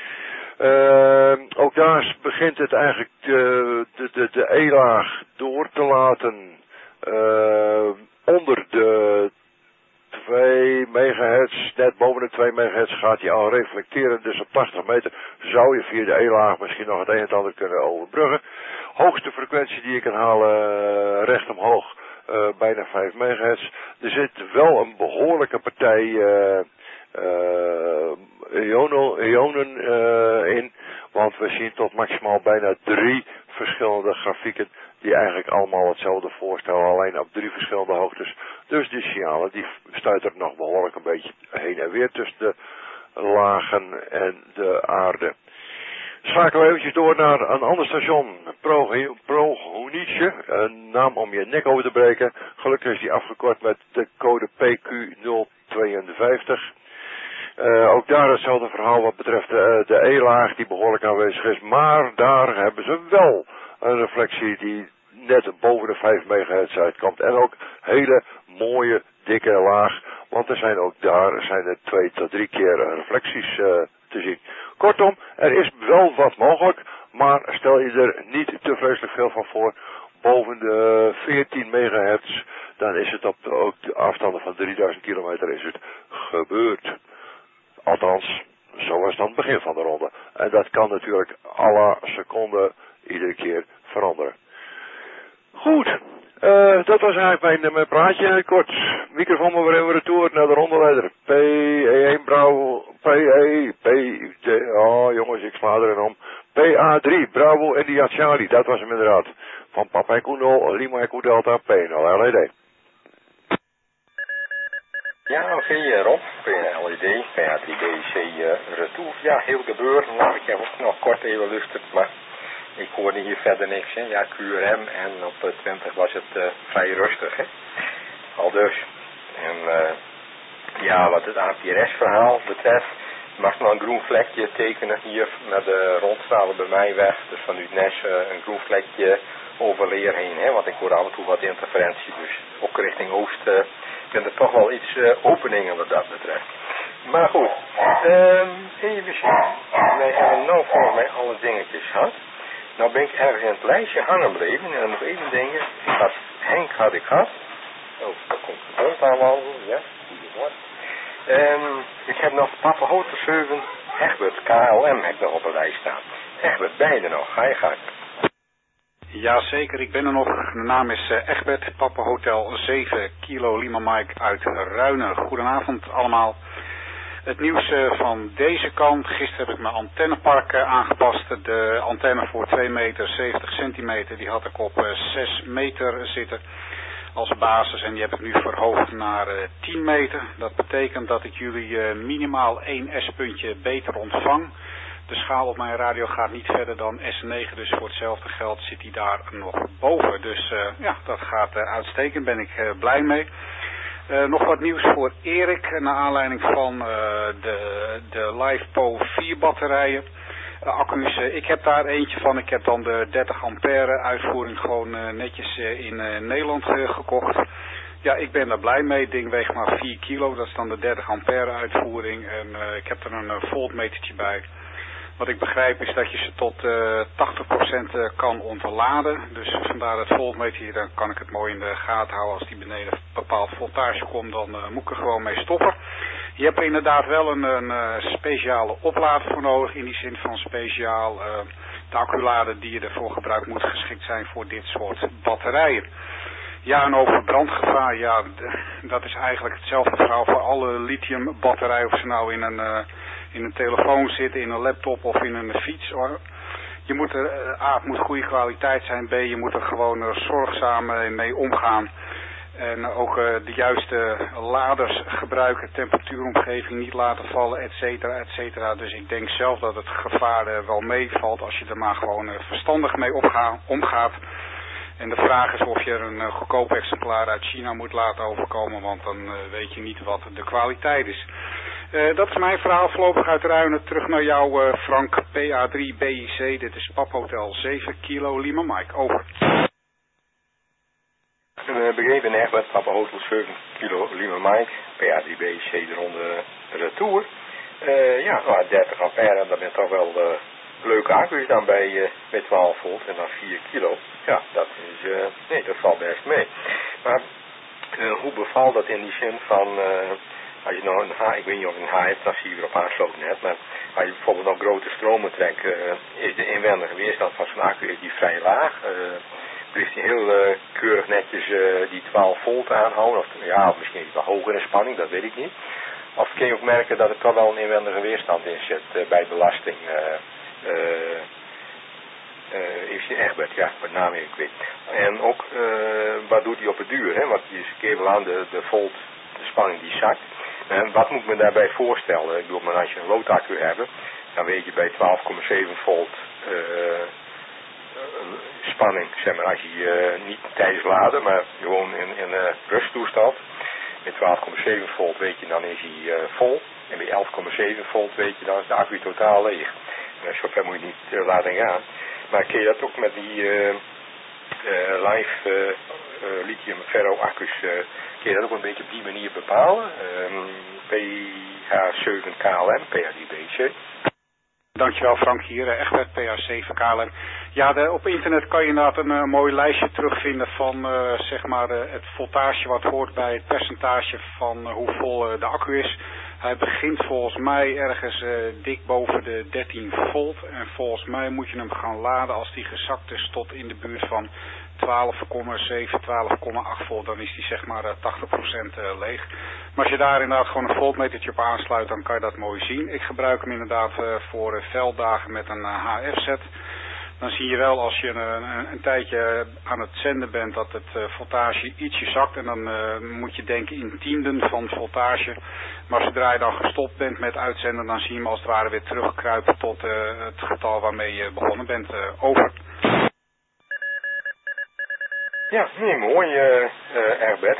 Speaker 11: Uh, ook daar begint het eigenlijk de, de, de, de E-laag door te laten uh, onder de twee megahertz, net boven de twee megahertz gaat hij al reflecteren, dus op tachtig meter zou je via de E-laag misschien nog het een en ander kunnen overbruggen. Hoogste frequentie die je kan halen, recht omhoog, uh, bijna vijf megahertz. Er zit wel een behoorlijke partij uh, uh, ionen, ionen uh, in, want we zien tot maximaal bijna drie verschillende grafieken die eigenlijk allemaal hetzelfde voorstellen, alleen op drie verschillende hoogtes. Dus die signalen die stuiten er nog behoorlijk een beetje heen en weer tussen de lagen en de aarde. Schakelen we eventjes door naar een ander station, Prohonice, een naam om je nek over te breken. Gelukkig is die afgekort met de code P Q nul tweeënvijftig. Uh, ook daar hetzelfde verhaal wat betreft de, de E-laag die behoorlijk aanwezig is, maar daar hebben ze wel een reflectie die net boven de vijf megahertz uitkomt. En ook hele mooie dikke laag, want er zijn ook daar zijn er twee tot drie keer reflecties uh, te zien. Kortom, er is wel wat mogelijk, maar stel je er niet te vreselijk veel van voor. Boven de veertien megahertz, dan is het op de, ook de afstanden van drieduizend kilometer is het gebeurd. Althans, zo was dan het begin van de ronde. En dat kan natuurlijk alle seconde iedere keer veranderen. Goed, uh, dat was eigenlijk mijn, mijn praatje. Kort, microfoon maar weer even retour naar de rondeleider. P E één Bravo, P E, P D, oh jongens, ik sla erin om. P A drie, Bravo India Charlie, dat was hem inderdaad. Van Papa Echo nul, Lima Echo Delta, P nul L E D.
Speaker 1: Ja, oké, okay, Rob, P L E D, P A drie B C uh, retour. Ja, heel gebeuren. Nou, ik heb ook nog kort even lusterd, maar ik hoorde hier verder niks. Hè. Ja, Q R M en op uh, twintig was het uh, vrij rustig. Hè. Al dus. En uh, ja, wat het A P R S-verhaal betreft, mag nog een groen vlekje tekenen hier met de rondstralen bij mij weg. Dus vanuit Nes uh, een groen vlekje over Leer heen. Hè, want ik hoor af en toe wat interferentie. Dus ook richting Oost uh, zijn er toch wel iets uh, openingen wat dat betreft. Maar goed, um, even zien. Wij hebben nou volgens mij alle dingetjes gehad. Nou ben ik ergens in het lijstje hangen gebleven en dan nog even denken. Ik had, Henk had ik gehad. Oh, daar komt de bond aanwandelen, ja, goedemorgen. Um, ik heb nog Papa Hotel zeven, Egbert, K L M heb ik nog op een lijst staan. Egbert, ben je er nog? Ga je gang.
Speaker 13: Jazeker, ik ben er nog. De naam is uh, Egbert, Papa Hotel zeven, Kilo Lima Mike uit Ruinen. Goedenavond allemaal. Het nieuws uh, van deze kant. Gisteren heb ik mijn antennepark uh, aangepast. De antenne voor twee meter zeventig centimeter, die had ik op uh, zes meter zitten als basis. En die heb ik nu verhoogd naar uh, tien meter. Dat betekent dat ik jullie uh, minimaal één S-puntje beter ontvang. De schaal op mijn radio gaat niet verder dan S negen, dus voor hetzelfde geld zit hij daar nog boven. Dus uh, ja, dat gaat uh, uitstekend, ben ik uh, blij mee. Uh, nog wat nieuws voor Erik, naar aanleiding van uh, de, de LivePo vier batterijen. Uh, accu's, uh, ik heb daar eentje van, ik heb dan de dertig ampère uitvoering gewoon uh, netjes uh, in uh, Nederland uh, gekocht. Ja, ik ben daar blij mee. Het ding weegt maar vier kilo, dat is dan de dertig ampère uitvoering. En uh, ik heb er een uh, voltmetertje bij. Wat ik begrijp is dat je ze tot uh, tachtig procent kan ontladen. Dus vandaar het voltmeter hier, dan kan ik het mooi in de gaten houden. Als die beneden een bepaald voltage komt, dan uh, moet ik er gewoon mee stoppen. Je hebt er inderdaad wel een, een uh, speciale oplader voor nodig. In die zin van speciaal. Uh, de acculader die je ervoor gebruikt moet geschikt zijn voor dit soort batterijen. Ja, en over brandgevaar, ja, dat is eigenlijk hetzelfde verhaal voor alle lithium batterijen. Of ze nou in een... Uh, in een telefoon zitten, in een laptop of in een fiets. Je moet er, A, het moet goede kwaliteit zijn, B, je moet er gewoon uh, zorgzaam mee omgaan. En ook uh, de juiste laders gebruiken, temperatuuromgeving niet laten vallen, et cetera, et cetera. Dus ik denk zelf dat het gevaar uh, wel meevalt als je er maar gewoon uh, verstandig mee opga- omgaat. En de vraag is of je er een uh, goedkoop exemplaar uit China moet laten overkomen, want dan uh, weet je niet wat de kwaliteit is. Uh, dat is mijn verhaal voorlopig uit Ruinen. Terug naar jou, uh, Frank, P A drie B I C. Dit is Papa Hotel zeven, Kilo Lima Mike. Over.
Speaker 1: Uh, begrepen Egbert, Papa Hotel zeven, Kilo Lima Mike. P A drie B I C de ronde retour. Uh, ja, nou, dertig ampère, dat bent toch wel uh, leuke accu's dan bij, uh, bij twaalf volt en dan vier kilo. Ja, dat is, uh, nee, dat valt best mee. Maar uh, hoe bevalt dat in die zin van... Uh, Als je nou een H, ik weet niet of je een H F-transceiver op aansloten hebt, maar als je bijvoorbeeld nog grote stromen trekt, uh, is de inwendige weerstand van zo'n accu is die vrij laag. Uh, blijft die heel uh, keurig netjes uh, die twaalf volt aanhouden, of, ja, of misschien iets wat hogere spanning, dat weet ik niet. Of kun je ook merken dat er toch wel een inwendige weerstand in zit uh, bij belasting. Uh, uh, uh, is die Egbert, ja, met name ik weet. En ook, uh, wat doet hij op het duur, hè? Want je keer wel aan de, de volt, de spanning die zakt. En wat moet ik me daarbij voorstellen? Ik bedoel, maar als je een loodaccu hebt, dan weet je bij twaalf komma zeven volt uh, spanning, zeg maar, als je uh, niet tijdens laden, maar gewoon in, in uh, rusttoestand. Met twaalf komma zeven volt weet je, dan is hij uh, vol. En bij elf komma zeven volt weet je, dan is de accu totaal leeg. En zover moet je niet uh, laten gaan. Maar kun je dat ook met die uh, uh, live uh, uh, lithium ferro accu's, uh, kun je dat ook een beetje op die manier bepalen? Um, P H zeven K L M, P A drie B I C.
Speaker 13: Dankjewel Frank, hier uh, Egbert, P H zeven K L M. Ja, de, op internet kan je inderdaad een uh, mooi lijstje terugvinden van uh, zeg maar uh, het voltage wat hoort bij het percentage van uh, hoe vol uh, de accu is. Hij begint volgens mij ergens uh, dik boven de dertien volt en volgens mij moet je hem gaan laden als die gezakt is tot in de buurt van twaalf komma zeven, twaalf komma acht volt, dan is die zeg maar uh, tachtig procent uh, leeg. Maar als je daar inderdaad gewoon een voltmetertje op aansluit, dan kan je dat mooi zien. Ik gebruik hem inderdaad uh, voor uh, velddagen met een uh, H F-set. Dan zie je wel als je een, een, een tijdje aan het zenden bent dat het uh, voltage ietsje zakt. En dan uh, moet je denken in tienden van voltage. Maar zodra je dan gestopt bent met uitzenden, dan zie je hem als het ware weer terugkruipen tot uh, het getal waarmee je begonnen bent. Uh, over.
Speaker 1: Ja, nee, mooi, uh, uh, Egbert,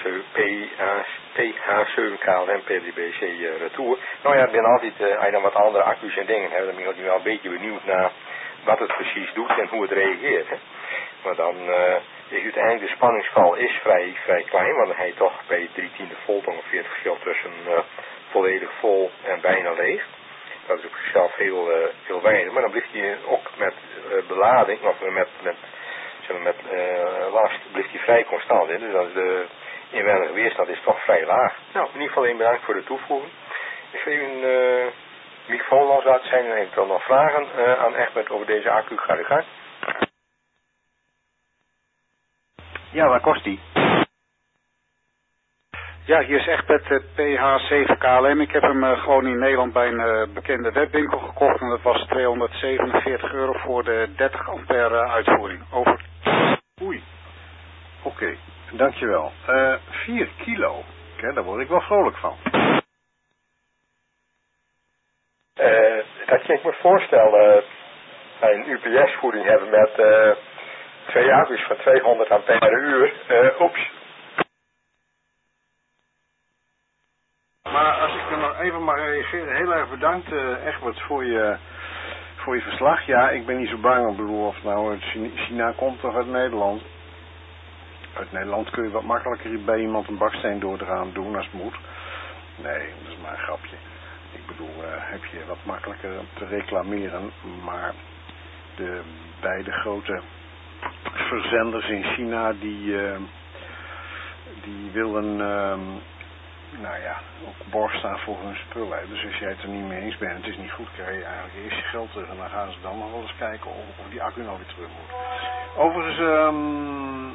Speaker 1: P H zeven K L M, P A drie B I C uh, retour. Nou ja, ik ben altijd, uh, als je dan wat andere accu's en dingen hebt, dan ben ik wel een beetje benieuwd naar wat het precies doet en hoe het reageert. Hè. Maar dan uh, is uiteindelijk de spanningsval is vrij, vrij klein, want dan heb je toch bij drie tiende volt ongeveer het verschil tussen uh, volledig vol en bijna leeg. Dat is op zichzelf heel, uh, heel weinig, maar dan blijft hij ook met uh, belading, of met, met, zeg maar met uh, last, blijft hij vrij constant. Hè. Dus als de in weinig weerstand is toch vrij laag. Nou, in ieder geval één bedankt voor de toevoeging. Ik geef een uh, microfoon los uit. Zijn er eventueel nog vragen uh, aan Egbert over deze accu? Ga je gang.
Speaker 14: Ja, waar kost die?
Speaker 13: Ja, hier is Egbert, uh, P H zeven K L M. Ik heb hem uh, gewoon in Nederland bij een uh, bekende webwinkel gekocht. En dat was tweehonderdzevenenveertig euro voor de dertig ampère uh, uitvoering. Over.
Speaker 5: Oei. Oké, okay. Dankjewel. Uh, vier kilo. Okay, daar word ik wel vrolijk van.
Speaker 1: Uh, dat kan ik me voorstellen. Uh, een U P S-voeding hebben met uh, twee accu's van tweehonderd ampère uur. Uh, oeps.
Speaker 5: Maar als ik er nog even mag reageren, heel erg bedankt uh, Egbert voor je, voor je verslag. Ja, ik ben niet zo bang, ik bedoel, of nou uit China komt of uit Nederland. Uit Nederland kun je wat makkelijker bij iemand een baksteen door de raam doen als het moet. Nee, dat is maar een grapje. Ik bedoel, uh, heb je wat makkelijker te reclameren, maar de beide grote verzenders in China die, uh, die willen... Uh, nou ja, ook borg staan voor hun spullen. Dus als jij het er niet mee eens bent, het is niet goed, krijg je eigenlijk eerst je geld terug en dan gaan ze dan nog wel eens kijken of, of die accu nou weer terug moet. Overigens, um,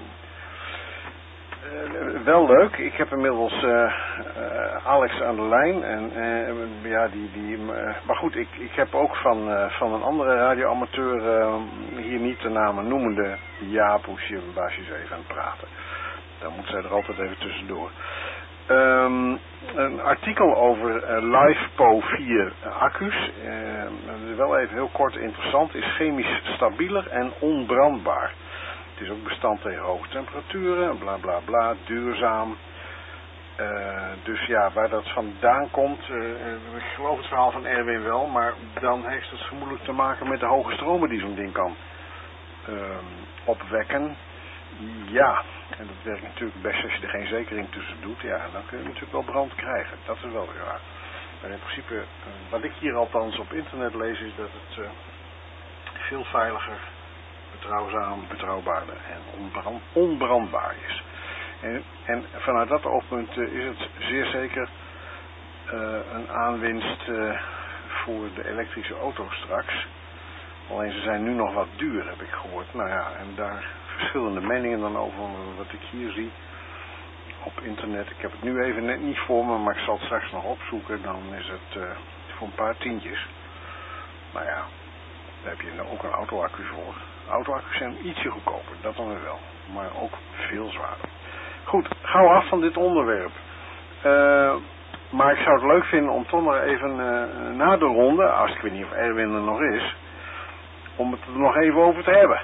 Speaker 5: uh, wel leuk. Ik heb inmiddels uh, uh, Alex aan de lijn en uh, ja, die, die, uh, maar goed, ik, ik heb ook van, uh, van een andere radioamateur, uh, hier niet de namen noemende, Jaap, hoe je een baasjes even aan het praten. Dan moet zij er altijd even tussendoor. Um, een artikel over uh, LiFePO vier accu's, uh, wel even heel kort interessant, is chemisch stabieler en onbrandbaar. Het is ook bestand tegen hoge temperaturen, bla bla bla, duurzaam. Uh, dus ja, waar dat vandaan komt, uh, ik geloof het verhaal van Erwin wel, maar dan heeft het vermoedelijk te maken met de hoge stromen die zo'n ding kan uh, opwekken. Ja, en dat werkt natuurlijk best als je er geen zekering tussen doet. Ja, dan kun je natuurlijk wel brand krijgen. Dat is wel weer waar. Maar in principe, uh, wat ik hier althans op internet lees, is dat het uh, veel veiliger, betrouwzaam, betrouwbaarder en onbrand, onbrandbaar is. En, en vanuit dat oogpunt uh, is het zeer zeker uh, een aanwinst uh, voor de elektrische auto's straks. Alleen ze zijn nu nog wat duur, heb ik gehoord. Nou ja, en daar verschillende meningen dan over wat ik hier zie op internet. Ik heb het nu even net niet voor me, maar ik zal het straks nog opzoeken. Dan is het uh, voor een paar tientjes. Nou ja, daar heb je ook een auto-accu voor. Auto-accu's zijn ietsje goedkoper, dat dan weer wel. Maar ook veel zwaarder. Goed, gauw af van dit onderwerp. Uh, maar ik zou het leuk vinden om toch nog even uh, na de ronde, als ik weet niet of Erwin er nog is, om het er nog even over te hebben.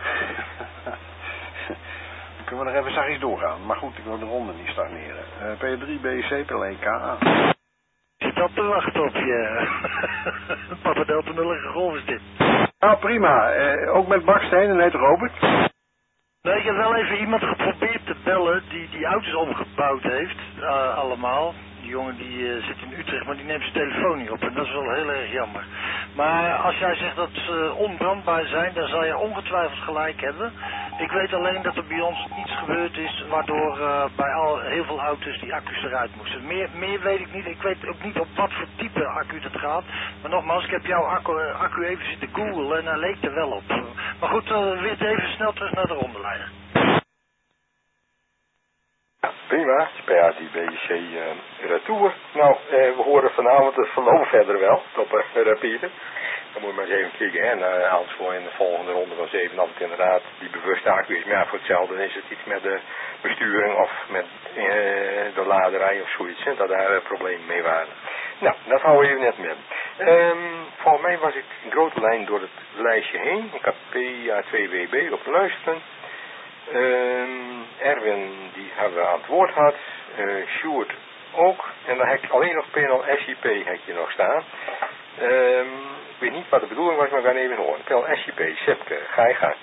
Speaker 5: Dan kunnen we nog even zachtjes doorgaan. Maar goed, ik wil de ronde niet stagneren. Uh, P drie, B C, P L E K A.
Speaker 8: Ik zit op te wachten op je. Papa Delta nullige golf is dit.
Speaker 5: Nou prima. Uh, ook met baksteen en heet Robert.
Speaker 8: Nee, ik heb wel even iemand geprobeerd te bellen die die auto's omgebouwd heeft. Uh, allemaal. Die jongen die uh, zit in Utrecht, maar die neemt zijn telefoon niet op. En dat is wel heel erg jammer. Maar als jij zegt dat ze onbrandbaar zijn, dan zal je ongetwijfeld gelijk hebben. Ik weet alleen dat er bij ons iets gebeurd is, waardoor uh, bij al heel veel auto's die accu's eruit moesten. Meer, meer weet ik niet. Ik weet ook niet op wat voor type accu het gaat. Maar nogmaals, ik heb jouw accu, accu even zitten googlen en hij leek er wel op. Maar goed, uh, weer even snel terug naar de rondeleider.
Speaker 1: Ja, prima. P H D B C uh, retour. Nou, uh, we horen vanavond het verloop verder wel op uh, rapide. Dan moet je maar eens even kijken. En uh, anders voor in de volgende ronde van zeven altijd inderdaad die bewuste accu is. Maar ja, voor hetzelfde is het iets met de besturing of met uh, de laderij of zoiets. Hè, dat daar uh, problemen mee waren. Nou, dat houden we even net met. Um, volgens mij was ik in grote lijn door het lijstje heen. Ik had P A twee W B op luisteren. Um, Erwin, die hebben we aan het woord gehad. Uh, Sjoerd ook. En dan heb ik alleen nog P N L S I P heb je nog staan. Um, ik weet niet wat de bedoeling was, maar we gaan even horen. P N L S I P, Sipke, ga je gang.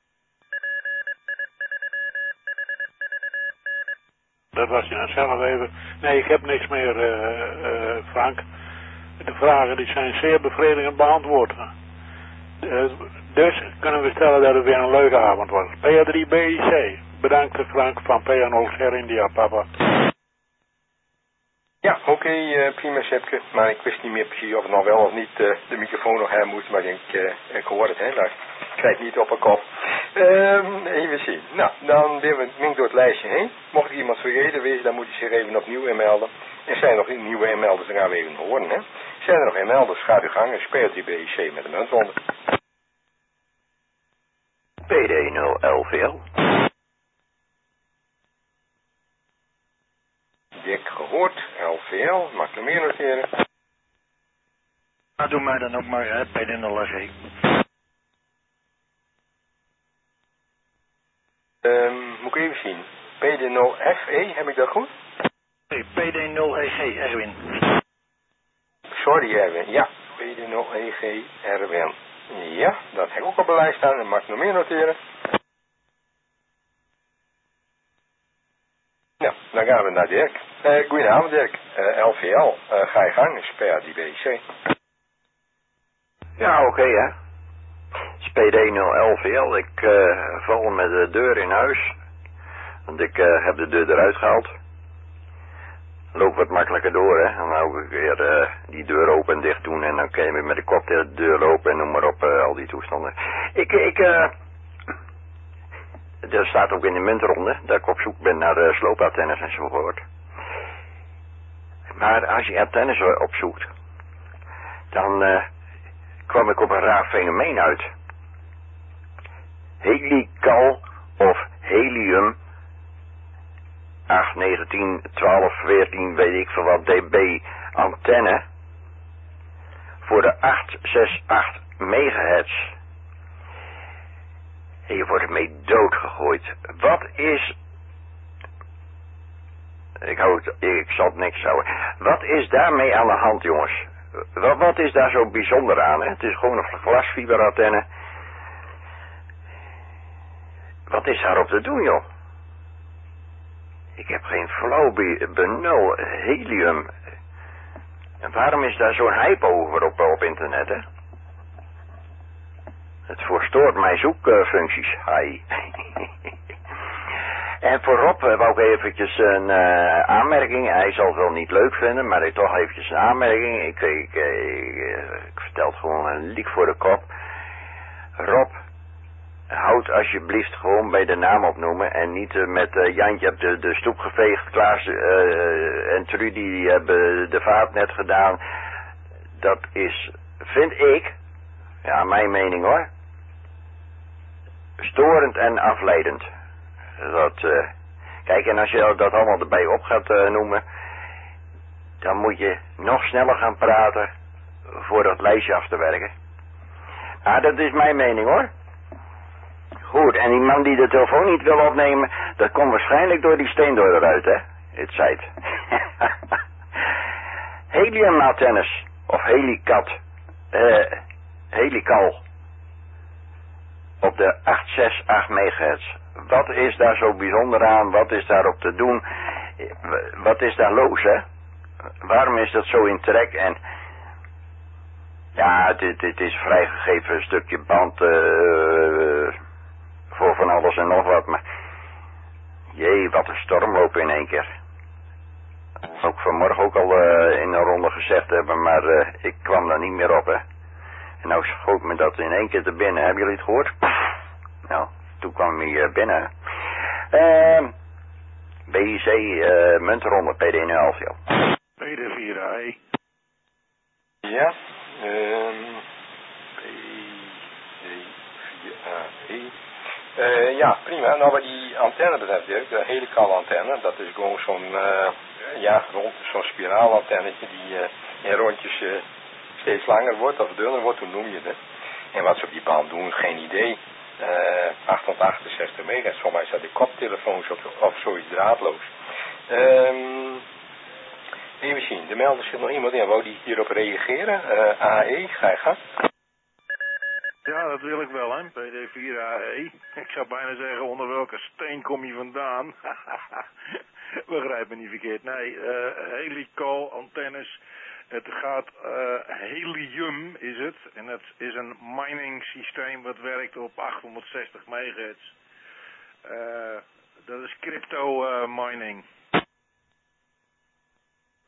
Speaker 6: Dat was je nou zelf even. Nee, ik heb niks meer, uh, uh, Frank. De vragen die zijn zeer bevredigend beantwoord. Uh, dus kunnen we stellen dat het weer een leuke avond was. P A drie B C. Bedankt Frank van P A nul Ger India, papa.
Speaker 1: Ja, oké, okay, uh, prima Sepke. Maar ik wist niet meer precies of het nog wel of niet uh, de microfoon nog hebben moest. Maar ik denk, uh, ik hoor het, hè. Maar ik krijg het niet op een kop. Um, even zien. Nou, dan weer we door het lijstje heen. Mocht ik iemand vergeten wezen, dan moet je zich even opnieuw inmelden. En zijn er nog nieuwe inmelders, dan gaan we even horen, hè. Zijn er nog inmelders, gaat u gang. Speelt die B I C met de muntronde.
Speaker 12: P D nul L V L.
Speaker 1: Dik gehoord, L V L, mag ik nog meer noteren?
Speaker 8: Nou, doe mij dan ook maar, hè, P D nul F E.
Speaker 1: Um, moet ik even zien. P D nul F E, heb ik dat goed?
Speaker 8: Nee, P D nul E G, Erwin.
Speaker 1: Sorry Erwin, ja. P D nul E G, Erwin. Ja, dat heb ik ook op de lijst staan en mag ik nog meer noteren? Nou, dan gaan we naar Dirk. Uh, goedenavond Dirk. Uh, L V L, uh, ga je gang, spare die B I C.
Speaker 12: Ja, oké okay, hè. P D nul L V L, ik uh, val met de deur in huis. Want ik uh, heb de deur eruit gehaald. Loop wat makkelijker door, hè. Dan hou ik weer uh, die deur open en dicht doen. En dan kun je met de kop de deur lopen en noem maar op, uh, al die toestanden. Ik, ik, uh, er staat ook in de muntronde dat ik op zoek ben naar uh, sloopantennes enzovoort. Maar als je antennes opzoekt, dan uh, kwam ik op een raar fenomeen uit. Helical of helium acht, negentien, twaalf, veertien, weet ik veel wat, dB antenne voor de acht zes acht megahertz. En je wordt ermee doodgegooid. Wat is... Ik, hou het, ik zal het niks houden. Wat is daarmee aan de hand, jongens? Wat, wat is daar zo bijzonder aan? Hè? Het is gewoon een glasfiberantenne. Wat is daarop te doen, joh? Ik heb geen flauw benul. Helium. En waarom is daar zo'n hype over op, op internet, hè? Het verstoort mijn zoekfuncties. Hi. En voorop uh, wou ik eventjes een uh, aanmerking. Hij zal het wel niet leuk vinden, maar ik toch eventjes een aanmerking. Ik, ik, ik, ik vertel het gewoon een liek voor de kop. Rob, houd alsjeblieft gewoon bij de naam opnoemen en niet uh, met uh, Jantje hebt de, de stoep geveegd, Klaas uh, en Trudy die hebben de vaart net gedaan. Dat is, vind ik, ja mijn mening hoor, storend en afleidend. Dat, uh, kijk, en als je dat allemaal erbij op gaat uh, noemen, dan moet je nog sneller gaan praten voor dat lijstje af te werken. Ah, dat is mijn mening hoor. Goed, en die man die de telefoon niet wil opnemen, dat komt waarschijnlijk door die steendeur eruit, hè? Het zijt. Heliumantennes, of helicat, uh, helical, op de acht zes acht megahertz. Wat is daar zo bijzonder aan? Wat is daarop te doen? Wat is daar los, hè? Waarom is dat zo in trek? En ja, dit, dit is vrijgegeven een stukje band uh, voor van alles en nog wat. Maar jee, wat een stormloop in één keer. Ook vanmorgen ook al uh, in een ronde gezegd hebben, maar uh, ik kwam daar niet meer op, hè. En nou schoot me dat in één keer te binnen. Hebben jullie het gehoord? Nou, toen kwam hij uh, binnen. Uh, B I C, uh, muntronde, P D nul L V L.
Speaker 8: P D vier A E.
Speaker 1: Ja, um, P D vier A E. Uh, ja, prima. Nou, wat die antenne betreft, de helical antenne, dat is gewoon zo'n, uh, ja, rond zo'n spiraalantennetje die uh, in rondjes uh, steeds langer wordt of dunner wordt, hoe noem je het? En wat ze op die band doen, geen idee. Uh, achthonderdachtenzestig megahertz, voor mij staat de koptelefoons of, of zoiets draadloos. Um, even zien, er meldt zich nog iemand in, wou die hierop reageren? Uh, A E, ga je gang.
Speaker 15: Ja, dat wil ik wel, hè, P D vier A E. Ik zou bijna zeggen, onder welke steen kom je vandaan? Begrijp me niet verkeerd. Nee, uh, helical antennes. Het gaat, uh, helium is het. En het is een mining systeem wat werkt op achthonderdzestig megahertz. Uh, dat is crypto uh, mining.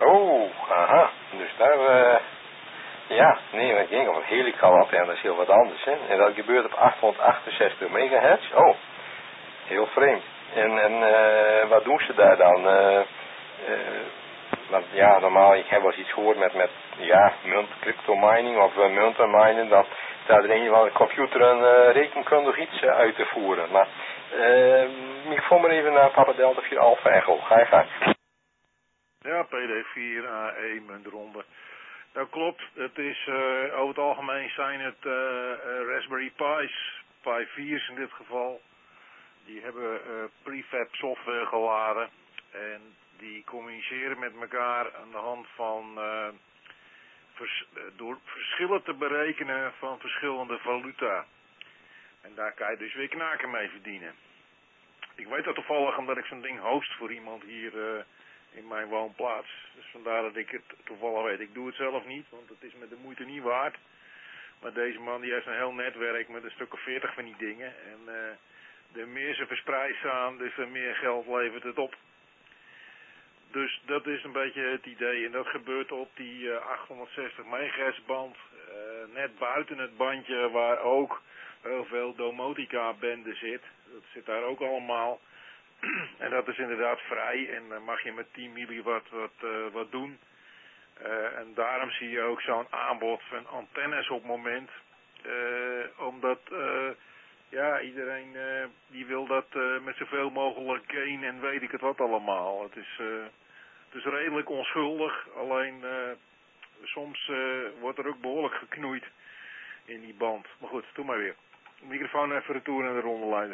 Speaker 1: Oh, aha. Dus daar, uh, ja, nee, dat ging op een helical-antenne, dat is heel wat anders, hè. En dat gebeurt op achthonderdachtenzestig megahertz. Oh, heel vreemd. En, en uh, wat doen ze daar dan? Uh, uh, want ja, normaal, ik heb wel eens iets gehoord met, met ja, munt, crypto mining of uh, munten minen, dat daar er een van de computer een uh, rekenkundig iets uh, uit te voeren. Maar, uh, ik voel maar even naar Papa Delta vier Alpha Echo. Ga je gang.
Speaker 15: Ja, P D vier A E muntronde. Dat klopt, het is uh, over het algemeen zijn het uh, uh, Raspberry Pi's, Pi vier's in dit geval. Die hebben uh, prefab software geladen en die communiceren met elkaar aan de hand van uh, vers, uh, door verschillen te berekenen van verschillende valuta. En daar kan je dus weer knaken mee verdienen. Ik weet dat toevallig omdat ik zo'n ding host voor iemand hier uh, in mijn woonplaats. Dus vandaar dat ik het toevallig weet. Ik doe het zelf niet, want het is me de moeite niet waard. Maar deze man die heeft een heel netwerk met een stuk of veertig van die dingen. En uh, de meer ze verspreid staan, dus de meer geld levert het op. Dus dat is een beetje het idee. En dat gebeurt op die uh, achthonderdzestig megahertz band. Uh, net buiten het bandje waar ook heel veel domotica bende zit. Dat zit daar ook allemaal. En dat is inderdaad vrij. En dan mag je met tien milliwatt wat, uh, wat doen. Uh, en daarom zie je ook zo'n aanbod van antennes op het moment. Uh, omdat uh, ja, iedereen uh, die wil dat uh, met zoveel mogelijk gain en weet ik het wat allemaal. Het is, uh, het is redelijk onschuldig. Alleen uh, soms uh, wordt er ook behoorlijk geknoeid in die band. Maar goed, doe maar weer. Microfoon even retour naar de rondeleider.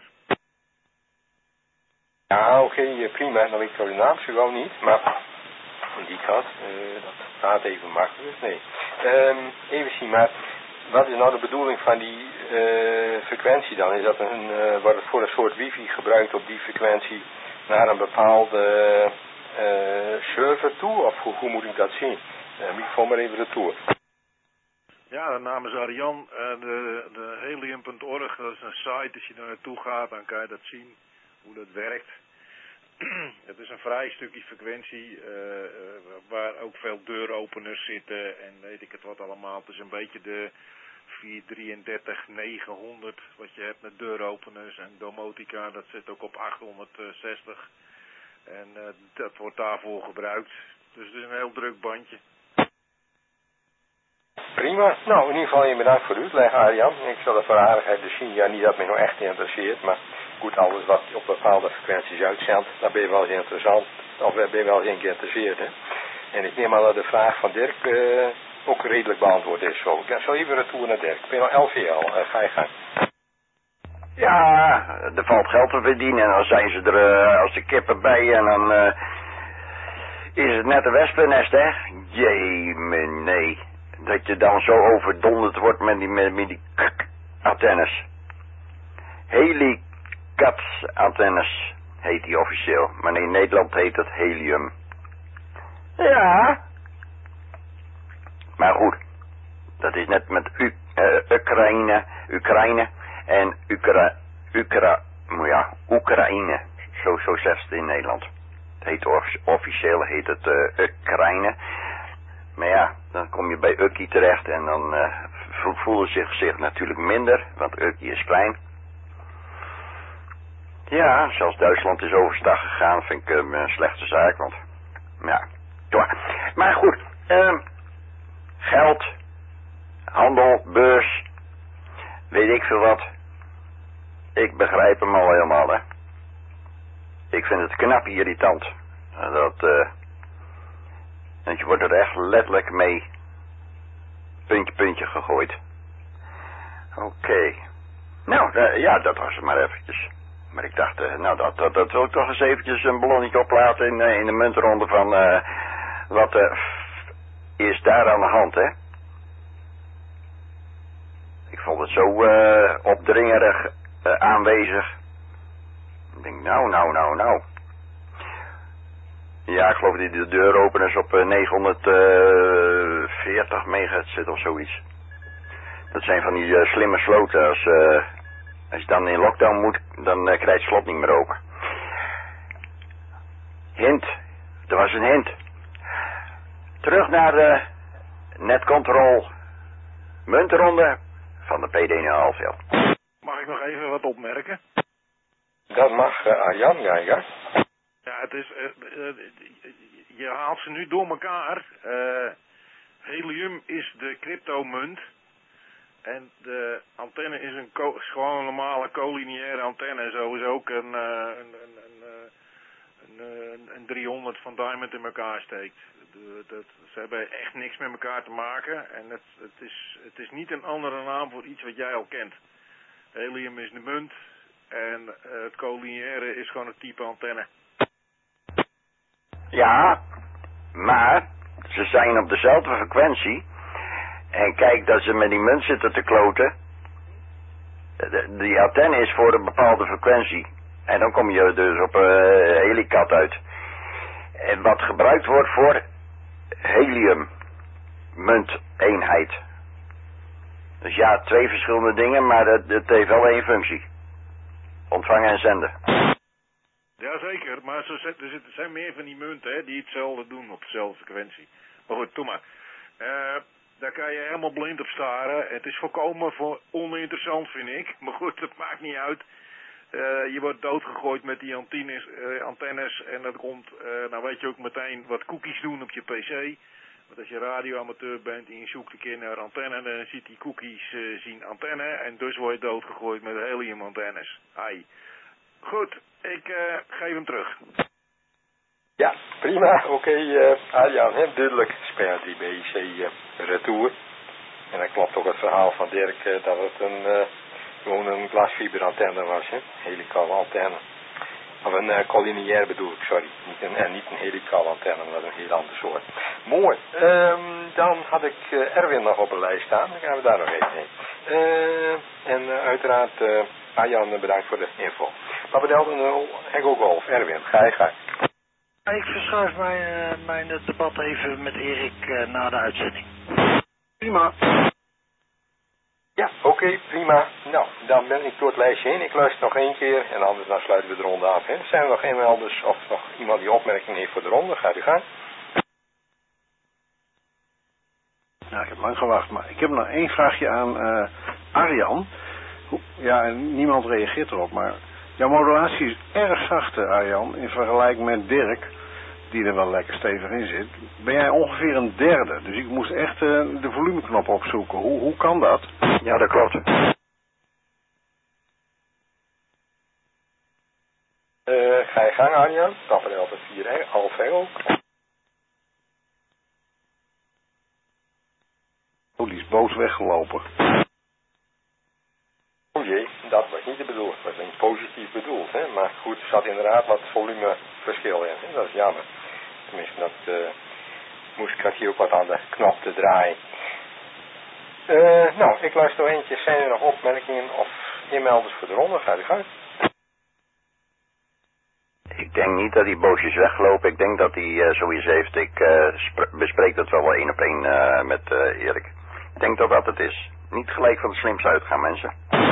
Speaker 1: Ja, oké, okay, prima. Dan weet ik de naam gewoon niet, maar die gaat, uh, dat gaat even makkelijk. Nee. Um, even zien, maar wat is nou de bedoeling van die uh, frequentie dan? Is dat een, uh, wordt het voor een soort wifi gebruikt op die frequentie naar een bepaalde uh, server toe? Of hoe, hoe moet ik dat zien? Uh, microfoon maar even retour.
Speaker 15: Ja, de naam is Arjan. Uh, de, de helium punt org, dat is een site. Als je daar naartoe gaat, dan kan je dat zien, hoe dat werkt. Het is een vrij stukje frequentie uh, uh, waar ook veel deuropeners zitten en weet ik het wat allemaal. Het is een beetje de vierhonderddrieëndertig negenhonderd wat je hebt met deuropeners en domotica, dat zit ook op achthonderdzestig. En uh, dat wordt daarvoor gebruikt. Dus het is een heel druk bandje.
Speaker 1: Prima. Nou, in ieder geval je bedankt voor de uitleg, Arjan. Ik zal de voor aardigheid dus zien, ja, niet dat me nog echt interesseert, maar goed, alles wat op bepaalde frequenties uitzendt, daar ben je wel eens interessant, of ben je wel eens geïnteresseerd, hè. En ik neem aan dat de vraag van Dirk uh, ook redelijk beantwoord is. Zo. Ik zal even retour naar Dirk. Ik ben al L V L, uh, ga je gang.
Speaker 12: Ja, er valt geld te verdienen en dan zijn ze er uh, als de kippen bij en dan uh, is het net een wespennest, hè. Jee, nee. Dat je dan zo overdonderd wordt met die, met, met die antennes. Helicats antennes heet die officieel. Maar in Nederland heet het helium. Ja. Maar goed. Dat is net met U, uh, Oekraïne, Oekraïne en Ukra, Ukra, ja, Oekraïne. Zo, zo zegt het in Nederland. Het heet officieel heet het uh, Oekraïne. Maar ja, dan kom je bij Ukkie terecht en dan uh, voelen zich, zich natuurlijk minder, want Ukkie is klein. Ja, zelfs Duitsland is overstag gegaan, vind ik um, een slechte zaak, want ja, toch. Maar goed, um, geld, handel, beurs, weet ik veel wat. Ik begrijp hem al helemaal, hè. Ik vind het knap irritant. Dat, uh, dat je wordt er echt letterlijk mee puntje puntje gegooid. Oké. Okay. Nou, uh, ja, dat was het maar eventjes. Maar ik dacht, uh, nou, dat, dat, dat wil ik toch eens eventjes een ballonnetje oplaten in, uh, in de muntronde van, uh, wat uh, is daar aan de hand, hè? Ik vond het zo uh, opdringerig uh, aanwezig. Ik denk, nou, nou, nou, nou. Ja, ik geloof dat de deuropeners op uh, negenhonderdveertig megahertz zit of zoiets. Dat zijn van die uh, slimme sloten. Als, uh, als je dan in lockdown moet, dan uh, krijg je het slot niet meer open. Hint. Er was een hint. terug naar de netcontrol muntronde van de P D nul Halfveld.
Speaker 15: Mag ik nog even wat opmerken?
Speaker 1: Dat mag, uh, Arjan, ja, ja.
Speaker 15: Ja, het is, uh, uh, je haalt ze nu door elkaar. Uh, helium is de cryptomunt. En de antenne is een ko gewoon een normale collineaire antenne. Zo is ook een, uh, een, een, een, een, een, een driehonderd van Diamond in elkaar steekt. De, dat, ze hebben echt niks met elkaar te maken. En het, het, is, het is niet een andere naam voor iets wat jij al kent. Helium is de munt. En uh, het collineaire is gewoon het type antenne.
Speaker 12: Ja, maar ze zijn op dezelfde frequentie. En kijk dat ze met die munt zitten te kloten. De, die antenne is voor een bepaalde frequentie. En dan kom je dus op een uh, helicat uit. En wat gebruikt wordt voor helium munteenheid. Dus ja, twee verschillende dingen, maar het, het heeft wel één functie. Ontvangen en zenden.
Speaker 15: Jazeker, maar zo zet, er zijn meer van die munten hè, die hetzelfde doen op dezelfde frequentie. Maar goed, doe maar. Uh, daar kan je helemaal blind op staren. Het is volkomen voor oninteressant, vind ik. Maar goed, dat maakt niet uit. Uh, je wordt doodgegooid met die antennes, uh, antennes en dat komt, uh, nou weet je ook meteen wat cookies doen op je pc. Want als je radioamateur bent en je zoekt een keer naar antenne, dan ziet die cookies uh, zien antenne en dus word je doodgegooid met helium antennes. Ai. Goed, ik uh, geef hem terug.
Speaker 1: Ja, prima. Oké, okay, uh, Arjan, hè, duidelijk. Speer die B C uh, retour. En dan klopt ook het verhaal van Dirk uh, dat het een, uh, gewoon een glasfiberantenne was, hè. Helical antenne. Of een uh, collineair bedoel ik, sorry. Niet een, uh, niet een helical antenne, maar een heel ander soort. Mooi. Um, dan had ik uh, Erwin nog op een lijst staan. Dan gaan we daar nog even heen. Uh, en uh, uiteraard, uh, Arjan, bedankt voor de info. Maar bedelden nul, Echo Golf. Erwin, ga je gang.
Speaker 8: Ik verschuif mijn, uh, mijn debat even met Erik uh, na de uitzending.
Speaker 15: Prima.
Speaker 1: Ja, oké, okay, prima. Nou, dan ben ik door het lijstje heen. Ik luister nog één keer en anders dan sluiten we de ronde af. Hè. Zijn er nog een elders of nog iemand die opmerking heeft voor de ronde? Gaat u gaan.
Speaker 5: Nou, ik heb lang gewacht, maar ik heb nog één vraagje aan uh, Arjan. Ja, niemand reageert erop, maar jouw modulatie is erg zacht, Arjan, in vergelijking met Dirk, die er wel lekker stevig in zit. Ben jij ongeveer een derde, dus ik moest echt uh, de volumeknop opzoeken. Hoe, hoe kan dat?
Speaker 12: Ja, dat klopt.
Speaker 1: Uh, ga je gang, Arjan. Stappen er altijd vier, half ook.
Speaker 5: Oh, die is boos weggelopen.
Speaker 1: O jee, dat was niet de bedoeling. Dat was niet positief bedoeld, hè. Maar goed, er zat inderdaad wat volumeverschil in, hè? Dat is jammer. Tenminste, dat uh, moest ik hier ook wat aan de knop te draaien. Uh, nou, ik luister nog eentje. Zijn er nog opmerkingen of inmelders voor de ronde? Ga je gang.
Speaker 12: Ik denk niet dat die boosjes weglopen. Ik denk dat hij uh, zoiets heeft. Ik uh, bespreek dat wel wel één op één uh, met uh, Erik. Ik denk dat dat het is. Niet gelijk van de slims uitgaan, mensen.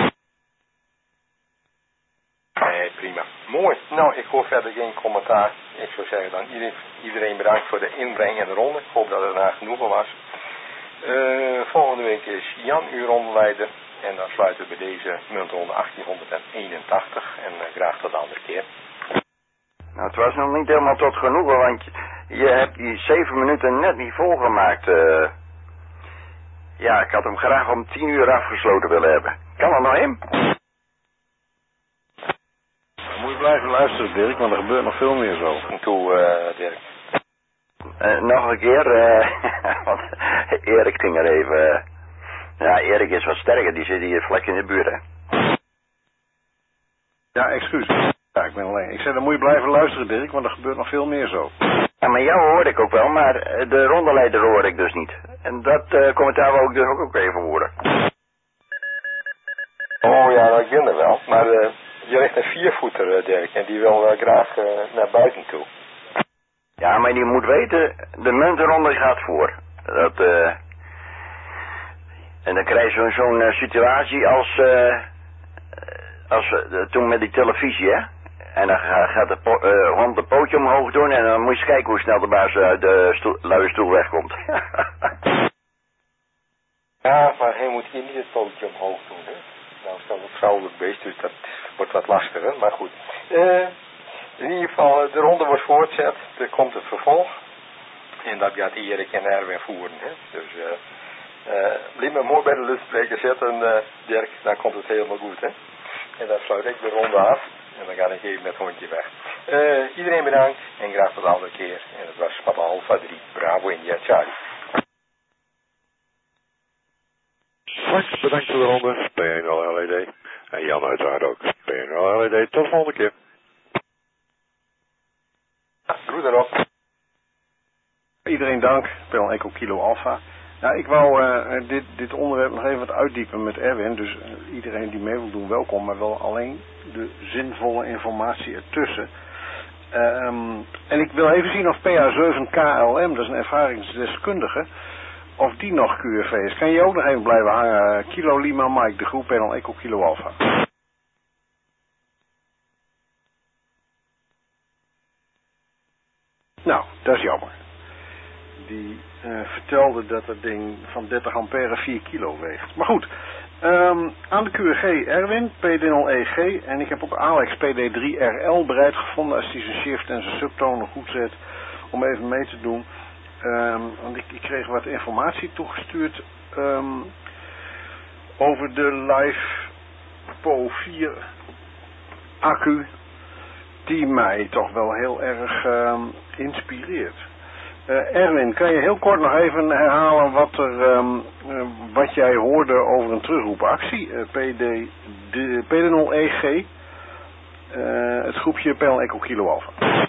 Speaker 1: Nee, prima. Mooi. Nou, ik hoor verder geen commentaar. Ik zou zeggen dan iedereen bedankt voor de inbreng en de ronde. Ik hoop dat het naar genoegen was. Uh, volgende week is Jan uw rondeleider. En dan sluiten we bij deze muntronde achttienhonderdeenentachtig. En uh, graag tot de andere keer.
Speaker 12: Nou, het was nog niet helemaal tot genoegen, want je hebt die zeven minuten net niet volgemaakt. Uh, ja, ik had hem graag om tien uur afgesloten willen hebben. Kan er nog in?
Speaker 5: Dan moet je blijven luisteren, Dirk, want er gebeurt nog veel meer zo.
Speaker 1: Toe, uh, Dirk.
Speaker 12: Uh, nog een keer, uh, want Erik ging er even... Uh, ja, Erik is wat sterker, die zit hier vlak in de buurt, hè.
Speaker 5: Ja, excuus. Ja, ik ben alleen. Ik zei, dan moet je blijven luisteren, Dirk, want er gebeurt nog veel meer zo.
Speaker 12: Ja, maar jou hoorde ik ook wel, maar de rondeleider hoorde ik dus niet. En dat uh, commentaar wil ik dus ook, ook even horen.
Speaker 1: Oh ja, dat ken er wel. Maar uh, je ligt een viervoeter, uh, Dirk, en die wil uh, graag uh, naar buiten toe.
Speaker 12: Ja, maar die moet weten, de muntenronde gaat voor. Dat, uh, en dan krijg je zo'n zo'n uh, situatie als, uh, als uh, toen met die televisie, hè. En dan gaat de po uh, hond de pootje omhoog doen en dan moet je eens kijken hoe snel de baas uit de stoel, luie stoel wegkomt.
Speaker 1: Ja, maar hij moet hier niet het pootje omhoog doen, hè. Nou is dat een vrouwelijk beest, dus dat wordt wat lastiger, maar goed. Uh, in ieder geval, de ronde wordt voortzet, er komt het vervolg. En dat gaat Erik en Erwin voeren, hè. Dus, uh, uh, blijf me mooi bij de luchtspreker zetten, uh, Dirk, dan komt het helemaal goed, hè. En dan sluit ik de ronde af. En dan ga ik even met het hondje weg. Uh, iedereen bedankt en graag tot de andere keer. En het was Papa Alpha drie, Bravo India Charlie.
Speaker 11: Frank, bedankt voor de ronde. P één L E D. En Jan uiteraard ook. P één L E D. Tot de volgende keer.
Speaker 1: Groet erop.
Speaker 5: Iedereen dank. P één Echo Kilo Alpha. Nou, ik wou uh, dit, dit onderwerp nog even wat uitdiepen met Erwin. Dus uh, iedereen die mee wil doen, welkom. Maar wel alleen de zinvolle informatie ertussen. Um, en ik wil even zien of P A zeven K L M, dat is een ervaringsdeskundige, of die nog Q R V is. Kan je ook nog even blijven hangen? Kilo Lima Mike, de groep P één Echo Kilo Alpha. Nou, dat is jammer. Die uh, vertelde dat het ding van dertig ampère vier kilo weegt. Maar goed, um, aan de Q R G Erwin, P D nul E G. En ik heb ook Alex P D drie R L bereid gevonden als hij zijn shift en zijn subtonen goed zet. Om even mee te doen. Um, want ik, ik kreeg wat informatie toegestuurd um, over de Live P O vier accu. Die mij toch wel heel erg um, inspireert. Uh, Erwin, kan je heel kort nog even herhalen wat, er, um, uh, wat jij hoorde over een terugroepactie? Uh, P D, de, P D nul E G, uh, het groepje P één Echo Kilo Alpha.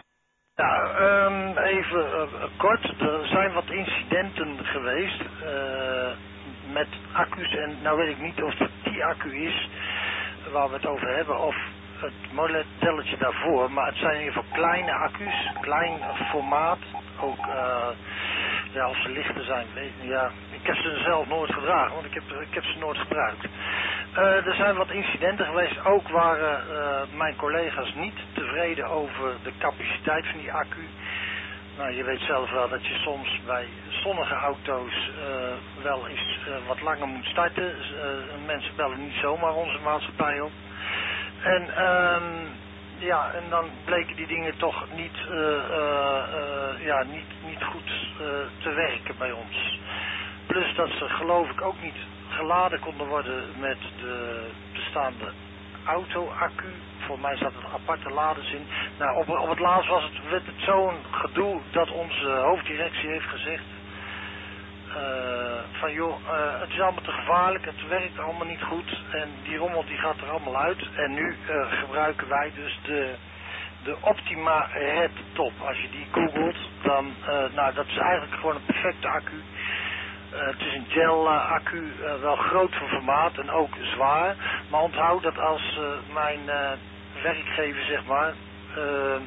Speaker 8: Ja, um, even uh, kort. Er zijn wat incidenten geweest uh, met accu's en nou weet ik niet of het die accu is waar we het over hebben of het modelletje daarvoor, maar het zijn in ieder geval kleine accu's, klein formaat, ook uh, ja, als ze lichter zijn, weet, ja, ik heb ze zelf nooit gedragen, want ik heb, ik heb ze nooit gebruikt. Uh, er zijn wat incidenten geweest, ook waren uh, mijn collega's niet tevreden over de capaciteit van die accu. Nou, je weet zelf wel dat je soms bij zonnige auto's uh, wel eens uh, wat langer moet starten. Uh, mensen bellen niet zomaar onze maatschappij op. En um, ja, en dan bleken die dingen toch niet, uh, uh, uh, ja, niet, niet goed uh, te werken bij ons. Plus dat ze geloof ik ook niet geladen konden worden met de bestaande auto-accu. Voor mij zat er aparte laders in. Nou, op, op het laatst was het, werd het zo'n gedoe dat onze hoofddirectie heeft gezegd Uh, van joh, uh, het is allemaal te gevaarlijk, het werkt allemaal niet goed en die rommel die gaat er allemaal uit. En nu uh, gebruiken wij dus de, de Optima Red Top. Als je die googelt, dan, uh, nou dat is eigenlijk gewoon een perfecte accu. Uh, het is een gel uh, accu, uh, wel groot van formaat en ook zwaar. Maar onthoud dat als uh, mijn uh, werkgever zeg maar, uh,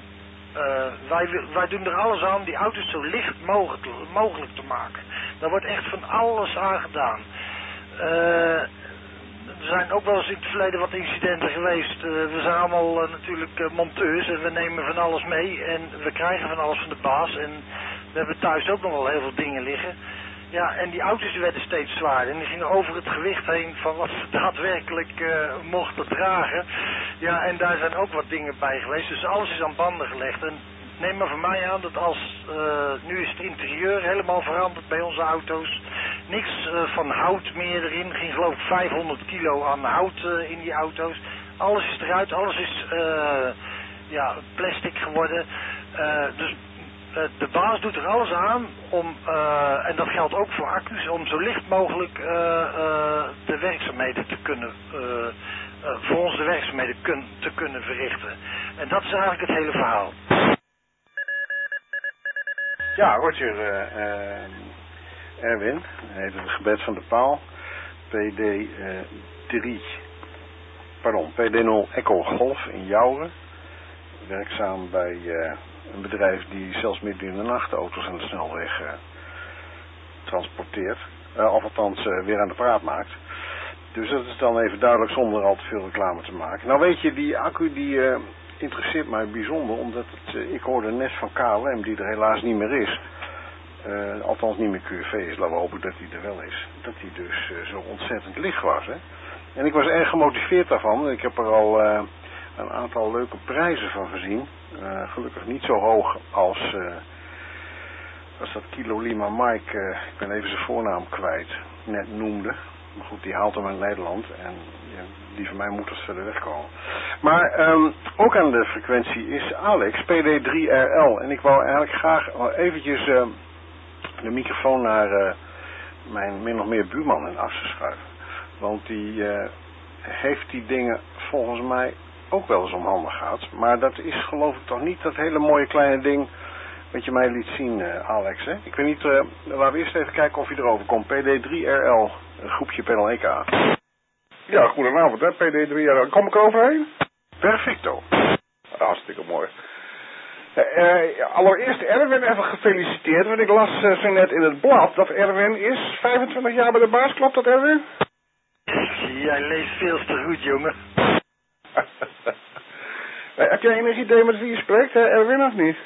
Speaker 8: uh, wij, wij doen er alles aan om die auto's zo licht mogelijk, mogelijk te maken. Daar wordt echt van alles aan gedaan. Uh, er zijn ook wel eens in het verleden wat incidenten geweest. Uh, we zijn allemaal uh, natuurlijk uh, monteurs en we nemen van alles mee en we krijgen van alles van de baas. En we hebben thuis ook nog wel heel veel dingen liggen. Ja, en die auto's werden steeds zwaarder en die gingen over het gewicht heen van wat ze daadwerkelijk uh, mochten dragen. Ja, en daar zijn ook wat dingen bij geweest. Dus alles is aan banden gelegd. En neem maar van mij aan dat als, uh, nu is het interieur helemaal veranderd bij onze auto's. Niks uh, van hout meer erin. Ging geloof ik vijfhonderd kilo aan hout uh, in die auto's. Alles is eruit, alles is uh, ja, plastic geworden. Uh, dus uh, de baas doet er alles aan om, uh, en dat geldt ook voor accu's, om zo licht mogelijk uh, uh, de werkzaamheden te kunnen, uh, uh, voor ons de werkzaamheden kun, te kunnen verrichten. En dat is eigenlijk het hele verhaal.
Speaker 5: Ja, Roger, uh, uh, Erwin, even het gebed van de paal, P D drie, pardon, P D nul Echo Golf in Jouren, werkzaam bij uh, een bedrijf die zelfs midden in de nacht auto's aan de snelweg uh, transporteert, uh, of althans uh, weer aan de praat maakt. Dus dat is dan even duidelijk zonder al te veel reclame te maken. Nou weet je, die accu die, uh, interesseert mij bijzonder, omdat het, uh, ik hoorde net van K L M, die er helaas niet meer is, uh, althans niet meer Q R V is, laten we hopen dat hij er wel is, dat hij dus uh, zo ontzettend licht was. Hè? En ik was erg gemotiveerd daarvan. Ik heb er al uh, een aantal leuke prijzen van gezien. Uh, gelukkig niet zo hoog als, uh, als dat Kilo Lima Mike, uh, ik ben even zijn voornaam kwijt, net noemde. Maar goed, die haalt hem in Nederland en ja, die van mij moet er verder wegkomen. Maar um, ook aan de frequentie is Alex, P D drie R L. En ik wou eigenlijk graag eventjes uh, de microfoon naar uh, mijn min of meer buurman in Assen schuiven. Want die uh, heeft die dingen volgens mij ook wel eens onhandig gehad. Maar dat is geloof ik toch niet dat hele mooie kleine ding wat je mij liet zien, uh, Alex. Hè? Ik weet niet, uh, laten we eerst even kijken of hij erover komt. P D drie R L, een groepje Panel E K.
Speaker 4: Ja, goedenavond hè, P D drie R L. Kom ik overheen?
Speaker 5: Perfecto.
Speaker 4: Hartstikke mooi. Uh, allereerst Erwin even gefeliciteerd, want ik las uh, zo net in het blad dat Erwin is vijfentwintig jaar bij de baas. Klopt dat, Erwin?
Speaker 8: Jij leest veel te goed, jongen.
Speaker 4: uh, heb jij enig idee met wie je spreekt, hè, Erwin, of niet?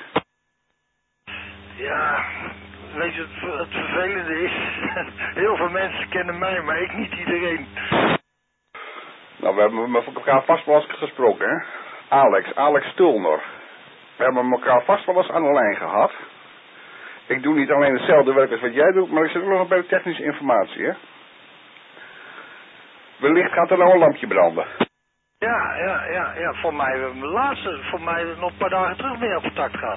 Speaker 8: Ja, weet je, het, het vervelende is, heel veel mensen kennen mij, maar ik niet iedereen.
Speaker 4: Nou, we hebben met elkaar vast wel eens gesproken, hè? Alex, Alex Stulner. We hebben elkaar vast wel eens aan de lijn gehad. Ik doe niet alleen hetzelfde werk als wat jij doet, maar ik zit ook nog bij de technische informatie, hè? Wellicht gaat er nou een lampje branden.
Speaker 8: Ja, ja, ja, ja, voor mij, mijn laatste, voor mij nog een paar dagen terug mee op contact gehad.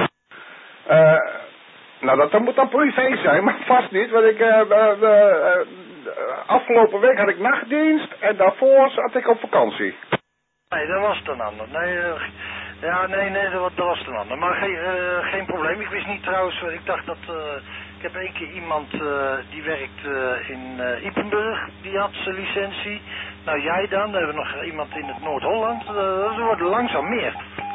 Speaker 4: Uh, nou, dat, dat moet dan privé zijn, maar vast niet, want ik, uh, uh, uh, uh, afgelopen week had ik nachtdienst en daarvoor zat ik op vakantie.
Speaker 8: Nee, dat was het een ander. Nee, uh, ja, nee, nee, dat, dat was het een ander. Maar geen, uh, geen probleem. Ik wist niet trouwens, ik dacht dat, uh, ik heb één keer iemand uh, die werkt uh, in uh, Ypenburg, die had zijn licentie. Nou, jij dan, dan hebben we nog iemand in het Noord-Holland, uh, dat wordt langzaam meer.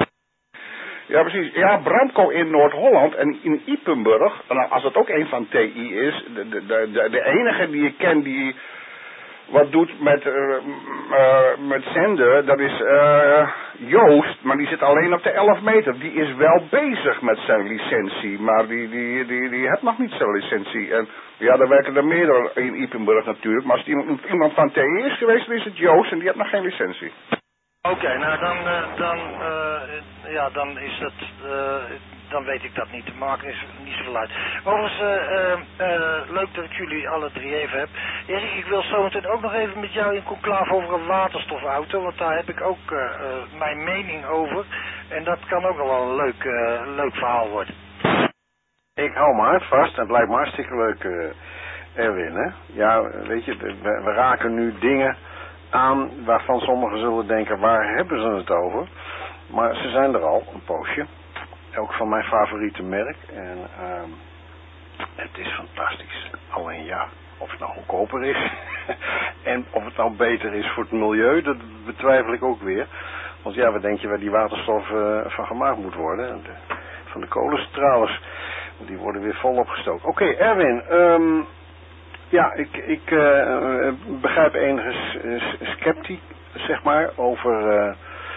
Speaker 4: Ja, precies. Ja, Brandco in Noord-Holland en in Ypenburg, nou, als dat ook een van T I is, de, de, de, de enige die ik ken die wat doet met, uh, uh, met zenden, dat is uh, Joost, maar die zit alleen op de elf meter. Die is wel bezig met zijn licentie, maar die, die, die, die heeft nog niet zijn licentie. En ja, daar werken er meerdere in Ypenburg natuurlijk, maar als het iemand, iemand van T I is geweest, dan is het Joost en die heeft nog geen licentie.
Speaker 8: Oké, okay, nou dan, uh, dan, uh, ja, dan is het, uh, dan weet ik dat niet. Het maakt is niet zoveel uit. Overigens, uh, uh, uh, leuk dat ik jullie alle drie even heb. Erik, ik wil zo meteen ook nog even met jou in conclave over een waterstofauto, want daar heb ik ook uh, uh, mijn mening over. En dat kan ook nog wel een leuk, uh, leuk verhaal worden.
Speaker 5: Ik hou mijn hart vast en het lijkt me hartstikke leuk, uh, Erwin, hè? Ja, weet je, we, we raken nu dingen aan waarvan sommigen zullen denken, waar hebben ze het over? Maar ze zijn er al, een poosje. Ook van mijn favoriete merk. En uh, het is fantastisch. Alleen ja, of het nou goedkoper is en of het nou beter is voor het milieu, dat betwijfel ik ook weer. Want ja, wat denk je waar die waterstof uh, van gemaakt moet worden? De, van de kolencentrales. Die worden weer volop gestoken. Oké, okay, Erwin, um, ja, ik, ik uh, begrijp enigszins uh, sceptiek, zeg maar, over, uh,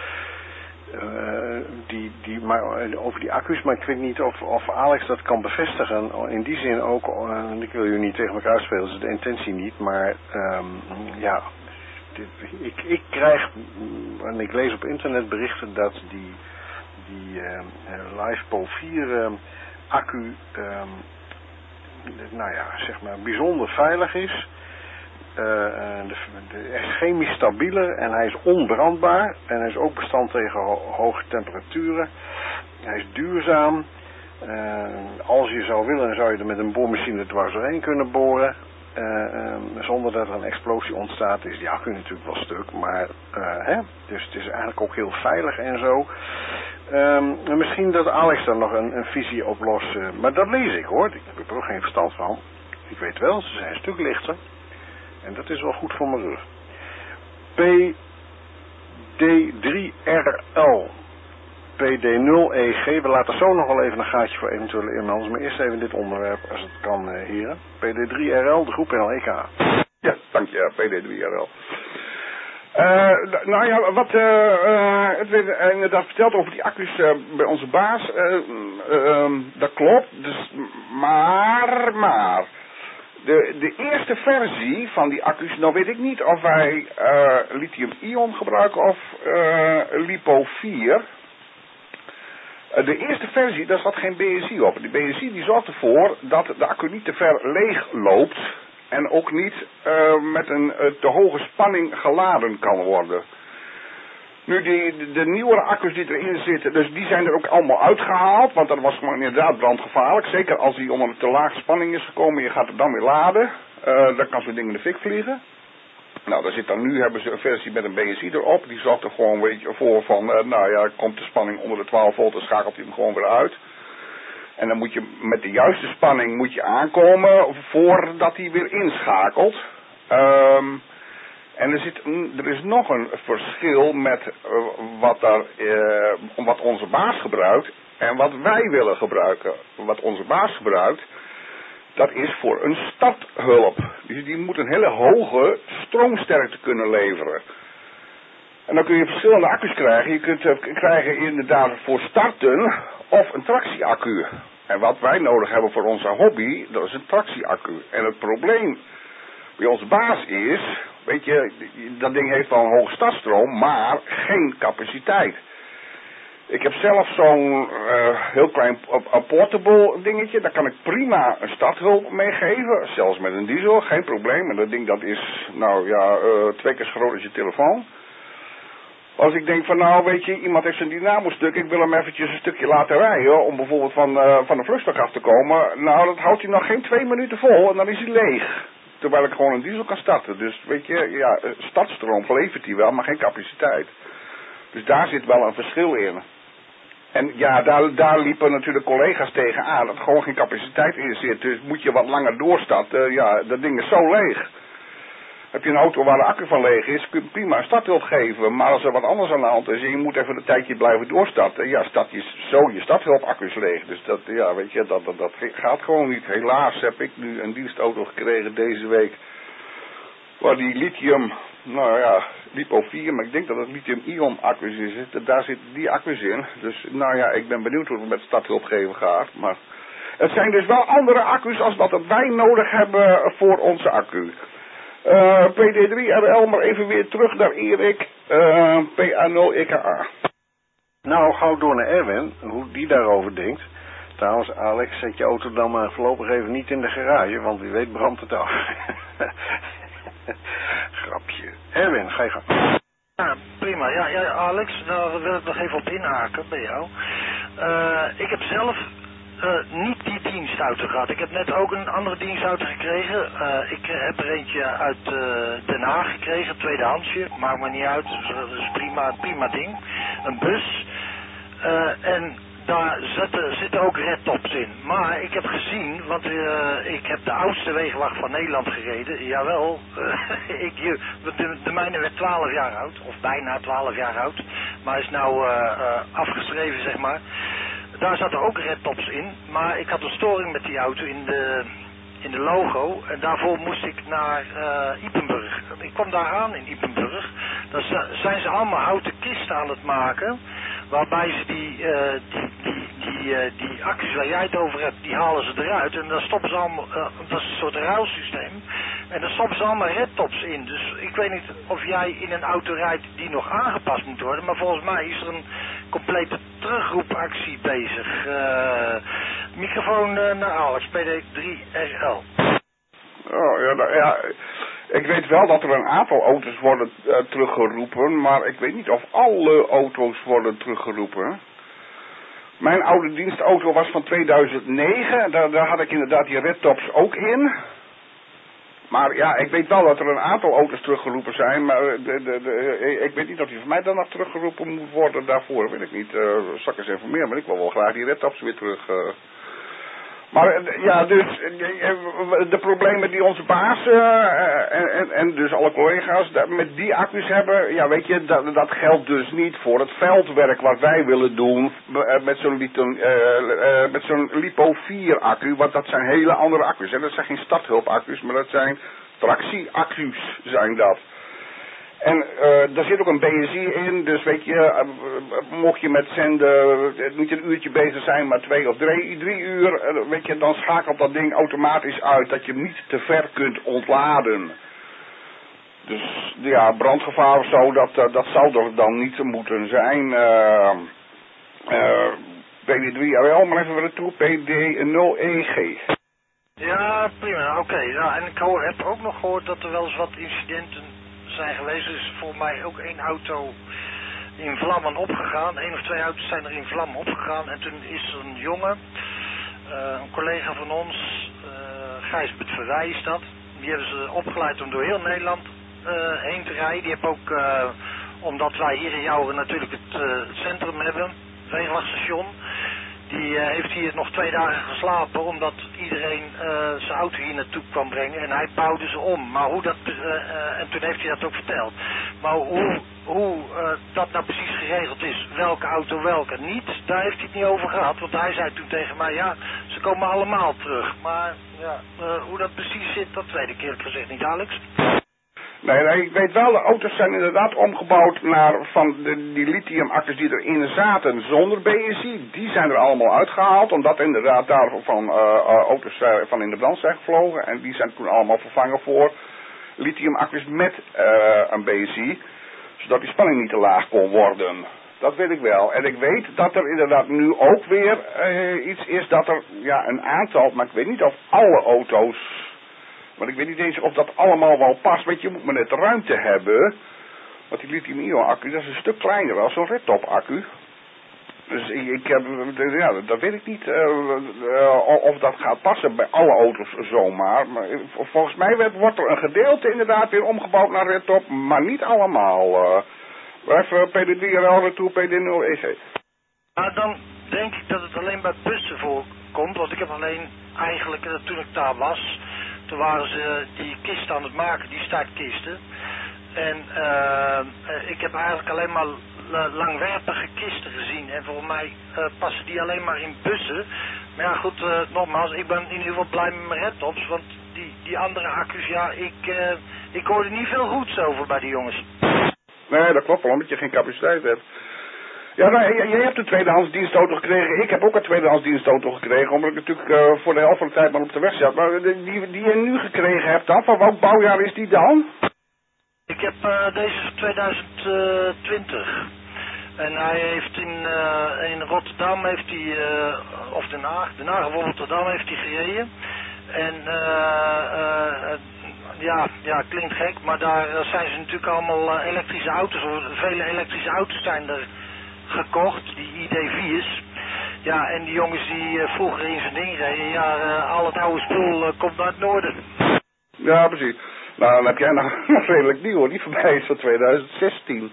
Speaker 5: uh, die, die, maar, uh, over die accu's, maar ik weet niet of, of Alex dat kan bevestigen. In die zin ook, uh, ik wil jullie niet tegen elkaar uitspelen, dat is de intentie niet, maar um, ja, dit, ik, ik krijg, en ik lees op internet berichten dat die, die uh, LiFePO vier uh, accu, um, nou ja, zeg maar, bijzonder veilig is. Uh, de, de, hij is chemisch stabieler en hij is onbrandbaar. En hij is ook bestand tegen ho hoge temperaturen. Hij is duurzaam. Uh, als je zou willen, zou je er met een boormachine dwars doorheen kunnen boren. Uh, uh, zonder dat er een explosie ontstaat. Is die accu natuurlijk wel stuk, maar uh, hè? Dus het is eigenlijk ook heel veilig en zo. Um, misschien dat Alex daar nog een, een visie op los, uh, maar dat lees ik hoor. Ik heb er ook geen verstand van. Ik weet wel, ze zijn een stuk lichter. En dat is wel goed voor mijn rug. P D drie R L. P D nul E G. We laten zo nog wel even een gaatje voor eventuele inmelders. Maar eerst even dit onderwerp, als het kan, uh, heren. P D drie R L, de groep N L E K.
Speaker 4: Ja, dank je, P D drie R L. Uh, nou ja, wat uh, uh, het werd uh, inderdaad verteld over die accu's uh, bij onze baas, uh, uh, um, dat klopt, dus, maar, maar, de, de eerste versie van die accu's, nou weet ik niet of wij uh, lithium-ion gebruiken of uh, lipo vier. Uh, de eerste versie, daar zat geen B S I op. Die B S I die zorgt ervoor dat de accu niet te ver leeg loopt. En ook niet uh, met een uh, te hoge spanning geladen kan worden. Nu, die, de, de nieuwere accu's die erin zitten, dus die zijn er ook allemaal uitgehaald. Want dat was gewoon inderdaad brandgevaarlijk. Zeker als die onder een te lage spanning is gekomen. Je gaat het dan weer laden. Uh, dan kan zo'n ding in de fik vliegen. Nou, daar zit dan nu, hebben ze een versie met een B S I erop. Die zorgt er gewoon weet je, voor van, uh, nou ja, komt de spanning onder de twaalf volt, dan schakelt hij hem gewoon weer uit. En dan moet je met de juiste spanning moet je aankomen voordat hij weer inschakelt. Um, en er, zit, er is nog een verschil met uh, wat, daar, uh, wat onze baas gebruikt en wat wij willen gebruiken. Wat onze baas gebruikt, dat is voor een starthulp. Dus die moet een hele hoge stroomsterkte kunnen leveren. En dan kun je verschillende accu's krijgen. Je kunt uh, krijgen inderdaad voor starten of een tractieaccu. En wat wij nodig hebben voor onze hobby, dat is een tractieaccu. En het probleem bij onze baas is, weet je, dat ding heeft wel een hoge startstroom, maar geen capaciteit. Ik heb zelf zo'n uh, heel klein uh, portable dingetje, daar kan ik prima een starthulp mee geven. Zelfs met een diesel, geen probleem. En dat ding dat is, nou ja, uh, twee keer zo groot als je telefoon. Als ik denk van nou weet je, iemand heeft zijn dynamo stuk, ik wil hem eventjes een stukje laten rijden om bijvoorbeeld van, uh, van een vluchtstok af te komen. Nou dat houdt hij nog geen twee minuten vol en dan is hij leeg. Terwijl ik gewoon een diesel kan starten. Dus weet je, ja, startstroom levert hij wel, maar geen capaciteit. Dus daar zit wel een verschil in. En ja, daar, daar liepen natuurlijk collega's tegenaan dat er gewoon geen capaciteit in zit. Dus moet je wat langer doorstarten, ja, dat ding is zo leeg. Heb je een auto waar de accu van leeg is, kun je prima een starthulp geven. Maar als er wat anders aan de hand is en je moet even een tijdje blijven doorstarten, ja, start je zo je starthulpaccu's leeg. Dus dat, ja, weet je, dat, dat, dat gaat gewoon niet. Helaas heb ik nu een dienstauto gekregen deze week, waar die lithium, nou ja, lipo vier, maar ik denk dat het lithium-ion accu's in zitten. Daar zitten die accu's in. Dus, nou ja, ik ben benieuwd hoe het met starthulp geven gaat. Maar het zijn dus wel andere accu's als wat wij nodig hebben voor onze accu. Uh, P D drie R L, maar even weer terug naar Erik, uh, P A nul E K A.
Speaker 5: Nou, gauw door naar Erwin, hoe die daarover denkt. Trouwens, Alex, zet je auto dan maar voorlopig even niet in de garage, want wie weet brandt het af. Grapje. Erwin, ga je gang.
Speaker 8: Ja, prima. Ja, ja, Alex, daar wil ik nog even op inhaken bij jou. Uh, ik heb zelf Uh, niet die dienstauto gehad. Ik heb net ook een andere dienstauto gekregen. Uh, ik heb er eentje uit uh, Den Haag gekregen, tweedehandsje. Maakt me niet uit, dat is prima, prima ding. Een bus. Uh, en daar zitten, zitten ook redtops in. Maar ik heb gezien, want uh, ik heb de oudste wegenwacht van Nederland gereden. Jawel, uh, ik, de, de mijne werd twaalf jaar oud, of bijna twaalf jaar oud. Maar is nou uh, uh, afgeschreven, zeg maar. Daar zaten ook redtops in, maar ik had een storing met die auto in de, in de logo en daarvoor moest ik naar uh, Ypenburg. Ik kwam daar aan in Ypenburg, dan zijn ze allemaal houten kisten aan het maken, waarbij ze die, uh, die, die, die, uh, die accu's waar jij het over hebt, die halen ze eruit en dan stoppen ze allemaal, uh, dat is een soort ruilsysteem, en dan stoppen ze allemaal redtops in. Dus ik weet niet of jij in een auto rijdt die nog aangepast moet worden, maar volgens mij is er een complete terugroepactie bezig. Uh, microfoon uh, naar Alex, P D drie R L.
Speaker 4: Oh ja, nou, ja, ik weet wel dat er een aantal auto's worden uh, teruggeroepen, maar ik weet niet of alle auto's worden teruggeroepen. Mijn oude dienstauto was van tweeduizend negen, daar, daar had ik inderdaad die redtops ook in. Maar ja, ik weet wel dat er een aantal auto's teruggeroepen zijn, maar de, de, de, ik weet niet of die van mij dan nog teruggeroepen moet worden daarvoor, weet ik niet. Uh, zal ik eens informeren, maar ik wil wel graag die redtops weer terug. Uh. Maar uh, ja, dus uh, de problemen die onze baas uh, en, en, en dus alle collega's met die accu's hebben, ja weet je, dat, dat geldt dus niet voor het veldwerk wat wij willen doen uh, met zo'n uh, uh, met zo'n lipo vier accu, want dat zijn hele andere accu's. Hè? Dat zijn geen starthulpaccu's, maar dat zijn tractieaccu's zijn dat. En uh, daar zit ook een B S I in, dus weet je, uh, mocht je met zenden uh, niet een uurtje bezig zijn, maar twee of drie, drie uur, uh, weet je, dan schakelt dat ding automatisch uit dat je hem niet te ver kunt ontladen. Dus ja, brandgevaar of zo, dat, uh, dat zou er dan niet moeten zijn. Uh, uh, P D drie A L, maar even weer toe, P D nul E G.
Speaker 8: Ja, prima, oké. Okay. Ja, en ik hoor, heb ook nog gehoord dat er wel eens wat incidenten zijn geweest. Er is volgens mij ook één auto in vlammen opgegaan. Eén of twee auto's zijn er in vlammen opgegaan. En toen is er een jongen, uh, een collega van ons, uh, Gijsbert Verwij is dat. Die hebben ze opgeleid om door heel Nederland uh, heen te rijden. Die hebben ook, uh, omdat wij hier in Jouwen natuurlijk het, uh, het centrum hebben, het wegenwachtstation. Die uh, heeft hier nog twee dagen geslapen omdat iedereen uh, zijn auto hier naartoe kwam brengen en hij bouwde ze om. Maar hoe dat, uh, uh, en toen heeft hij dat ook verteld. Maar hoe, hoe uh, dat nou precies geregeld is, welke auto welke niet, daar heeft hij het niet over gehad. Want hij zei toen tegen mij, ja, ze komen allemaal terug. Maar ja, uh, hoe dat precies zit, dat weet ik eerlijk gezegd niet, Alex.
Speaker 4: Nee, nee, ik weet wel, de auto's zijn inderdaad omgebouwd naar van de, die lithium-accu's die erin zaten zonder B S I. Die zijn er allemaal uitgehaald, omdat inderdaad daarvan uh, uh, auto's uh, van in de brand zijn gevlogen. En die zijn toen allemaal vervangen voor lithium-accu's met uh, een B S I, zodat die spanning niet te laag kon worden. Dat weet ik wel. En ik weet dat er inderdaad nu ook weer uh, iets is dat er, ja, een aantal, maar ik weet niet of alle auto's... Want ik weet niet eens of dat allemaal wel past. Weet je, je moet maar net de ruimte hebben. Want die lithium-ion accu, dat is een stuk kleiner dan zo'n redtop accu. Dus ik, ik heb, ja, dat weet ik niet uh, uh, of dat gaat passen bij alle auto's zomaar. Maar volgens mij werd, wordt er een gedeelte inderdaad weer omgebouwd naar redtop, maar niet allemaal. Uh, even P D drie A L retour, P D nul E G.
Speaker 8: Maar dan denk ik dat het alleen bij bussen voorkomt. Want ik heb alleen eigenlijk, uh, toen ik daar was... Toen waren ze die kisten aan het maken, die startkisten. En uh, ik heb eigenlijk alleen maar langwerpige kisten gezien. En volgens mij uh, passen die alleen maar in bussen. Maar ja goed, uh, nogmaals, ik ben in ieder geval blij met mijn redtops. Want die, die andere accu's, ja, ik, uh, ik hoorde niet veel goeds over bij die jongens.
Speaker 4: Nee, dat klopt wel, omdat je geen capaciteit hebt. Ja, nou, jij hebt een tweedehands dienstauto gekregen. Ik heb ook een tweedehands dienstauto gekregen. Omdat ik natuurlijk uh, voor de helft van de tijd maar op de weg zat. Maar die, die je nu gekregen hebt dan, van welk bouwjaar is die dan?
Speaker 8: Ik heb uh, deze van tweeduizend twintig. En hij heeft in, uh, in Rotterdam, heeft hij, uh, of Den Haag, Den Haag of Rotterdam heeft hij gereden. En uh, uh, ja, ja, klinkt gek, maar daar zijn ze natuurlijk allemaal uh, elektrische auto's. Vele elektrische auto's zijn er gekocht, die I D vier's. Ja, en die jongens die uh, vroeger in zijn ding reden, ja, uh, al het oude spul uh, komt uit het noorden.
Speaker 4: Ja, precies. Nou, dan heb jij nog redelijk nieuw hoor, die van mij is van tweeduizend zestien.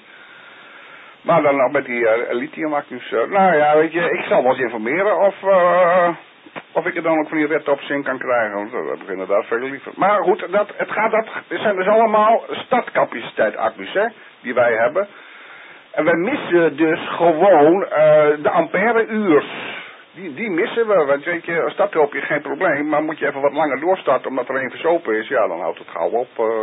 Speaker 4: Maar dan nog met die uh, lithium-accu's. Uh, nou ja, weet je, ik zal wel eens informeren of, uh, of ik er dan ook van die redtops in kan krijgen. Want dat heb ik inderdaad veel liever. Maar goed, dat, het gaat, dat zijn dus allemaal stadcapaciteit accu's, hè, die wij hebben. En wij missen dus gewoon uh, de ampère-uurs. Die, die missen we, want weet je, starten heb je geen probleem, maar moet je even wat langer doorstarten omdat er een verzopen is, ja, dan houdt het gauw op. Uh,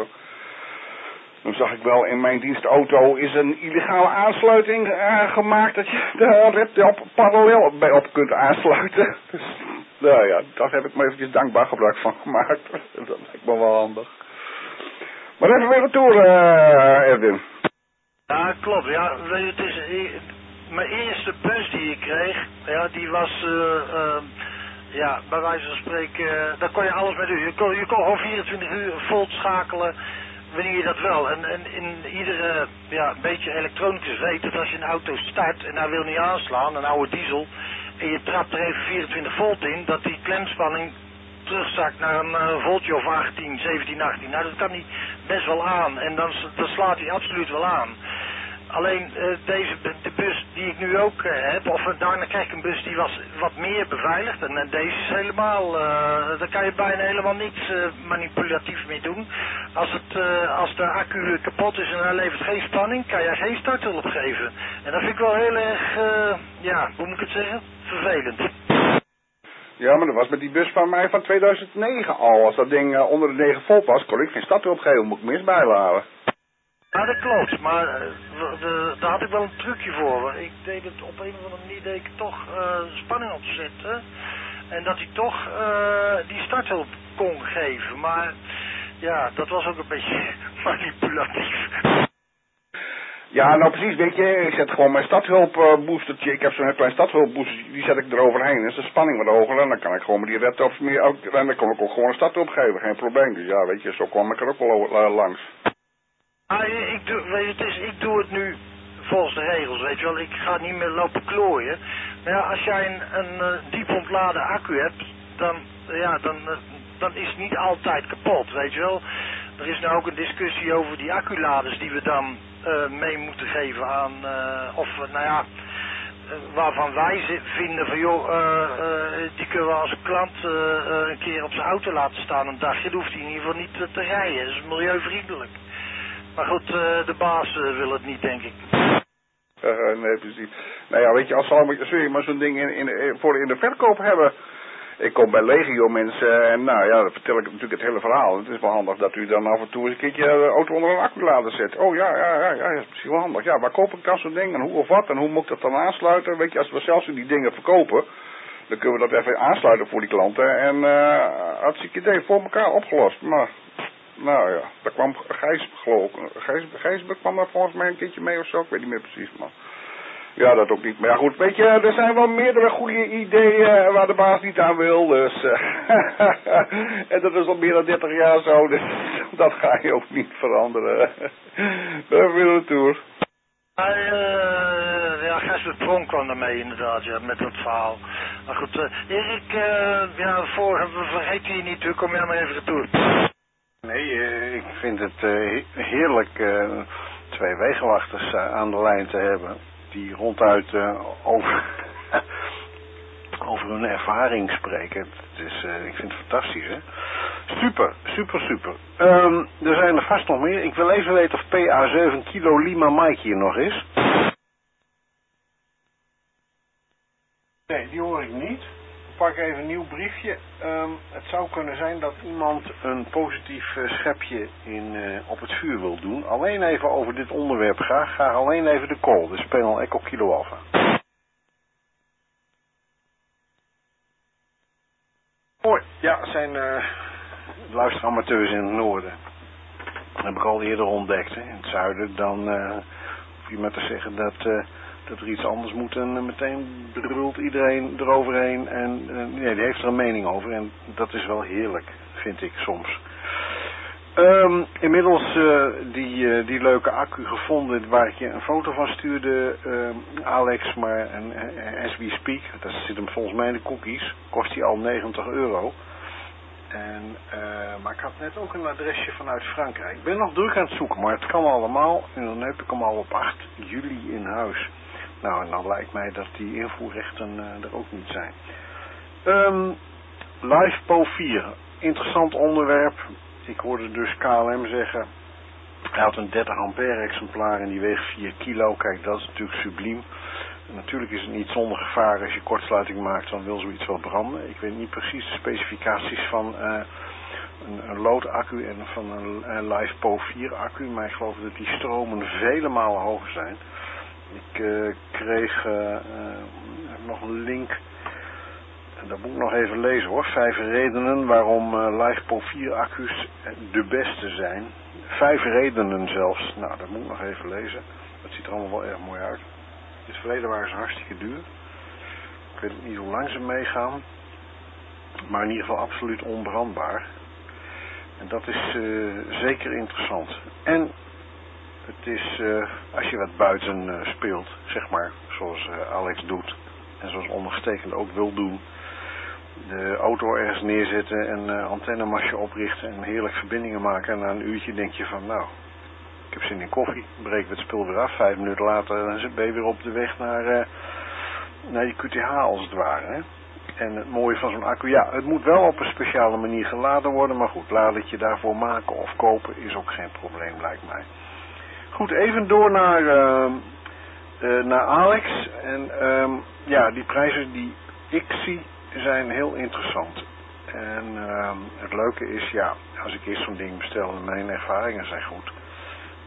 Speaker 4: dan zag ik wel in mijn dienstauto is een illegale aansluiting uh, gemaakt dat je de redtop parallel bij op kunt aansluiten. Dus, nou ja, daar heb ik me eventjes dankbaar gebruik van gemaakt. Dat lijkt me wel handig. Maar even weer retour, uh, Erwin.
Speaker 8: Ja, klopt. Ja, het is, mijn eerste bus die ik kreeg, ja, die was, uh, uh, ja, bij wijze van spreken, uh, daar kon je alles mee doen. Je kon, je kon gewoon vierentwintig uur vol schakelen, wanneer je dat wel. En, en in iedere, ja, beetje elektronicus weet dat als je een auto start en hij wil niet aanslaan, een oude diesel, en je trapt er even vierentwintig volt in, dat die klemspanning terugzakt naar een uh, voltje of achttien, zeventien, achttien. Nou, dat kan hij best wel aan. En dan, dan slaat hij absoluut wel aan. Alleen uh, deze, de bus die ik nu ook uh, heb, of uh, daarna krijg ik een bus die was wat meer beveiligd. En uh, deze is helemaal, uh, daar kan je bijna helemaal niets uh, manipulatief mee doen. Als, het, uh, als de accu kapot is en hij levert geen spanning, kan je geen starthulp geven. En dat vind ik wel heel erg, uh, ja, hoe moet ik het zeggen, vervelend.
Speaker 4: Ja, maar dat was met die bus van mij van tweeduizend negen al. Als dat ding uh, onder de negen volt was, kon ik geen starthulp geven, moet ik mis bijladen.
Speaker 8: Ja, dat klopt, maar uh, de, daar had ik wel een trucje voor. Ik deed het op een of andere manier, deed ik toch uh, spanning opzetten. En dat hij toch uh, die starthulp kon geven. Maar ja, dat was ook een beetje manipulatief.
Speaker 4: Ja, nou precies, weet je, ik zet gewoon mijn stadhulpboostertje, ik heb zo'n heel klein stadhulpboostertje, die zet ik eroverheen. En is de spanning wat hoger en dan kan ik gewoon met die laptops meer, en dan kan ik ook gewoon een stadhulp geven, geen probleem. Dus ja, weet je, zo kwam ik er ook wel langs.
Speaker 8: Ah, ik doe, weet je, het is, ik doe het nu volgens de regels, weet je wel, ik ga niet meer lopen klooien. Maar ja, als jij een, een uh, diep ontladen accu hebt, dan, uh, ja, dan, uh, dan is het niet altijd kapot, weet je wel. Er is nou ook een discussie over die acculaders die we dan uh, mee moeten geven aan, uh, of uh, nou ja, uh, waarvan wij vinden van joh, uh, uh, die kunnen we als klant uh, uh, een keer op zijn auto laten staan een dagje, dan hoeft hij in ieder geval niet uh, te rijden, dat is milieuvriendelijk. Maar goed, uh, de baas uh, wil het niet, denk ik.
Speaker 4: Uh, nee, precies. Nou ja, weet je, als zul je maar zo'n ding in, in, voor in de verkoop hebben. Ik kom bij Legio mensen en nou ja, dan vertel ik natuurlijk het hele verhaal. Het is wel handig dat u dan af en toe eens een keertje de auto onder een acculader zet. Oh ja, ja, ja, ja, dat is misschien wel handig. Ja, waar koop ik dan zo'n ding en hoe of wat en hoe moet ik dat dan aansluiten? Weet je, als we zelfs die dingen verkopen, dan kunnen we dat even aansluiten voor die klanten. En uh, hartstikke idee, voor elkaar opgelost. Maar, nou ja, daar kwam Gijs, geloof ik. Gijs, Gijs kwam daar volgens mij een keertje mee of zo, ik weet niet meer precies, maar... Ja, dat ook niet. Maar ja, goed, weet je, er zijn wel meerdere goede ideeën waar de baas niet aan wil, dus... Uh, en dat is al meer dan dertig jaar zo, dus dat ga je ook niet veranderen. We willen de tour.
Speaker 8: Uh, ja, Gijsbert Pronk kwam daarmee inderdaad, ja, met dat verhaal. Maar goed, uh, Erik, uh, ja, voor, we vergeten je niet, kom jij maar even retour.
Speaker 5: Nee, uh, ik vind het uh, heerlijk uh, twee wegenwachters uh, aan de lijn te hebben. Die ronduit uh, over, over hun ervaring spreken. Het is, uh, ik vind het fantastisch, hè. Super, super, super. Um, er zijn er vast nog meer. Ik wil even weten of P A zeven Kilo Lima Mike hier nog is. Nee, die hoor ik niet. Ik pak even een nieuw briefje. Um, het zou kunnen zijn dat iemand een positief uh, schepje in, uh, op het vuur wil doen. Alleen even over dit onderwerp graag. Graag alleen even de call. Dus panel Echo Kilo Alpha. Hoi, ja, zijn uh, luisteramateurs in het noorden. Dat heb ik al eerder ontdekt. Hè. In het zuiden dan uh, hoef je maar te zeggen dat... Uh, dat er iets anders moet en uh, meteen brult iedereen eroverheen en uh, nee, die heeft er een mening over en dat is wel heerlijk, vind ik soms. Um, inmiddels uh, die, uh, die leuke accu gevonden waar ik je een foto van stuurde, uh, Alex, maar en, uh, as we speak, dat zit hem volgens mij in de cookies, kost die al negentig euro. En, uh, maar ik had net ook een adresje vanuit Frankrijk. Ik ben nog druk aan het zoeken, maar het kan allemaal en dan heb ik hem al op acht juli in huis. Nou, en dan lijkt mij dat die invoerrechten uh, er ook niet zijn. Um, LivePo vier. Interessant onderwerp. Ik hoorde dus K L M zeggen. Hij had een dertig ampère exemplaar en die weegt vier kilo. Kijk, dat is natuurlijk subliem. En natuurlijk is het niet zonder gevaar. Als je kortsluiting maakt, dan wil zoiets wel branden. Ik weet niet precies de specificaties van uh, een, een loodaccu en van een, een LivePo vier accu. Maar ik geloof dat die stromen vele malen hoger zijn. Ik uh, kreeg uh, uh, nog een link, en dat moet ik nog even lezen hoor, vijf redenen waarom uh, LivePo vier accu's de beste zijn. Vijf redenen zelfs, nou dat moet ik nog even lezen, dat ziet er allemaal wel erg mooi uit. In het verleden waren ze hartstikke duur, ik weet niet hoe lang ze meegaan, maar in ieder geval absoluut onbrandbaar. En dat is uh, zeker interessant. En het is, uh, als je wat buiten uh, speelt, zeg maar, zoals uh, Alex doet, en zoals ondergetekende ook wil doen, de auto ergens neerzetten en uh, antennemasje oprichten en heerlijk verbindingen maken. En na een uurtje denk je van, nou, ik heb zin in koffie, breek het spul weer af, vijf minuten later dan ben je weer op de weg naar, uh, naar die Q T H als het ware, hè. En het mooie van zo'n accu, ja, het moet wel op een speciale manier geladen worden, maar goed, ladertje daarvoor maken of kopen is ook geen probleem, lijkt mij. Goed, even door naar, uh, uh, naar Alex. En um, ja, die prijzen die ik zie zijn heel interessant. En uh, het leuke is, ja, als ik eerst zo'n ding bestel en mijn ervaringen zijn goed,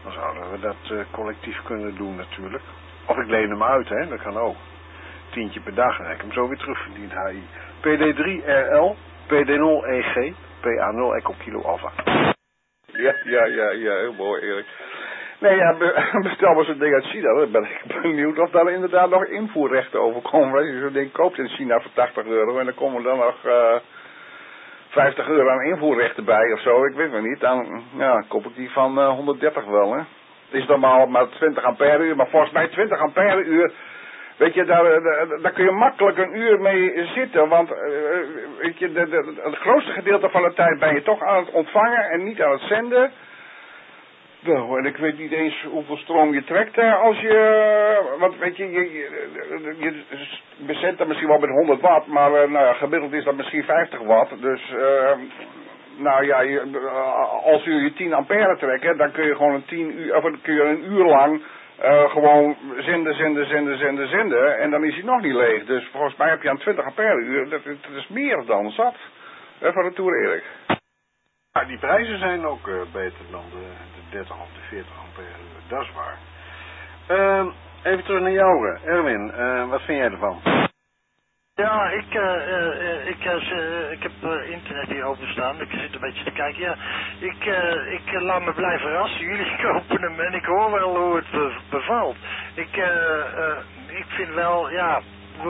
Speaker 5: Dan zouden we dat uh, collectief kunnen doen natuurlijk. Of ik leen hem uit, hè, dat kan ook. Tientje per dag en dan heb ik hem zo weer terugverdiend, H I. P D drie R L, P D nul E G, P A nul Echo Kilo Alpha.
Speaker 4: Ja, ja, ja, ja, heel mooi, Erik. Nee, ja, be bestel maar zo'n ding uit China. Dan ben ik benieuwd of daar inderdaad nog invoerrechten over komen. Als je zo'n ding koopt in China voor tachtig euro en dan komen er dan nog uh, vijftig euro aan invoerrechten bij of zo. Ik weet het niet. Dan ja, koop ik die van uh, honderddertig wel, hè. Het is normaal maar twintig ampère uur, maar volgens mij twintig ampère uur... Weet je, daar, daar, daar kun je makkelijk een uur mee zitten, want uh, weet je, de, de, het grootste gedeelte van de tijd ben je toch aan het ontvangen en niet aan het zenden. Nou, en ik weet niet eens hoeveel stroom je trekt uh, als je, want weet je, je, je, je bezet dat misschien wel met honderd watt, maar uh, nou ja, gemiddeld is dat misschien vijftig watt, dus uh, nou ja, je, uh, als je je tien ampère trekken, dan kun je gewoon een tien uur, of dan kun je een uur lang Uh, gewoon zenden, zenden, zenden, zenden, zenden. En dan is hij nog niet leeg. Dus volgens mij heb je aan twintig ampère uur. Dat, dat is meer dan zat. Uh, van de Tour Erik.
Speaker 5: Ja, die prijzen zijn ook uh, beter dan de, de dertig of de veertig ampère uur. Dat is waar. Uh, even terug naar jou, Erwin. Uh, wat vind jij ervan?
Speaker 8: Ja, ik, uh, uh, ik, uh, ik heb uh, internet hier openstaan. Ik zit een beetje te kijken. Ja, ik, uh, ik uh, laat me blijven verrassen. Jullie kopen hem en ik hoor wel hoe het be bevalt. Ik, uh, uh, ik vind wel, ja, uh,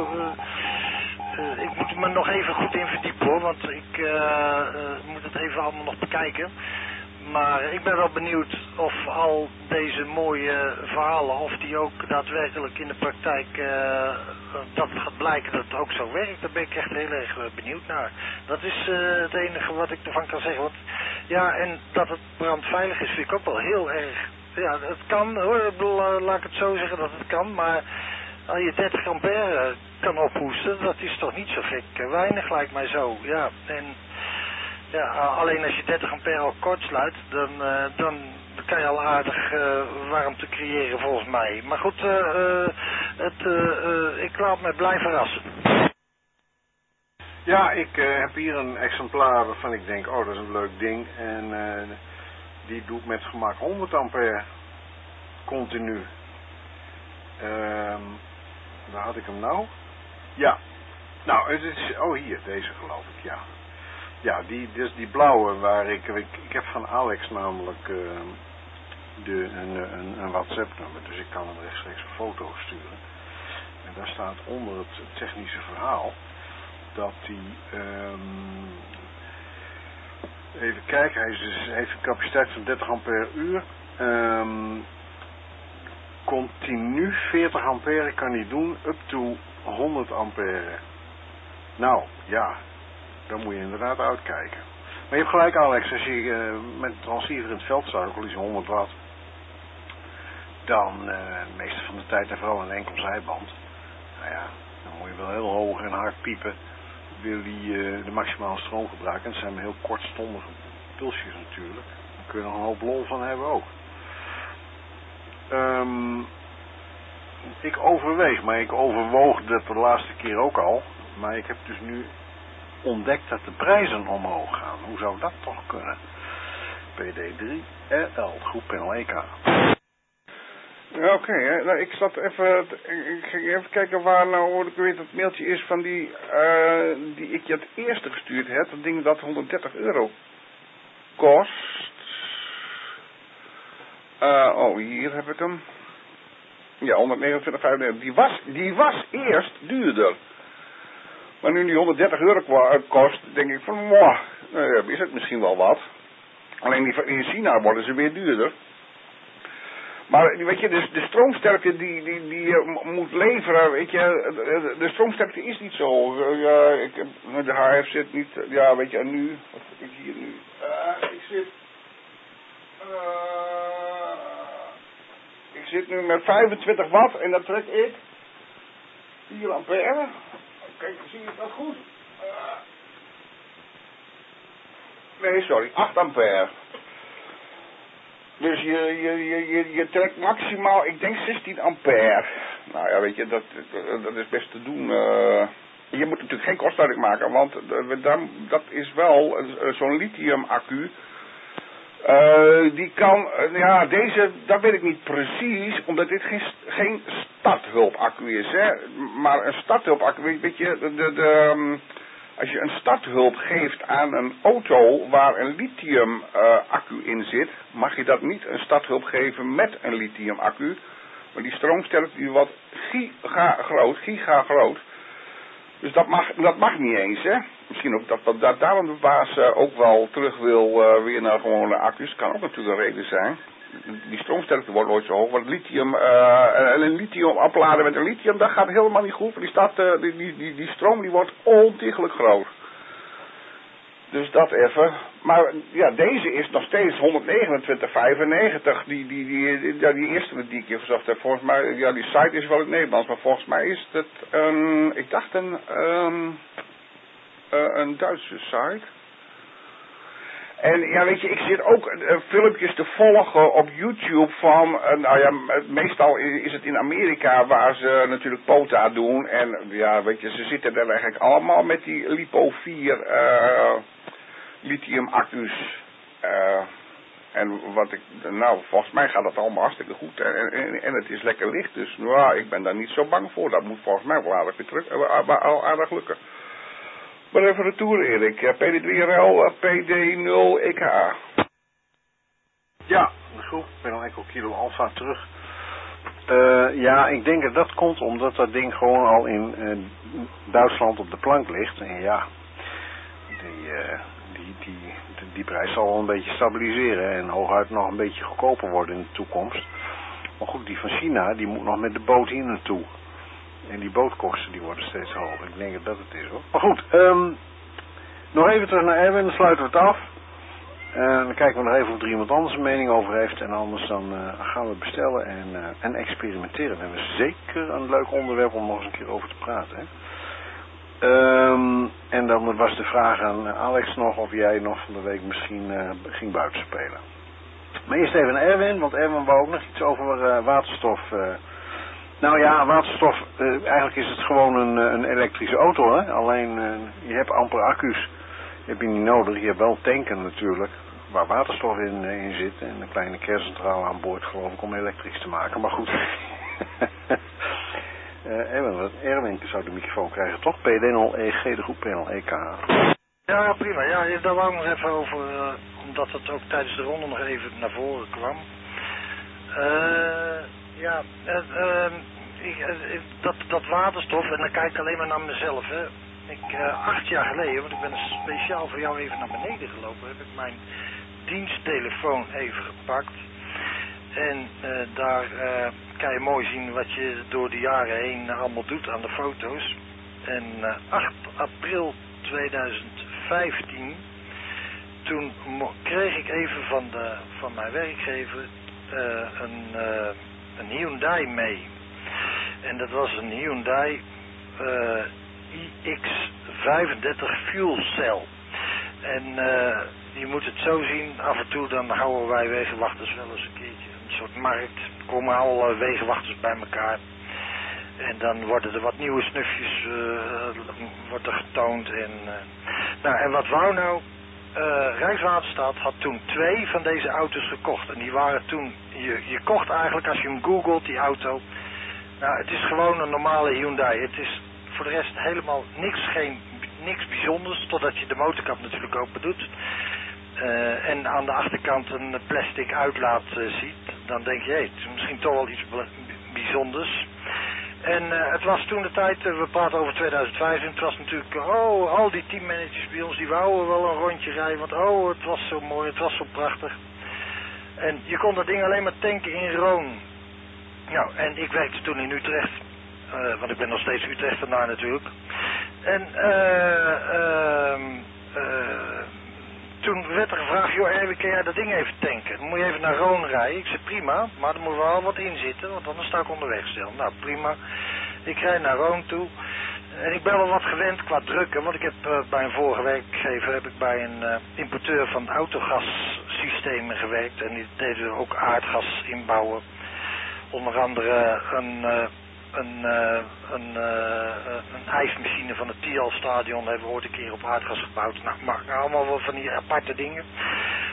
Speaker 8: uh, ik moet me nog even goed in verdiepen hoor, want ik uh, uh, moet het even allemaal nog bekijken. Maar ik ben wel benieuwd of al deze mooie verhalen, of die ook daadwerkelijk in de praktijk, uh, dat gaat blijken dat het ook zo werkt. Daar ben ik echt heel erg benieuwd naar. Dat is uh, het enige wat ik ervan kan zeggen. Want, ja, en dat het brandveilig is vind ik ook wel heel erg. Ja, het kan hoor, ik bedoel, uh, laat ik het zo zeggen dat het kan, maar als je dertig ampère kan ophoesten, dat is toch niet zo gek weinig lijkt mij zo. Ja, en... Ja, alleen als je dertig ampère al kort sluit, dan, uh, dan kan je al aardig uh, warmte creëren volgens mij. Maar goed, uh, uh, het, uh, uh, ik laat me blij verrassen.
Speaker 5: Ja, ik uh, heb hier een exemplaar waarvan ik denk, oh dat is een leuk ding. En uh, die doet met gemak honderd ampère continu. Um, waar had ik hem nou? Ja, nou het is, oh hier, deze geloof ik, ja. Ja, die, dus die blauwe waar ik, ik, ik heb van Alex namelijk uh, de, een, een, een WhatsApp nummer, dus ik kan hem rechtstreeks een foto sturen. En daar staat onder het technische verhaal dat die, um, even kijken, hij is dus, heeft een capaciteit van dertig ampère uur. Um, continu veertig ampère kan hij doen, up to honderd ampère. Nou, ja. Dan moet je inderdaad uitkijken. Maar je hebt gelijk Alex, als je uh, met een transceiver in het veld staat, ook al is hij honderd watt, dan uh, de meeste van de tijd en vooral een enkel zijband. Nou ja, dan moet je wel heel hoog en hard piepen, wil die uh, de maximale stroom gebruiken. En het zijn maar heel kortstondige pulsjes natuurlijk. Dan kun je er nog een hoop lol van hebben ook. Um, ik overweeg, maar ik overwoog dat de laatste keer ook al. Maar ik heb dus nu ontdekt dat de prijzen omhoog gaan. Hoe zou dat toch kunnen? P D drie R L, groep panel E K.
Speaker 4: Ja, oké. Okay, nou, ik zat even, ik ging even kijken waar nou, ik weet dat mailtje is van die, uh, die ik je het eerste gestuurd heb. Dat ding dat honderddertig euro kost. Uh, oh, hier heb ik hem. Ja, honderdnegenentwintig vijfennegentig. Die was, die was eerst duurder. Maar nu die honderddertig euro kost, denk ik van, wow, nou, is het misschien wel wat. Alleen die in China worden ze weer duurder. Maar weet je, de, de stroomsterkte die, die, die je moet leveren, weet je, de, de stroomsterkte is niet zo hoog. Ja, ik heb, de H F zit niet, ja weet je, en nu, wat heb ik hier nu? Uh, ik zit, uh, ik zit nu met vijfentwintig watt en dan trek ik vier ampère. Kijk, zie je dat goed? Uh, nee, sorry, acht ampère. Dus je, je, je, je, je trekt maximaal, ik denk zestien ampère. Nou ja, weet je, dat, dat is best te doen. Uh, je moet natuurlijk geen kostuiting maken, want dat is wel zo'n lithium accu. Uh, die kan, uh, ja, deze, dat weet ik niet precies, omdat dit geen, geen starthulpaccu is, hè. Maar een starthulpaccu, weet je, de, de, de, um, als je een starthulp geeft aan een auto waar een lithium uh, accu in zit, mag je dat niet een starthulp geven met een lithium accu. Maar die stroomsterkte die wordt giga groot, giga groot. Dus dat mag, dat mag niet eens, hè. Misschien ook dat, dat, dat daarom de baas uh, ook wel terug wil uh, weer naar gewone accu's. Kan ook natuurlijk een reden zijn. Die stroomsterkte wordt nooit zo hoog. Want lithium, uh, een lithium opladen met een lithium, dat gaat helemaal niet goed. Die, staat, uh, die, die, die, die stroom die wordt ontiegelijk groot. Dus dat even. Maar ja, deze is nog steeds honderdnegenentwintig vijfennegentig. Die, die, die, die, ja, die eerste die ik hier verzocht heb. Volgens mij, ja, die site is wel in het Nederlands. Maar volgens mij is het een, ik dacht een, um, uh, een Duitse site. En ja, weet je, ik zit ook uh, filmpjes te volgen op YouTube van, uh, nou ja, meestal is het in Amerika waar ze natuurlijk POTA doen. En ja, weet je, ze zitten er eigenlijk allemaal met die Lipo vier uh, lithium accu's. Uh, en wat ik, nou, volgens mij gaat dat allemaal hartstikke goed. En, en, en het is lekker licht, dus nou, ik ben daar niet zo bang voor. Dat moet volgens mij wel aardig weer terug, uh, aardig lukken. Maar even retour, Erik. P D drie R L, P D nul E K A.
Speaker 5: Ja, goed. Ik ben al enkel kilo alfa terug. Uh, ja, ik denk dat dat komt omdat dat ding gewoon al in uh, Duitsland op de plank ligt. En ja, die, uh, die, die, die, die prijs zal wel een beetje stabiliseren en hooguit nog een beetje goedkoper worden in de toekomst. Maar goed, die van China, die moet nog met de boot hier naartoe. En die bootkosten die worden steeds hoger. Ik denk dat dat het is hoor. Maar goed, um, nog even terug naar Erwin, dan sluiten we het af. En uh, dan kijken we nog even of er iemand anders een mening over heeft. En anders dan uh, gaan we bestellen en, uh, en experimenteren. We hebben zeker een leuk onderwerp om nog eens een keer over te praten. Hè? Um, en dan was de vraag aan Alex nog of jij nog van de week misschien uh, ging buiten spelen. Maar eerst even naar Erwin, want Erwin wou ook nog iets over uh, waterstof... Uh, Nou ja, waterstof, uh, eigenlijk is het gewoon een, een elektrische auto, hè. Alleen, uh, je hebt amper accu's. Heb je niet nodig. Je hebt wel tanken natuurlijk, waar waterstof in, uh, in zit. En een kleine kerncentrale aan boord, geloof ik, om elektrisch te maken. Maar goed. uh, Erwin, Erwin zou de microfoon krijgen, toch? P D nul E G, de groep P nul E K.
Speaker 8: Ja, prima. Ja, daar wou ik nog even over, uh, omdat het ook tijdens de ronde nog even naar voren kwam. Eh... Uh, Ja, uh, uh, ik, uh, dat, dat waterstof, en dan kijk ik alleen maar naar mezelf, hè. Ik, uh, acht jaar geleden, want ik ben speciaal voor jou even naar beneden gelopen, heb ik mijn diensttelefoon even gepakt. En uh, daar uh, kan je mooi zien wat je door de jaren heen allemaal doet aan de foto's. En uh, acht april tweeduizend vijftien, toen kreeg ik even van, de, van mijn werkgever uh, een... Uh, een Hyundai mee. En dat was een Hyundai uh, I X vijfendertig Fuel Cell. En uh, je moet het zo zien, af en toe dan houden wij wegenwachters wel eens een keertje een soort markt. Er komen alle uh, wegenwachters bij elkaar. En dan worden er wat nieuwe snufjes uh, wordt er getoond. En, uh, nou, en wat wou nou? Uh, Rijkswaterstaat had toen twee van deze auto's gekocht. En die waren toen, je, je kocht eigenlijk als je hem googelt, die auto. Nou, het is gewoon een normale Hyundai. Het is voor de rest helemaal niks, geen, niks bijzonders, totdat je de motorkap natuurlijk open doet. Uh, en aan de achterkant een plastic uitlaat uh, ziet. Dan denk je, hé, hey, het is misschien toch wel iets bijzonders. En uh, het was toen de tijd, uh, we praten over tweeduizend vijf, en het was natuurlijk, oh, al die teammanagers bij ons, die wouden wel een rondje rijden, want oh, het was zo mooi, het was zo prachtig. En je kon dat ding alleen maar tanken in Roon. Nou, en ik werkte toen in Utrecht, uh, want ik ben nog steeds Utrechtenaar natuurlijk. En uh, uh, uh, toen werd er gevraagd, joh Erwin, kan jij dat ding even tanken? Dan moet je even naar Roon rijden. Ik zei prima, maar er moet wel wat in zitten, want anders sta ik onderweg stil. Nou prima, ik rijd naar Roon toe. En ik ben wel wat gewend qua drukken, want ik heb uh, bij een vorige werkgever heb ik bij een uh, importeur van autogassystemen gewerkt. En die deden ook aardgas inbouwen. Onder andere een, uh, een, uh, een, uh, een ijsmachine van het T I A L stadion hebben we ooit een keer op aardgas gebouwd. Nou, maar allemaal wel van die aparte dingen.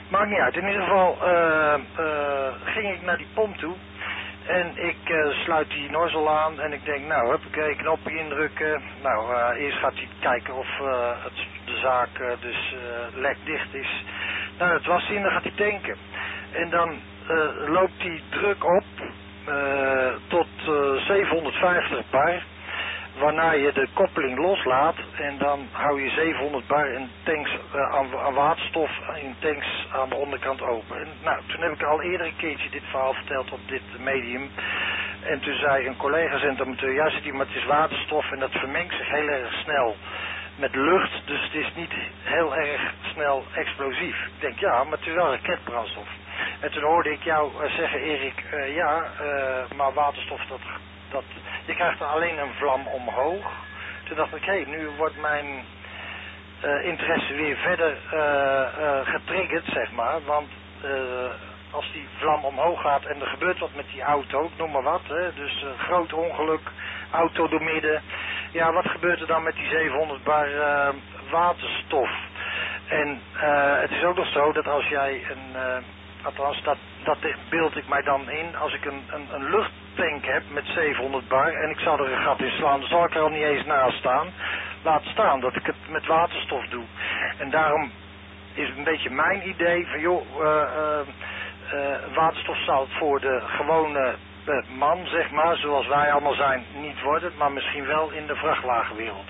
Speaker 8: Maakt niet uit. In ieder geval uh, uh, ging ik naar die pomp toe. En ik uh, sluit die nozzle aan en ik denk, nou, huppakee, knopje indrukken. Nou, uh, eerst gaat hij kijken of uh, het, de zaak uh, dus uh, lekdicht is. Nou, dat was hij en dan gaat hij tanken. En dan uh, loopt die druk op uh, tot uh, zevenhonderdvijftig bar. Waarna je de koppeling loslaat en dan hou je zevenhonderd bar in tanks, uh, aan, aan waterstof in tanks aan de onderkant open. En, nou, toen heb ik al eerder een keertje dit verhaal verteld op dit medium. En toen zei een collega-zendamateur, ja, zit hier, maar het is waterstof en dat vermengt zich heel erg snel met lucht. Dus het is niet heel erg snel explosief. Ik denk, ja, maar het is wel raketbrandstof. En toen hoorde ik jou uh, zeggen, Erik, uh, ja, uh, maar waterstof, dat... Dat, je krijgt er alleen een vlam omhoog. Toen dacht ik, hé, hey, nu wordt mijn uh, interesse weer verder uh, uh, getriggerd, zeg maar. Want uh, als die vlam omhoog gaat en er gebeurt wat met die auto, noem maar wat, hè, dus uh, groot ongeluk, auto door midden. Ja, wat gebeurt er dan met die zevenhonderd bar uh, waterstof? En uh, het is ook nog zo dat als jij een... Uh, Althans, dat, dat beeld ik mij dan in. Als ik een, een, een luchttank heb met zevenhonderd bar en ik zou er een gat in slaan, dan zal ik er al niet eens naast staan. Laat staan dat ik het met waterstof doe. En daarom is het een beetje mijn idee van, joh, uh, uh, uh, waterstof zal voor de gewone uh, man, zeg maar, zoals wij allemaal zijn, niet worden, maar misschien wel in de vrachtwagenwereld.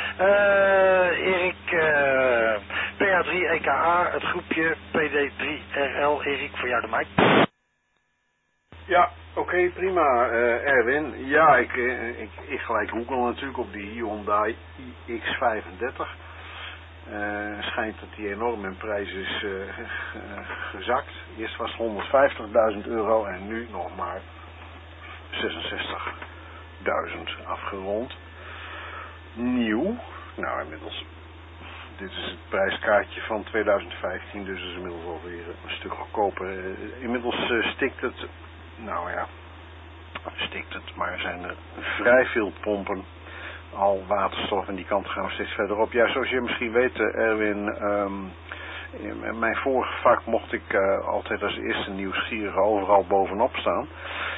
Speaker 8: Uh, Erik, uh, P A drie E K A, het groepje P D drie R L, Erik, voor jou de mic.
Speaker 5: Ja, oké, okay, prima, uh, Erwin. Ja, ik, uh, ik, ik gelijk Google natuurlijk op die Hyundai i X vijfendertig. Uh, schijnt dat die enorm in prijs is uh, gezakt. Eerst was het honderdvijftigduizend euro en nu nog maar zesenzestigduizend afgerond. Nieuw. Nou, inmiddels. Dit is het prijskaartje van tweeduizend vijftien, dus is inmiddels alweer een stuk goedkoper. Uh, inmiddels uh, stikt het, nou ja, stikt het, maar zijn er vrij veel pompen al waterstof en die kant gaan we steeds verder op. Ja, zoals je misschien weet, Erwin, um, in mijn vorige vak mocht ik uh, altijd als eerste nieuwsgierige overal bovenop staan.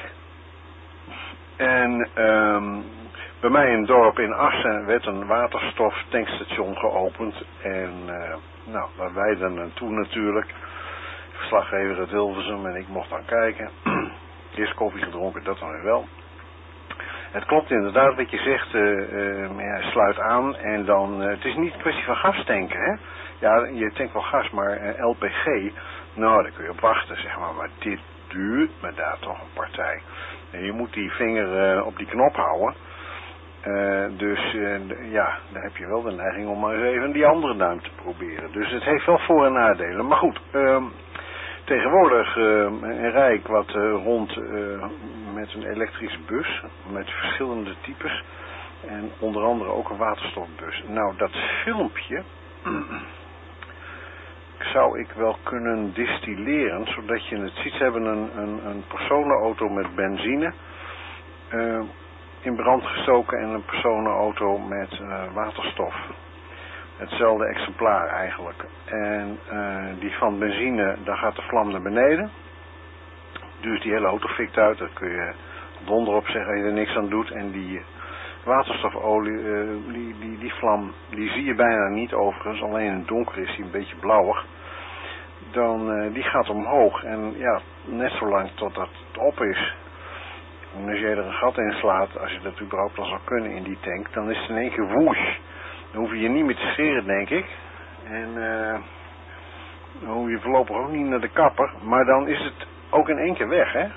Speaker 5: En um, bij mij in het dorp in Assen werd een waterstoftankstation geopend. En uh, nou, daar wij dan naartoe natuurlijk. Verslaggever uit Hilversum en ik mocht dan kijken. Eerst koffie gedronken, dat dan weer wel. Het klopt inderdaad wat je zegt, uh, uh, ja, sluit aan en dan, uh, het is niet een kwestie van gas tanken, hè. Ja, je tankt wel gas, maar uh, L P G, nou, daar kun je op wachten, zeg maar. Maar dit duurt me daar toch een partij. En je moet die vinger uh, op die knop houden. Uh, dus uh, ja, dan heb je wel de neiging om maar eens even die andere duim te proberen. Dus het heeft wel voor- en nadelen. Maar goed, uh, tegenwoordig uh, rij ik wat uh, rond uh, met een elektrische bus, met verschillende types. En onder andere ook een waterstofbus. Nou, dat filmpje zou ik wel kunnen distilleren, zodat je het ziet. Ze hebben een, een, een personenauto met benzine uh, in brand gestoken en een personenauto met uh, waterstof. Hetzelfde exemplaar eigenlijk. En uh, die van benzine, daar gaat de vlam naar beneden. Dus die hele auto fikt uit. Daar kun je donder op zeggen als je er niks aan doet. En die waterstofolie, uh, die, die, die vlam, die zie je bijna niet overigens. Alleen in het donker is die een beetje blauwig. Dan, uh, die gaat omhoog. En ja, net zolang totdat het op is. En als je er een gat in slaat, als je dat überhaupt al zou kunnen in die tank, dan is het in één keer woesh. Dan hoef je je niet meer te scheren, denk ik. En uh, dan hoef je voorlopig ook niet naar de kapper. Maar dan is het ook in één keer weg, hè.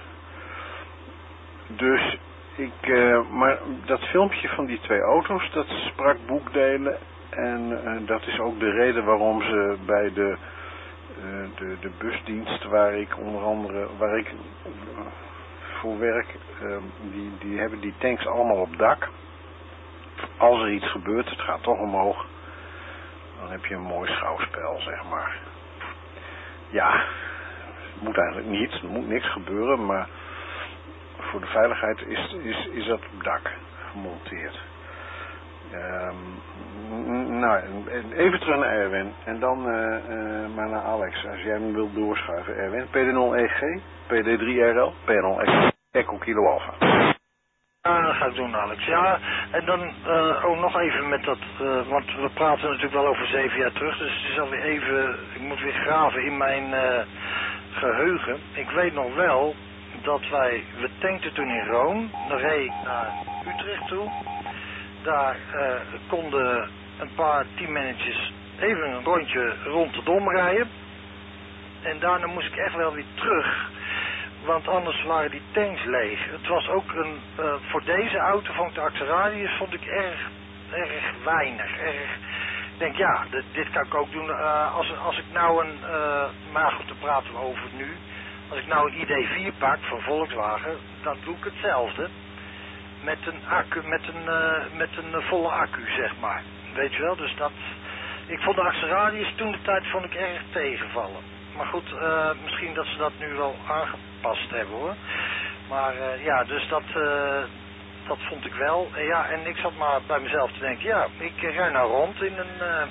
Speaker 5: Dus ik, uh, maar dat filmpje van die twee auto's, dat sprak boekdelen. En uh, dat is ook de reden waarom ze bij de, uh, de, de busdienst, waar ik onder andere, waar ik uh, voor werk, uh, die, die hebben die tanks allemaal op dak. Als er iets gebeurt, het gaat toch omhoog, dan heb je een mooi schouwspel, zeg maar. Ja, het moet eigenlijk niet, er moet niks gebeuren, maar voor de veiligheid is, is, is dat op dak gemonteerd. Um, nou, even terug naar Erwin. En dan uh, uh, maar naar Alex. Als jij hem wilt doorschuiven. Erwin, P D nul E G, P D drie R L, P N nul Echo Kilo Alpha.
Speaker 8: Ja, dat ga ik doen, Alex. Ja, en dan uh, ook nog even met dat, uh, want we praten natuurlijk wel over zeven jaar terug, dus het is alweer even, ik moet weer graven in mijn uh, geheugen. Ik weet nog wel dat wij, we tankten toen in Rome, dan reed ik naar Utrecht toe. Daar uh, konden een paar teammanagers even een rondje rond de Dom rijden. En daarna moest ik echt wel weer terug. Want anders waren die tanks leeg. Het was ook een, uh, voor deze auto vond ik de actieradius vond ik erg, erg weinig. Erg, ik denk ja, dit, dit kan ik ook doen. Uh, als, als ik nou een, uh, maar goed, daar praten we over nu. Als ik nou een I D vier pak van Volkswagen, dan doe ik hetzelfde. Met een accu, met een, uh, met een volle accu zeg maar. Weet je wel, dus dat, ik vond de actieradius toen de tijd vond ik erg tegenvallen. Maar goed, uh, misschien dat ze dat nu wel aangepast hebben hoor. Maar uh, ja, dus dat, uh, dat vond ik wel. Uh, ja, en ik zat maar bij mezelf te denken, ja, ik uh, rij nou rond in een, uh,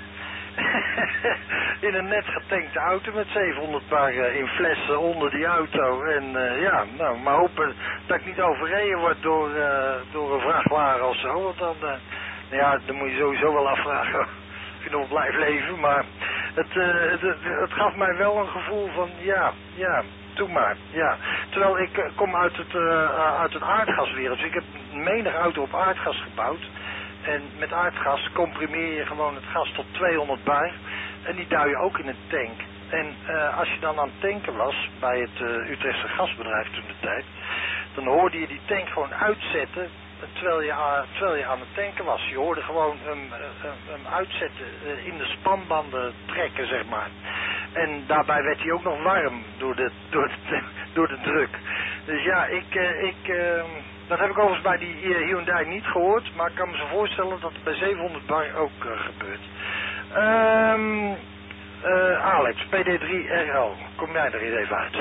Speaker 8: in een net getankte auto met zevenhonderd bar uh, in flessen onder die auto. En uh, ja, nou, maar hopen dat ik niet overreden word door, uh, door een vrachtwagen of zo. Want dan, uh, nou ja, dan moet je sowieso wel afvragen of je nog blijft leven, maar het, uh, het, het, het gaf mij wel een gevoel van, ja, ja, doe maar, ja. Terwijl ik uh, kom uit het, uh, uit het aardgaswereld, dus ik heb menig auto op aardgas gebouwd. En met aardgas comprimeer je gewoon het gas tot tweehonderd bar en die duw je ook in een tank. En uh, als je dan aan het tanken was bij het uh, Utrechtse gasbedrijf toen de tijd, dan hoorde je die tank gewoon uitzetten terwijl je, uh, terwijl je aan het tanken was. Je hoorde gewoon hem, uh, hem uitzetten, uh, in de spanbanden trekken, zeg maar. En daarbij werd hij ook nog warm door de, door de, door de druk. Dus ja, ik, uh, ik, uh, dat heb ik overigens bij die uh, Hyundai niet gehoord, maar ik kan me zo voorstellen dat het bij zevenhonderd bar ook uh, gebeurt. Um, uh, Alex, P D drie R L, kom jij er eens even uit?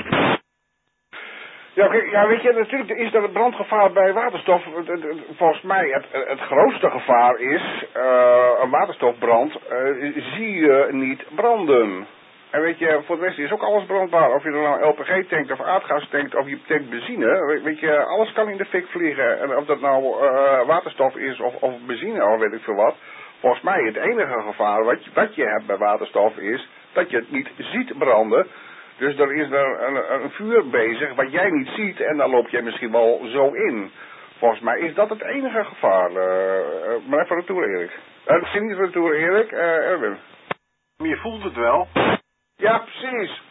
Speaker 4: Ja, okay, ja, weet je, natuurlijk is er een brandgevaar bij waterstof. Volgens mij het, het grootste gevaar is, uh, een waterstofbrand uh, zie je niet branden. En weet je, voor de rest is ook alles brandbaar. Of je er nou L P G tankt of aardgas tankt of je tankt benzine. Weet je, alles kan in de fik vliegen. En of dat nou uh, waterstof is of, of benzine of weet ik veel wat. Volgens mij het enige gevaar wat je, wat je hebt bij waterstof is dat je het niet ziet branden. Dus er is er een, een vuur bezig wat jij niet ziet en dan loop jij misschien wel zo in. Volgens mij is dat het enige gevaar. Uh, uh, maar even retour Erik. Uh, misschien niet retour Erik, uh, Erwin.
Speaker 5: Maar je voelt het wel.
Speaker 4: Ja, precies.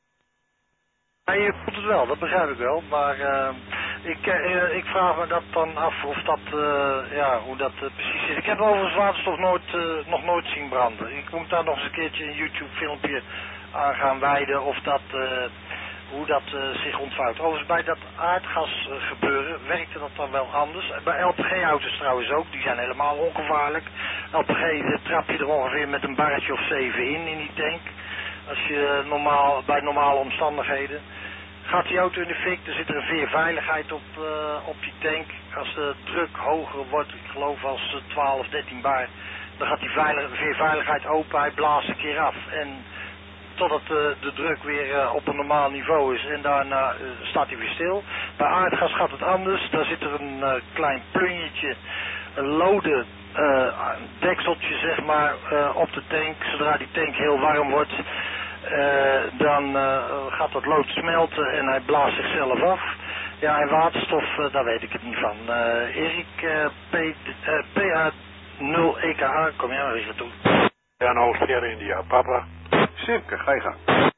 Speaker 8: Ja, je voelt het wel, dat begrijp ik wel. Maar uh, ik, uh, ik vraag me dat dan af of dat, uh, ja, hoe dat uh, precies is. Ik heb overigens waterstof nooit, uh, nog nooit zien branden. Ik moet daar nog eens een keertje een YouTube filmpje aan gaan wijden of dat, uh, hoe dat uh, zich ontvouwt. Overigens bij dat aardgas uh, gebeuren werkte dat dan wel anders. Bij L P G-auto's trouwens ook, die zijn helemaal ongevaarlijk. L P G uh, trap je er ongeveer met een barretje of zeven in, in die tank. Als je normaal, bij normale omstandigheden. Gaat die auto in de fik, er zit er een veerveiligheid op, uh, op die tank. Als de druk hoger wordt, ik geloof als uh, twaalf, dertien bar, dan gaat die veilig, veerveiligheid open, hij blaast een keer af. En totdat uh, de druk weer uh, op een normaal niveau is en daarna uh, staat hij weer stil. Bij aardgas gaat het anders, daar zit er een uh, klein plunjetje, een lode uh, dekseltje zeg maar uh, op de tank. Zodra die tank heel warm wordt, uh, dan uh, gaat dat lood smelten en hij blaast zichzelf af. Ja, en waterstof, uh, daar weet ik het niet van. Uh, Erik, uh, P, uh, P A nul E K A, kom jij maar eens naartoe.
Speaker 6: Ja, nou, Sierra India, papa.
Speaker 5: Sipke, ga je gaan.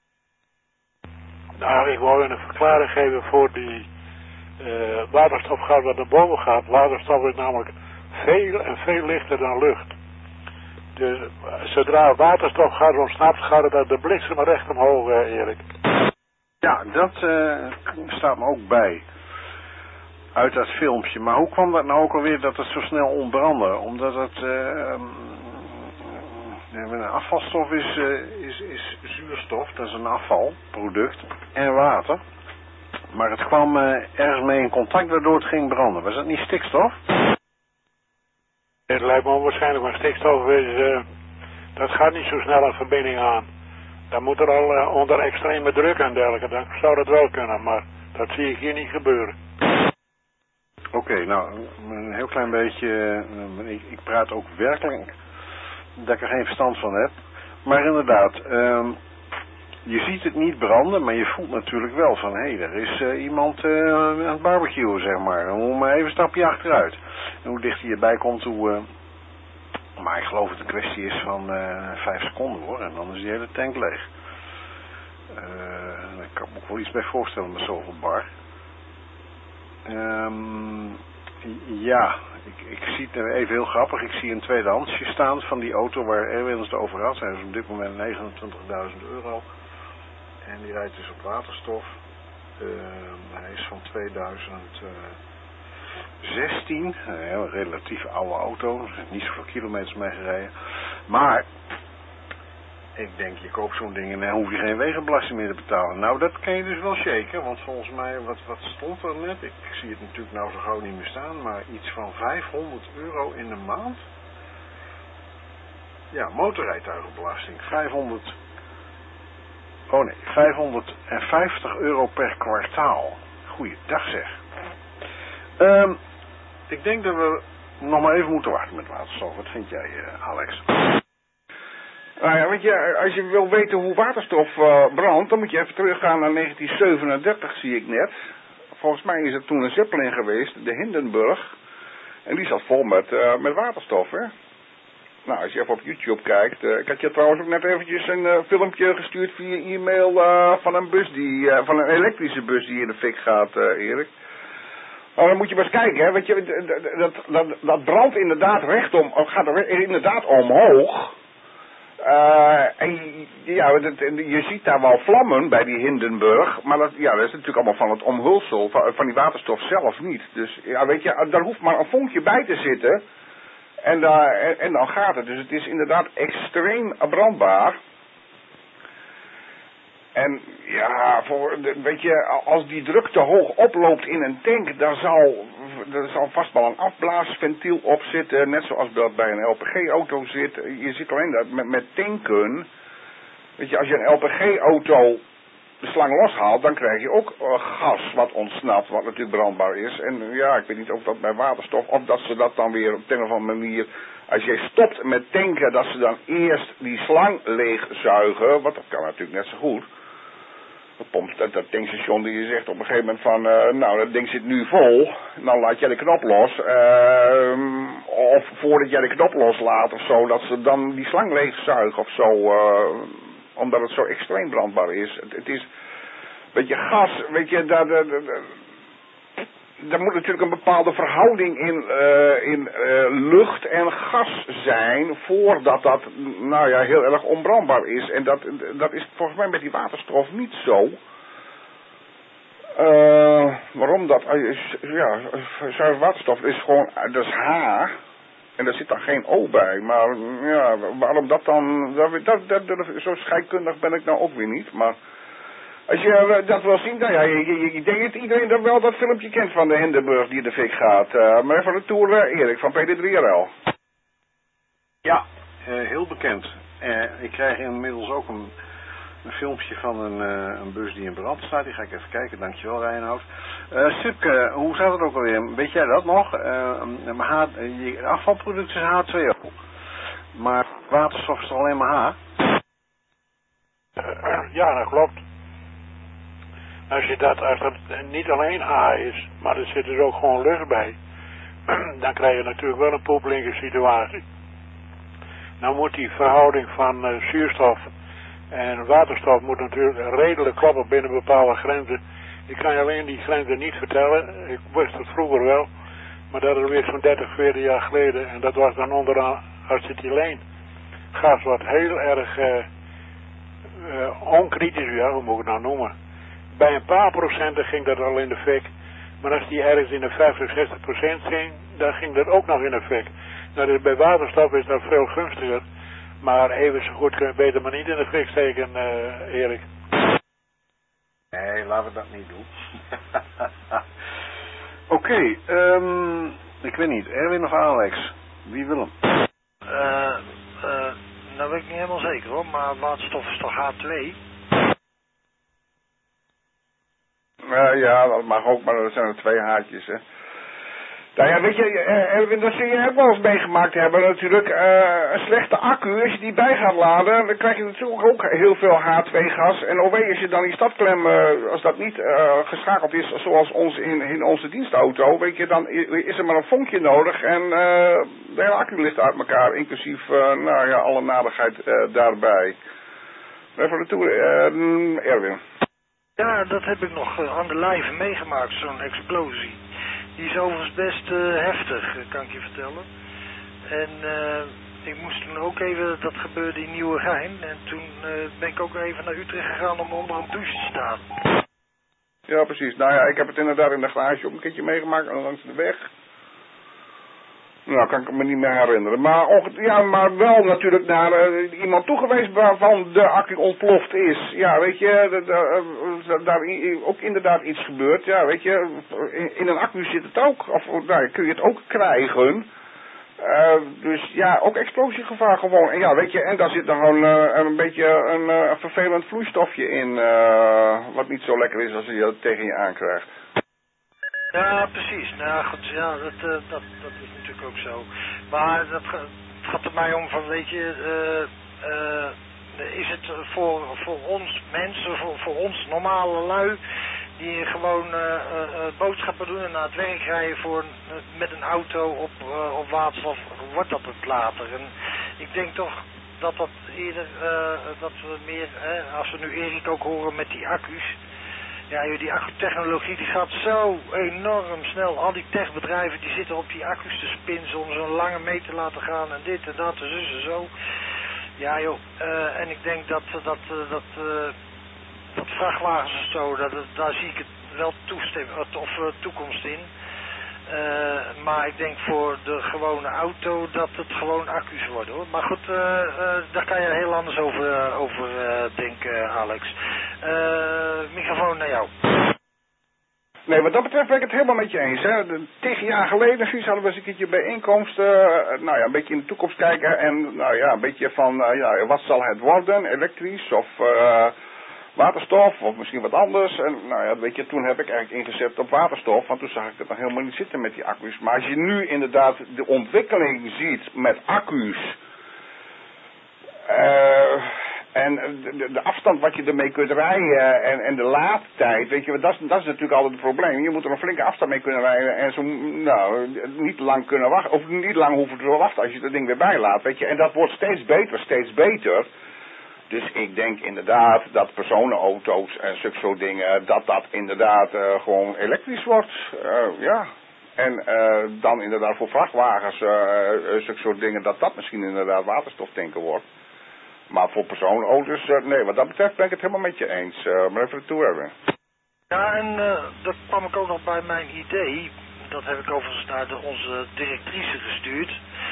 Speaker 6: Nou, ik wou een verklaring geven voor die uh, waterstof gaat wat naar boven gaat. Waterstof is namelijk veel en veel lichter dan lucht. Dus zodra waterstof gaat ontsnapt, gaat het uit de bliksem recht omhoog, uh, Erik.
Speaker 5: Ja, dat uh, staat me ook bij. Uit dat filmpje. Maar hoe kwam dat nou ook alweer dat het zo snel ontbrandde? Omdat het Uh, een afvalstof is, uh, is, is zuurstof, dat is een afvalproduct, en water. Maar het kwam uh, ergens mee in contact waardoor het ging branden. Was dat niet stikstof?
Speaker 6: Het lijkt me onwaarschijnlijk, maar stikstof is, uh, dat gaat niet zo snel een verbinding aan. Dan moet er al uh, onder extreme druk en dergelijke, dan zou dat wel kunnen, maar dat zie ik hier niet gebeuren.
Speaker 5: Oké, okay, nou, een heel klein beetje, uh, ik, ik praat ook werkelijk dat ik er geen verstand van heb. Maar inderdaad, uh, je ziet het niet branden, maar je voelt natuurlijk wel van, hé, hey, er is uh, iemand uh, aan het barbecuen, zeg maar. Dan moet je maar even een stapje achteruit. En hoe dichter je bij komt, hoe... Uh, maar ik geloof dat het een kwestie is van uh, vijf seconden, hoor. En dan is die hele tank leeg. Uh, daar kan ik me ook wel iets bij voorstellen met zoveel bar. Um, ja, ik, ik zie het even heel grappig. Ik zie een tweedehandsje staan van die auto waar Erwin het over had. Hij is op dit moment negenentwintigduizend euro. En die rijdt dus op waterstof. Uh, hij is van tweeduizend zestien. Een heel relatief oude auto. Er zijn niet zoveel kilometers mee gereden. Maar ik denk, je koopt zo'n ding en dan hoef je geen wegenbelasting meer te betalen. Nou, dat kan je dus wel shaken. Want volgens mij, wat, wat stond er net? Ik zie het natuurlijk nou zo gauw niet meer staan. Maar iets van vijfhonderd euro in de maand. Ja, motorrijtuigenbelasting. vijfhonderd... Oh nee, vijfhonderdvijftig euro per kwartaal. Goeiedag zeg. Um, ik denk dat we nog maar even moeten wachten met waterstof. Wat vind jij, uh, Alex?
Speaker 4: Nou ja, weet je, als je wil weten hoe waterstof uh, brandt, dan moet je even teruggaan naar negentien zevenendertig, zie ik net. Volgens mij is er toen een Zeppelin geweest, de Hindenburg. En die zat vol met, uh, met waterstof, hè. Nou, als je even op YouTube kijkt, uh, ik had je trouwens ook net eventjes een uh, filmpje gestuurd via e-mail uh, van een bus die, uh, van een elektrische bus die in de fik gaat, uh, Erik. Nou, dan moet je maar eens kijken, hè, weet je, dat, dat, dat brandt inderdaad rechtom, gaat er inderdaad omhoog. Uh, en ja, dat, je ziet daar wel vlammen bij die Hindenburg, maar dat, ja, dat is natuurlijk allemaal van het omhulsel, van, van die waterstof zelf niet. Dus ja, weet je, daar hoeft maar een vonkje bij te zitten. En, daar, en, en dan gaat het. Dus het is inderdaad extreem brandbaar. En ja, voor, weet je, als die druk te hoog oploopt in een tank, daar zal, daar zal vast wel een afblaasventiel op zitten. Net zoals dat bij een L P G-auto zit. Je ziet alleen dat met, met tanken. Weet je, als je een L P G-auto de slang loshaalt, dan krijg je ook uh, gas wat ontsnapt, wat natuurlijk brandbaar is. En ja, ik weet niet of dat bij waterstof, of dat ze dat dan weer op een of andere manier, als je stopt met tanken, dat ze dan eerst die slang leegzuigen, want dat kan natuurlijk net zo goed. Dat, pompt, dat, dat tankstation die je zegt op een gegeven moment van, uh, nou dat ding zit nu vol, dan laat jij de knop los. Uh, of voordat jij de knop loslaat of zo, dat ze dan die slang leegzuigen of zo. Uh, omdat het zo extreem brandbaar is. Het, het is, weet je, gas, weet je, daar, daar, daar, daar moet natuurlijk een bepaalde verhouding in, uh, in uh, lucht en gas zijn, voordat dat, nou ja, heel erg onbrandbaar is. En dat, dat is volgens mij met die waterstof niet zo. Uh, waarom dat? Ja, zuiver waterstof is gewoon, dat is H. En daar zit dan geen O bij, maar ja, waarom dat dan, dat, dat, dat, dat, zo scheikundig ben ik nou ook weer niet, maar als je dat wil zien, nou ja, je, je, je denkt dat iedereen dat wel dat filmpje kent van de Hindenburg die in de fik gaat, uh, maar even de Tour uh, Erik van P D drie R L.
Speaker 5: Ja, uh, heel bekend. Uh, ik krijg inmiddels ook een, een filmpje van een, uh, een bus die in brand staat, die ga ik even kijken, dankjewel Reinoud. Uh, Sipke, hoe staat het ook alweer? Weet jij dat nog? Uh, H, je afvalproduct is H twee O. Maar waterstof is toch alleen maar H?
Speaker 6: Uh, ja, dat klopt. Als je dat, als dat niet alleen H is, maar er zit dus ook gewoon lucht bij, dan krijg je natuurlijk wel een poppelinge situatie. Nou moet die verhouding van uh, zuurstof en waterstof moet natuurlijk redelijk kloppen binnen bepaalde grenzen. Ik kan je alleen die grenzen niet vertellen. Ik wist het vroeger wel. Maar dat is weer zo'n dertig, veertig jaar geleden. En dat was dan onderaan acetyleen. Gas wat heel erg uh, uh, onkritisch, ja, hoe moet ik het nou noemen. Bij een paar procenten ging dat al in de fik. Maar als die ergens in de vijftig, zestig procent ging, dan ging dat ook nog in de fik. Nou, dus bij waterstof is dat veel gunstiger. Maar even zo goed kun je beter maar niet in de fik steken, uh, Erik.
Speaker 5: Nee, laten we dat niet doen. Oké, okay, um, ik weet niet, Erwin of Alex? Wie wil hem?
Speaker 8: Eh, uh, nou weet ik niet helemaal zeker hoor, maar waterstof is toch H twee?
Speaker 4: Uh, ja, dat mag ook, maar er zijn er twee haartjes, hè. Nou ja, weet je, Erwin, dat zul je ook wel eens meegemaakt hebben natuurlijk. Uh, een slechte accu, als je die bij gaat laden, dan krijg je natuurlijk ook heel veel H twee gas. En alweer als je dan die stadklem, uh, als dat niet uh, geschakeld is zoals ons in, in onze dienstauto, weet je, dan is er maar een vonkje nodig en uh, de hele accu ligt uit elkaar, inclusief, uh, nou ja, alle nadigheid uh, daarbij. Even naartoe, uh, Erwin.
Speaker 8: Ja, dat heb ik nog uh, aan de lijve meegemaakt, zo'n explosie. Die is overigens best uh, heftig, kan ik je vertellen. En uh, ik moest toen ook even, dat gebeurde in Nieuwegein. En toen uh, ben ik ook even naar Utrecht gegaan om onder een douche te staan.
Speaker 4: Ja, precies. Nou ja, ik heb het inderdaad in de garage ook een keertje meegemaakt langs de weg. Nou, kan ik me niet meer herinneren. Maar, ja, maar wel natuurlijk naar uh, iemand toegewezen waarvan de accu ontploft is. Ja, weet je, daar ook inderdaad iets gebeurt. Ja, weet je, in, in een accu zit het ook. Of nou, kun je het ook krijgen. Uh, dus ja, ook explosiegevaar gewoon. En ja, weet je, en daar zit dan gewoon uh, een beetje een uh, vervelend vloeistofje in. Uh, wat niet zo lekker is als je dat tegen je aankrijgt.
Speaker 8: Ja, precies. Nou goed, ja, dat, uh, dat, dat is natuurlijk ook zo. Maar dat, het gaat er mij om van, weet je, uh, uh, is het voor, voor ons mensen, voor, voor ons normale lui, die gewoon uh, uh, boodschappen doen en naar het werk rijden voor, uh, met een auto op, uh, op waterstof, wordt dat het later. En ik denk toch dat dat eerder, uh, dat we meer, uh, als we nu Erik ook horen met die accu's, ja, die accutechnologie die gaat zo enorm snel. Al die techbedrijven die zitten op die accu's te spinsen om zo'n lange mee te laten gaan en dit en dat en zus en zo. Ja joh, uh, en ik denk dat, dat, uh, dat, uh, dat vrachtwagens en zo, dat, daar zie ik het wel toestemmen, of uh, toekomst in. Uh, maar ik denk voor de gewone auto dat het gewoon accu's worden hoor. Maar goed, uh, uh, daar kan je heel anders over, uh, over uh, denken, Alex. Uh, microfoon naar jou.
Speaker 4: Nee, wat dat betreft ben ik het helemaal met je eens. Hè. De, tegen jaar geleden zoiets hadden we eens een keertje bijeenkomsten. Uh, nou ja, een beetje in de toekomst kijken. En nou ja, een beetje van, uh, ja, wat zal het worden? Elektrisch of uh, waterstof of misschien wat anders. En nou ja, weet je, toen heb ik eigenlijk ingezet op waterstof. Want toen zag ik het nog helemaal niet zitten met die accu's. Maar als je nu inderdaad de ontwikkeling ziet met accu's. Uh, En de, de afstand wat je ermee kunt rijden en, en de laadtijd, weet je, dat is, dat is natuurlijk altijd het probleem. Je moet er een flinke afstand mee kunnen rijden en zo, nou, niet lang kunnen wachten, of niet lang hoeven te wachten als je dat ding weer bijlaat, weet je. En dat wordt steeds beter, steeds beter. Dus ik denk inderdaad dat personenauto's en zulke soort dingen, dat dat inderdaad uh, gewoon elektrisch wordt, uh, ja. En uh, dan inderdaad voor vrachtwagens, uh, uh, zulke soort dingen, dat dat misschien inderdaad waterstoftanken wordt. Maar voor personenauto's, uh, nee, wat dat betreft ben ik het helemaal met je eens. Uh, maar even toe hebben.
Speaker 8: Ja, en uh, dat kwam ik ook nog bij mijn idee. Dat heb ik overigens naar de, onze directrice gestuurd.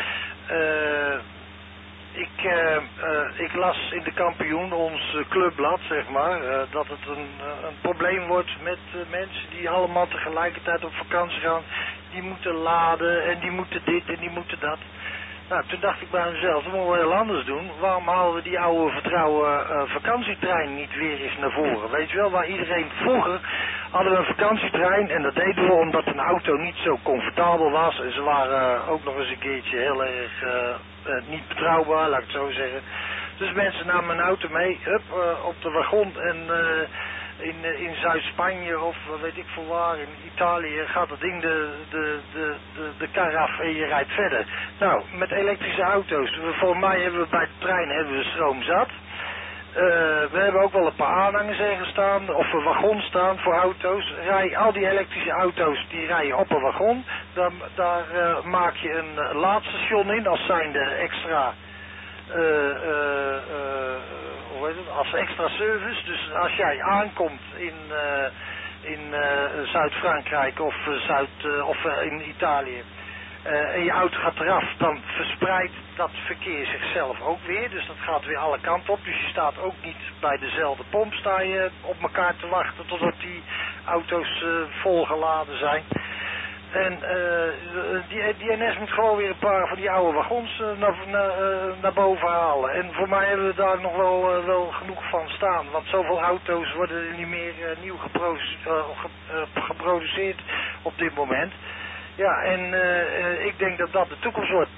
Speaker 8: Uh, ik, uh, uh, ik las in de Kampioen, ons uh, clubblad, zeg maar, uh, dat het een, uh, een probleem wordt met uh, mensen die allemaal tegelijkertijd op vakantie gaan. Die moeten laden en die moeten dit en die moeten dat. Nou, toen dacht ik bij mezelf, dat moeten we heel anders doen. Waarom halen we die oude vertrouwen uh, vakantietrein niet weer eens naar voren? Weet je wel, waar iedereen vroeger hadden we een vakantietrein en dat deden we omdat een auto niet zo comfortabel was. En ze waren uh, ook nog eens een keertje heel erg uh, uh, niet betrouwbaar, laat ik het zo zeggen. Dus mensen namen een auto mee, hup, uh, op de wagon en... Uh, In, in Zuid-Spanje of weet ik veel waar, in Italië gaat het ding de, de, de, de, de kar af en je rijdt verder. Nou, met elektrische auto's, volgens mij hebben we bij de trein hebben we stroom zat. Uh, we hebben ook wel een paar aanhangers ergens staan, of een wagon staan voor auto's. Rij, al die elektrische auto's die rijden op een wagon, dan, daar uh, maak je een laadstation in als zijnde extra... Uh, uh, uh, hoe heet het, als extra service. Dus als jij aankomt in, uh, in uh, Zuid-Frankrijk of, uh, Zuid, uh, of uh, in Italië uh, en je auto gaat eraf, dan verspreidt dat verkeer zichzelf ook weer. Dus dat gaat weer alle kanten op. Dus je staat ook niet bij dezelfde pomp, sta je op elkaar te wachten totdat die auto's uh, volgeladen zijn. En uh, die, die N S moet gewoon weer een paar van die oude wagons uh, naar, naar, uh, naar boven halen. En voor mij hebben we daar nog wel, uh, wel genoeg van staan. Want zoveel auto's worden er niet meer uh, nieuw geproduceerd, uh, ge, uh, geproduceerd op dit moment. Ja, en uh, uh, ik denk dat dat de toekomst wordt.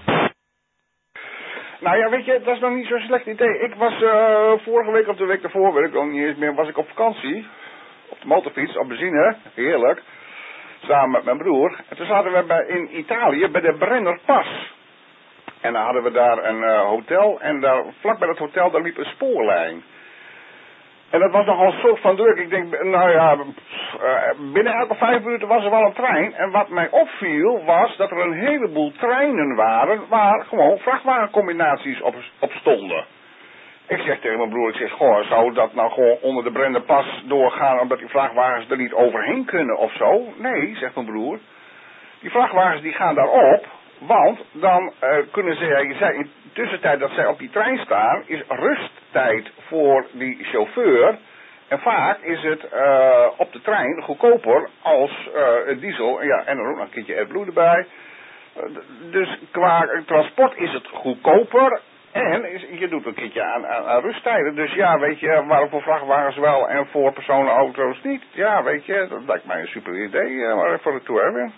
Speaker 4: Nou ja, weet je, dat is nog niet zo'n slecht idee. Ik was uh, vorige week of de week daarvoor, weet ik ook niet eens meer, was ik op vakantie. Op de motorfiets, op benzine, heerlijk. Samen met mijn broer. En toen zaten we bij, in Italië bij de Brennerpas. En dan hadden we daar een uh, hotel. En daar, vlak bij dat hotel, daar liep een spoorlijn. En dat was nogal een soort van druk. Ik denk, nou ja, uh, binnen elke vijf minuten was er wel een trein. En wat mij opviel was dat er een heleboel treinen waren waar gewoon vrachtwagencombinaties op, op stonden. Ik zeg tegen mijn broer, ik zeg, goh, zou dat nou gewoon onder de Brennerpas doorgaan omdat die vrachtwagens er niet overheen kunnen of zo? Nee, zegt mijn broer. Die vrachtwagens die gaan daarop, want dan uh, kunnen ze, zij, in de tussentijd dat zij op die trein staan, is rusttijd voor die chauffeur. En vaak is het uh, op de trein goedkoper als uh, diesel, ja, en dan ook nog een keertje AdBlue erbij. Uh, dus qua transport is het goedkoper. En is, je doet een keertje aan, aan, aan rusttijden. Dus ja, weet je, waarom voor vrachtwagens wel en voor personenauto's niet? Ja, weet je, dat lijkt mij een super idee uh, maar voor de tour hebben.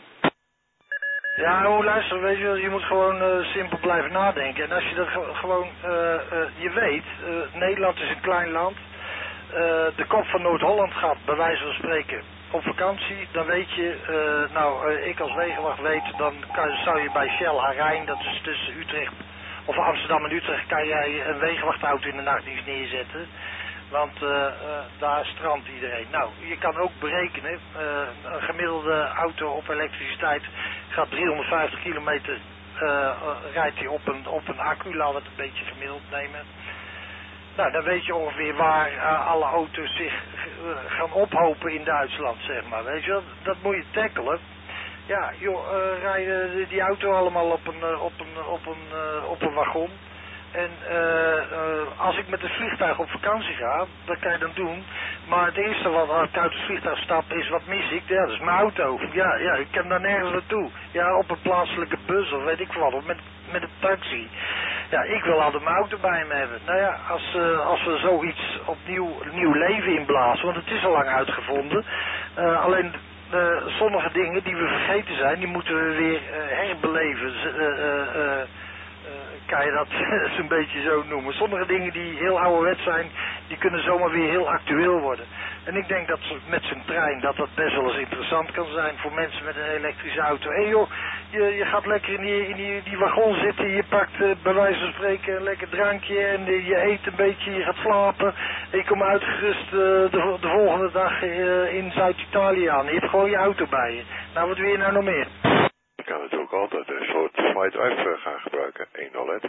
Speaker 8: Ja, nou, luister, weet je, je moet gewoon uh, simpel blijven nadenken. En als je dat ge gewoon, uh, uh, je weet, uh, Nederland is een klein land. Uh, de kop van Noord-Holland gaat, bij wijze van spreken, op vakantie. Dan weet je, uh, nou, uh, ik als wegenwacht weet, dan kan, zou je bij Shell Harijn, dat is tussen Utrecht... Of Amsterdam en Utrecht kan jij een wegenwachtauto in de nachtdienst neerzetten. Want uh, uh, daar strandt iedereen. Nou, je kan ook berekenen, uh, een gemiddelde auto op elektriciteit gaat driehonderdvijftig kilometer, uh, uh, rijdt hij op een, op een accu, laten we het een beetje gemiddeld nemen. Nou, dan weet je ongeveer waar uh, alle auto's zich uh, gaan ophopen in Duitsland, zeg maar. Weet je wel, dat moet je tackelen. Ja, joh, uh, rijden die auto allemaal op een, uh, op een, op een, uh, op een wagon. En uh, uh, als ik met het vliegtuig op vakantie ga, dat kan je dan doen. Maar het eerste wat als ik uit het vliegtuig stap is, wat mis ik? Ja, dat is mijn auto. Ja, ja, ik kan daar nergens naartoe. Ja, op een plaatselijke bus of weet ik wat, of met, met een taxi. Ja, ik wil altijd mijn auto bij me hebben. Nou ja, als, uh, als we zoiets opnieuw nieuw leven inblazen, want het is al lang uitgevonden. Uh, alleen... Uh, sommige dingen die we vergeten zijn, die moeten we weer uh, herbeleven. Uh, uh, uh, uh, kan je dat zo'n beetje zo noemen. Sommige dingen die heel ouderwet zijn, die kunnen zomaar weer heel actueel worden. En ik denk dat met zo'n trein dat dat best wel eens interessant kan zijn voor mensen met een elektrische auto. En joh, je, je gaat lekker in die, in die, die wagon zitten, je pakt uh, bij wijze van spreken een lekker drankje en uh, je eet een beetje, je gaat slapen. En je komt uitgerust uh, de, de volgende dag uh, in Zuid-Italië aan. Je hebt gewoon je auto bij je. Nou, wat wil je nou nog meer?
Speaker 11: Je kan natuurlijk altijd een soort flight drive gaan gebruiken, één nul led.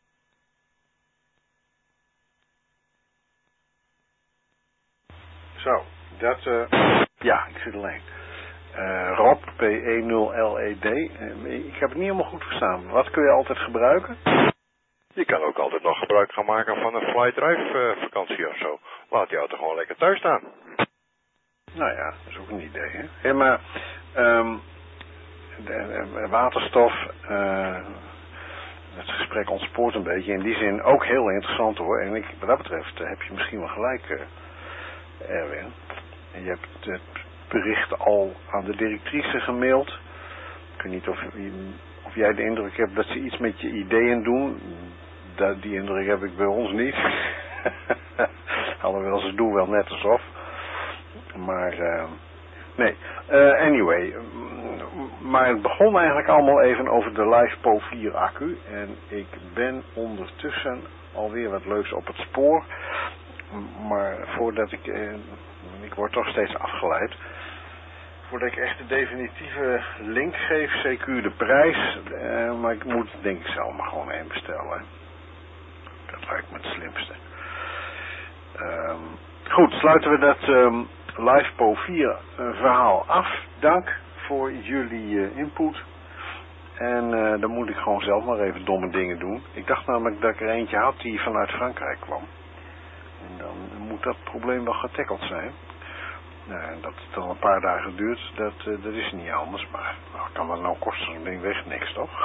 Speaker 5: Zo, dat, uh, ja, ik zit alleen. Uh, Rob, P E nul L E D. Uh, ik heb het niet helemaal goed verstaan. Wat kun je altijd gebruiken?
Speaker 11: Je kan ook altijd nog gebruik gaan maken van een flight drive uh, vakantie of zo. Laat die auto gewoon lekker thuis staan.
Speaker 5: Nou ja, dat is ook een idee, hè. Hey, maar, um, de, de, waterstof, uh, het gesprek ontspoort een beetje. In die zin ook heel interessant hoor. En ik, wat dat betreft uh, heb je misschien wel gelijk, uh, Erwin. En je hebt het bericht al aan de directrice gemaild. Ik weet niet of, of jij de indruk hebt dat ze iets met je ideeën doen. Dat, die indruk heb ik bij ons niet. Alhoewel, ze doen wel net alsof. Maar, uh, nee. Uh, anyway. Maar het begon eigenlijk allemaal even over de LiFePO vier accu. En ik ben ondertussen alweer wat leuks op het spoor. Maar voordat ik... Uh, ik word toch steeds afgeleid. Voordat ik echt de definitieve link geef, C Q de prijs. Uh, maar ik moet denk ik zelf maar gewoon één bestellen. Dat lijkt me het slimste. Um, goed, sluiten we dat um, LiFePO vier uh, verhaal af. Dank voor jullie uh, input. En uh, dan moet ik gewoon zelf maar even domme dingen doen. Ik dacht namelijk dat ik er eentje had die vanuit Frankrijk kwam. En dan moet dat probleem wel getackeld zijn. Nou, dat het al een paar dagen duurt, dat, uh, dat is niet anders. Maar nou, kan dat nou kosten zo'n ding weg? Niks, toch?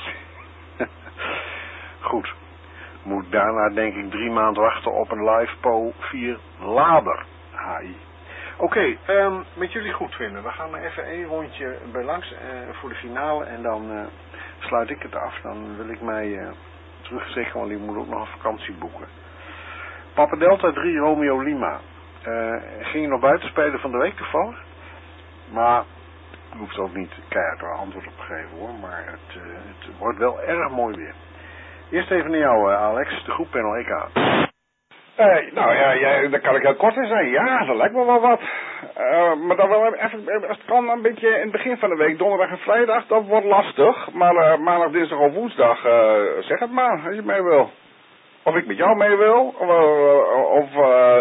Speaker 5: Goed. Moet daarna denk ik drie maanden wachten op een live P O vier lader. H I. Oké, okay, um, met jullie goed vinden. We gaan er even één rondje bij langs uh, voor de finale. En dan uh, sluit ik het af. Dan wil ik mij uh, terugtrekken, want ik moet ook nog een vakantie boeken. Papa Delta drie Romeo Lima. Uh, ging je nog buiten spelen van de week toevallig? Maar je hoeft ook niet keihard er antwoord op te geven hoor. Maar het, uh, het wordt wel erg mooi weer. Eerst even naar jou uh, Alex, de groep panel E K.
Speaker 4: Uh, nou ja, ja, daar kan ik heel kort in zijn. Ja, dat lijkt me wel wat. Uh, maar dan wel even, als het kan een beetje in het begin van de week, donderdag en vrijdag, dat wordt lastig. Maar uh, maandag, dinsdag of woensdag, uh, zeg het maar, als je mee wil. Of ik met jou mee wil, of, uh, of uh,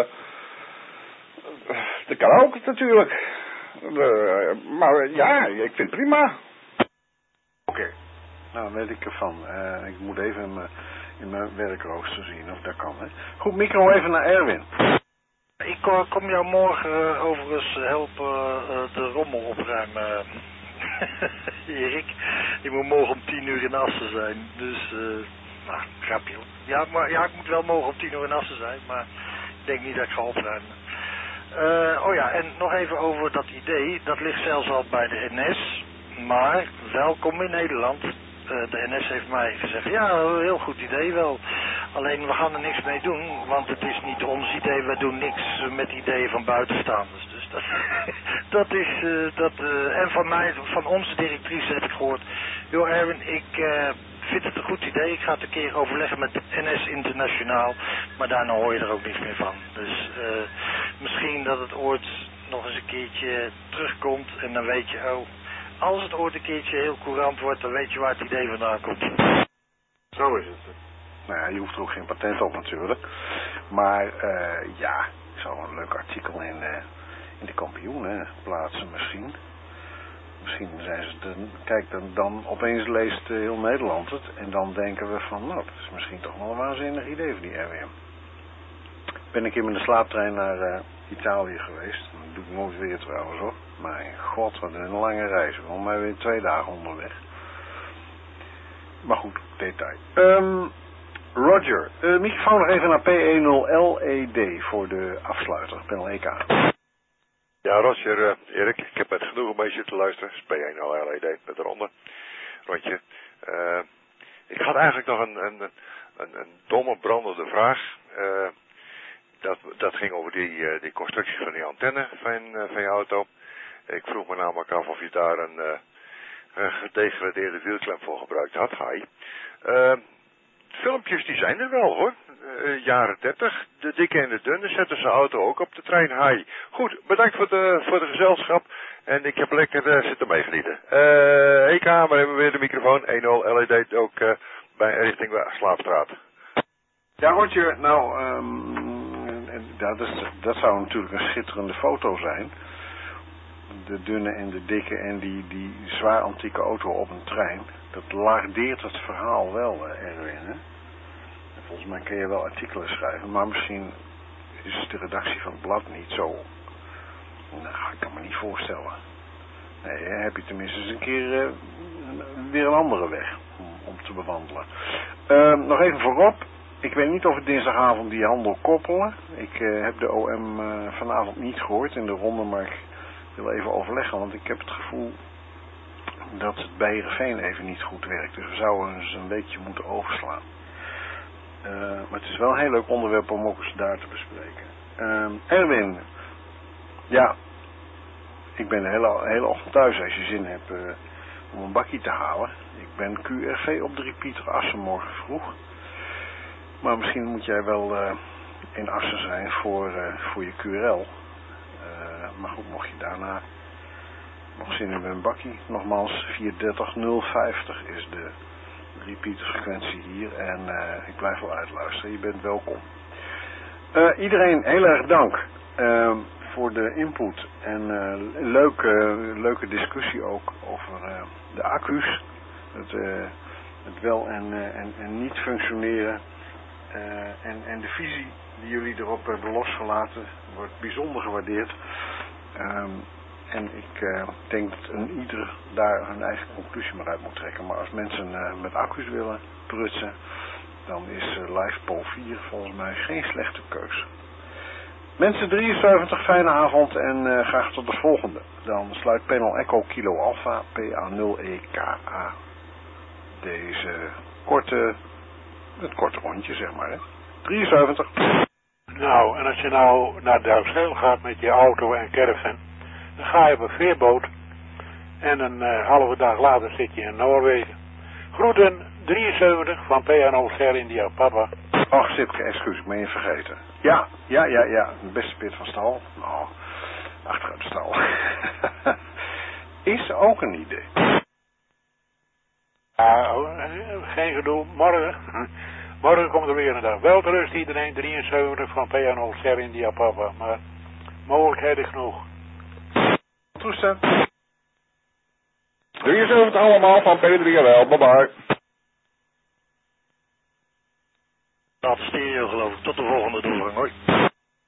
Speaker 4: dat kan ook natuurlijk. Uh, maar uh, ja, ik vind het prima.
Speaker 5: Oké, okay. Nou weet ik ervan. Uh, ik moet even in mijn, in mijn werkrooster zien of dat kan. Hè. Goed, micro even naar Erwin.
Speaker 8: Ik kom jou morgen uh, overigens helpen uh, de rommel opruimen. Erik, ik moet morgen om tien uur in Assen zijn. Dus, uh, nou, grapje. Ja, maar, ja, ik moet wel morgen om tien uur in Assen zijn, maar ik denk niet dat ik ga opruimen. Uh, oh ja, en nog even over dat idee. Dat ligt zelfs al bij de N S. Maar welkom in Nederland. Uh, de N S heeft mij gezegd, ja, een heel goed idee wel. Alleen we gaan er niks mee doen, want het is niet ons idee. We doen niks met ideeën van buitenstaanders. Dus dat, dat is, uh, dat, uh, en van mij, van onze directrice heb ik gehoord. Joh Erwin, ik uh, vind het een goed idee. Ik ga het een keer overleggen met de N S Internationaal. Maar daarna hoor je er ook niks meer van. Dus uh, misschien dat het ooit nog eens een keertje terugkomt en dan weet je, oh... Als het ooit een keertje heel courant wordt, dan weet je waar het idee vandaan komt.
Speaker 5: Zo is het. Nou ja, je hoeft er ook geen patent op natuurlijk. Maar uh, ja, ik zou een leuk artikel in, uh, in de Kampioen hè, plaatsen misschien. Misschien zijn ze dan, kijk, dan, dan opeens leest uh, heel Nederland het. En dan denken we van, nou, dat is misschien toch wel een waanzinnig idee voor die R W M. Ben ik in met de slaaptrein naar uh, Italië geweest. Dat doe ik nooit weer trouwens hoor. Mijn god, wat een lange reis. We waren maar weer twee dagen onderweg. Maar goed, detail. Um, Roger, uh, microfoon nog even naar P E nul L E D voor de afsluiter, panel E K.
Speaker 11: Ja, Roger, uh, Erik, ik heb met genoeg een beetje te luisteren. P E nul L E D met eronder. Rondje. Uh, ik had eigenlijk nog een, een, een, een domme brandende vraag. Uh, dat, dat ging over die, uh, die constructie van die antenne van, uh, van je auto. Ik vroeg me namelijk af of je daar een, uh, een gedegradeerde wielklem voor gebruikt had. Hi. Uh, filmpjes die zijn er wel hoor. Uh, jaren dertig. De dikke en de dunne zetten zijn auto ook op de trein. Hi. Goed, bedankt voor de, voor de gezelschap. En ik heb lekker uh, zitten meegenieten. Uh, E K, maar hebben we weer de microfoon. E nul L E D ook uh, bij richting Slaapstraat.
Speaker 5: Ja Roger, nou, um, dat, is, dat zou natuurlijk een schitterende foto zijn. De dunne en de dikke en die, die zwaar antieke auto op een trein. Dat lardeert het verhaal wel, uh, Erwin. Hè? Volgens mij kun je wel artikelen schrijven, maar misschien is de redactie van het blad niet zo. Nou, ik kan me niet voorstellen. Nee, hè, heb je tenminste eens een keer uh, weer een andere weg om, om te bewandelen. Uh, nog even voorop. Ik weet niet of we dinsdagavond die handel koppelen. Ik uh, heb de O M uh, vanavond niet gehoord in de ronde, maar ik wil even overleggen, want ik heb het gevoel dat het bij Heerenveen even niet goed werkt. Dus we zouden eens een weekje moeten overslaan. Uh, maar het is wel een heel leuk onderwerp om ook eens daar te bespreken. Uh, Erwin, ja, ik ben de hele, hele ochtend thuis als je zin hebt uh, om een bakkie te halen. Ik ben Q R V op de repeater Assen morgen vroeg. Maar misschien moet jij wel uh, in Assen zijn voor, uh, voor je Q R L. Uh, maar goed, mocht je daarna nog zin hebben in een bakkie. Nogmaals, vier dertig nul vijftig is de repeaterfrequentie hier. En uh, ik blijf wel uitluisteren. Je bent welkom. Uh, iedereen, heel erg dank uh, voor de input. En uh, leuke, leuke discussie ook over uh, de accu's. Het, uh, het wel en, uh, en, en niet functioneren. Uh, en, en de visie die jullie erop hebben losgelaten wordt bijzonder gewaardeerd. Um, en ik uh, denk dat een ieder daar hun eigen conclusie maar uit moet trekken. Maar als mensen uh, met accu's willen prutsen, dan is uh, LivePo vier volgens mij geen slechte keus. Mensen drieënzeventig, fijne avond en uh, graag tot de volgende. Dan sluit panel Echo Kilo Alpha P A nul E K A deze korte, het korte rondje zeg maar hè. drieënzeventig.
Speaker 6: Nou, en als je nou naar Duitsland gaat met je auto en caravan, dan ga je op een veerboot en een uh, halve dag later zit je in Noorwegen. Groeten drieënzeventig van P A nul Ser India Papa.
Speaker 5: Ach, Sipke, excuus, ik ben je vergeten. Ja, ja, ja, ja, de beste pit van stal. Nou, achteruit de stal. Is ook een idee.
Speaker 6: Ja, geen gedoe. Morgen, morgen komt er weer een dag. Wel terug iedereen, drieënzeventig van P A nul Ser India Papa. Maar mogelijkheden genoeg.
Speaker 5: Toestel.
Speaker 4: drieënzeventig allemaal van P drie L L. Bye bye.
Speaker 8: Dat stereo geloof ik. Tot de volgende doorgang. Hoi.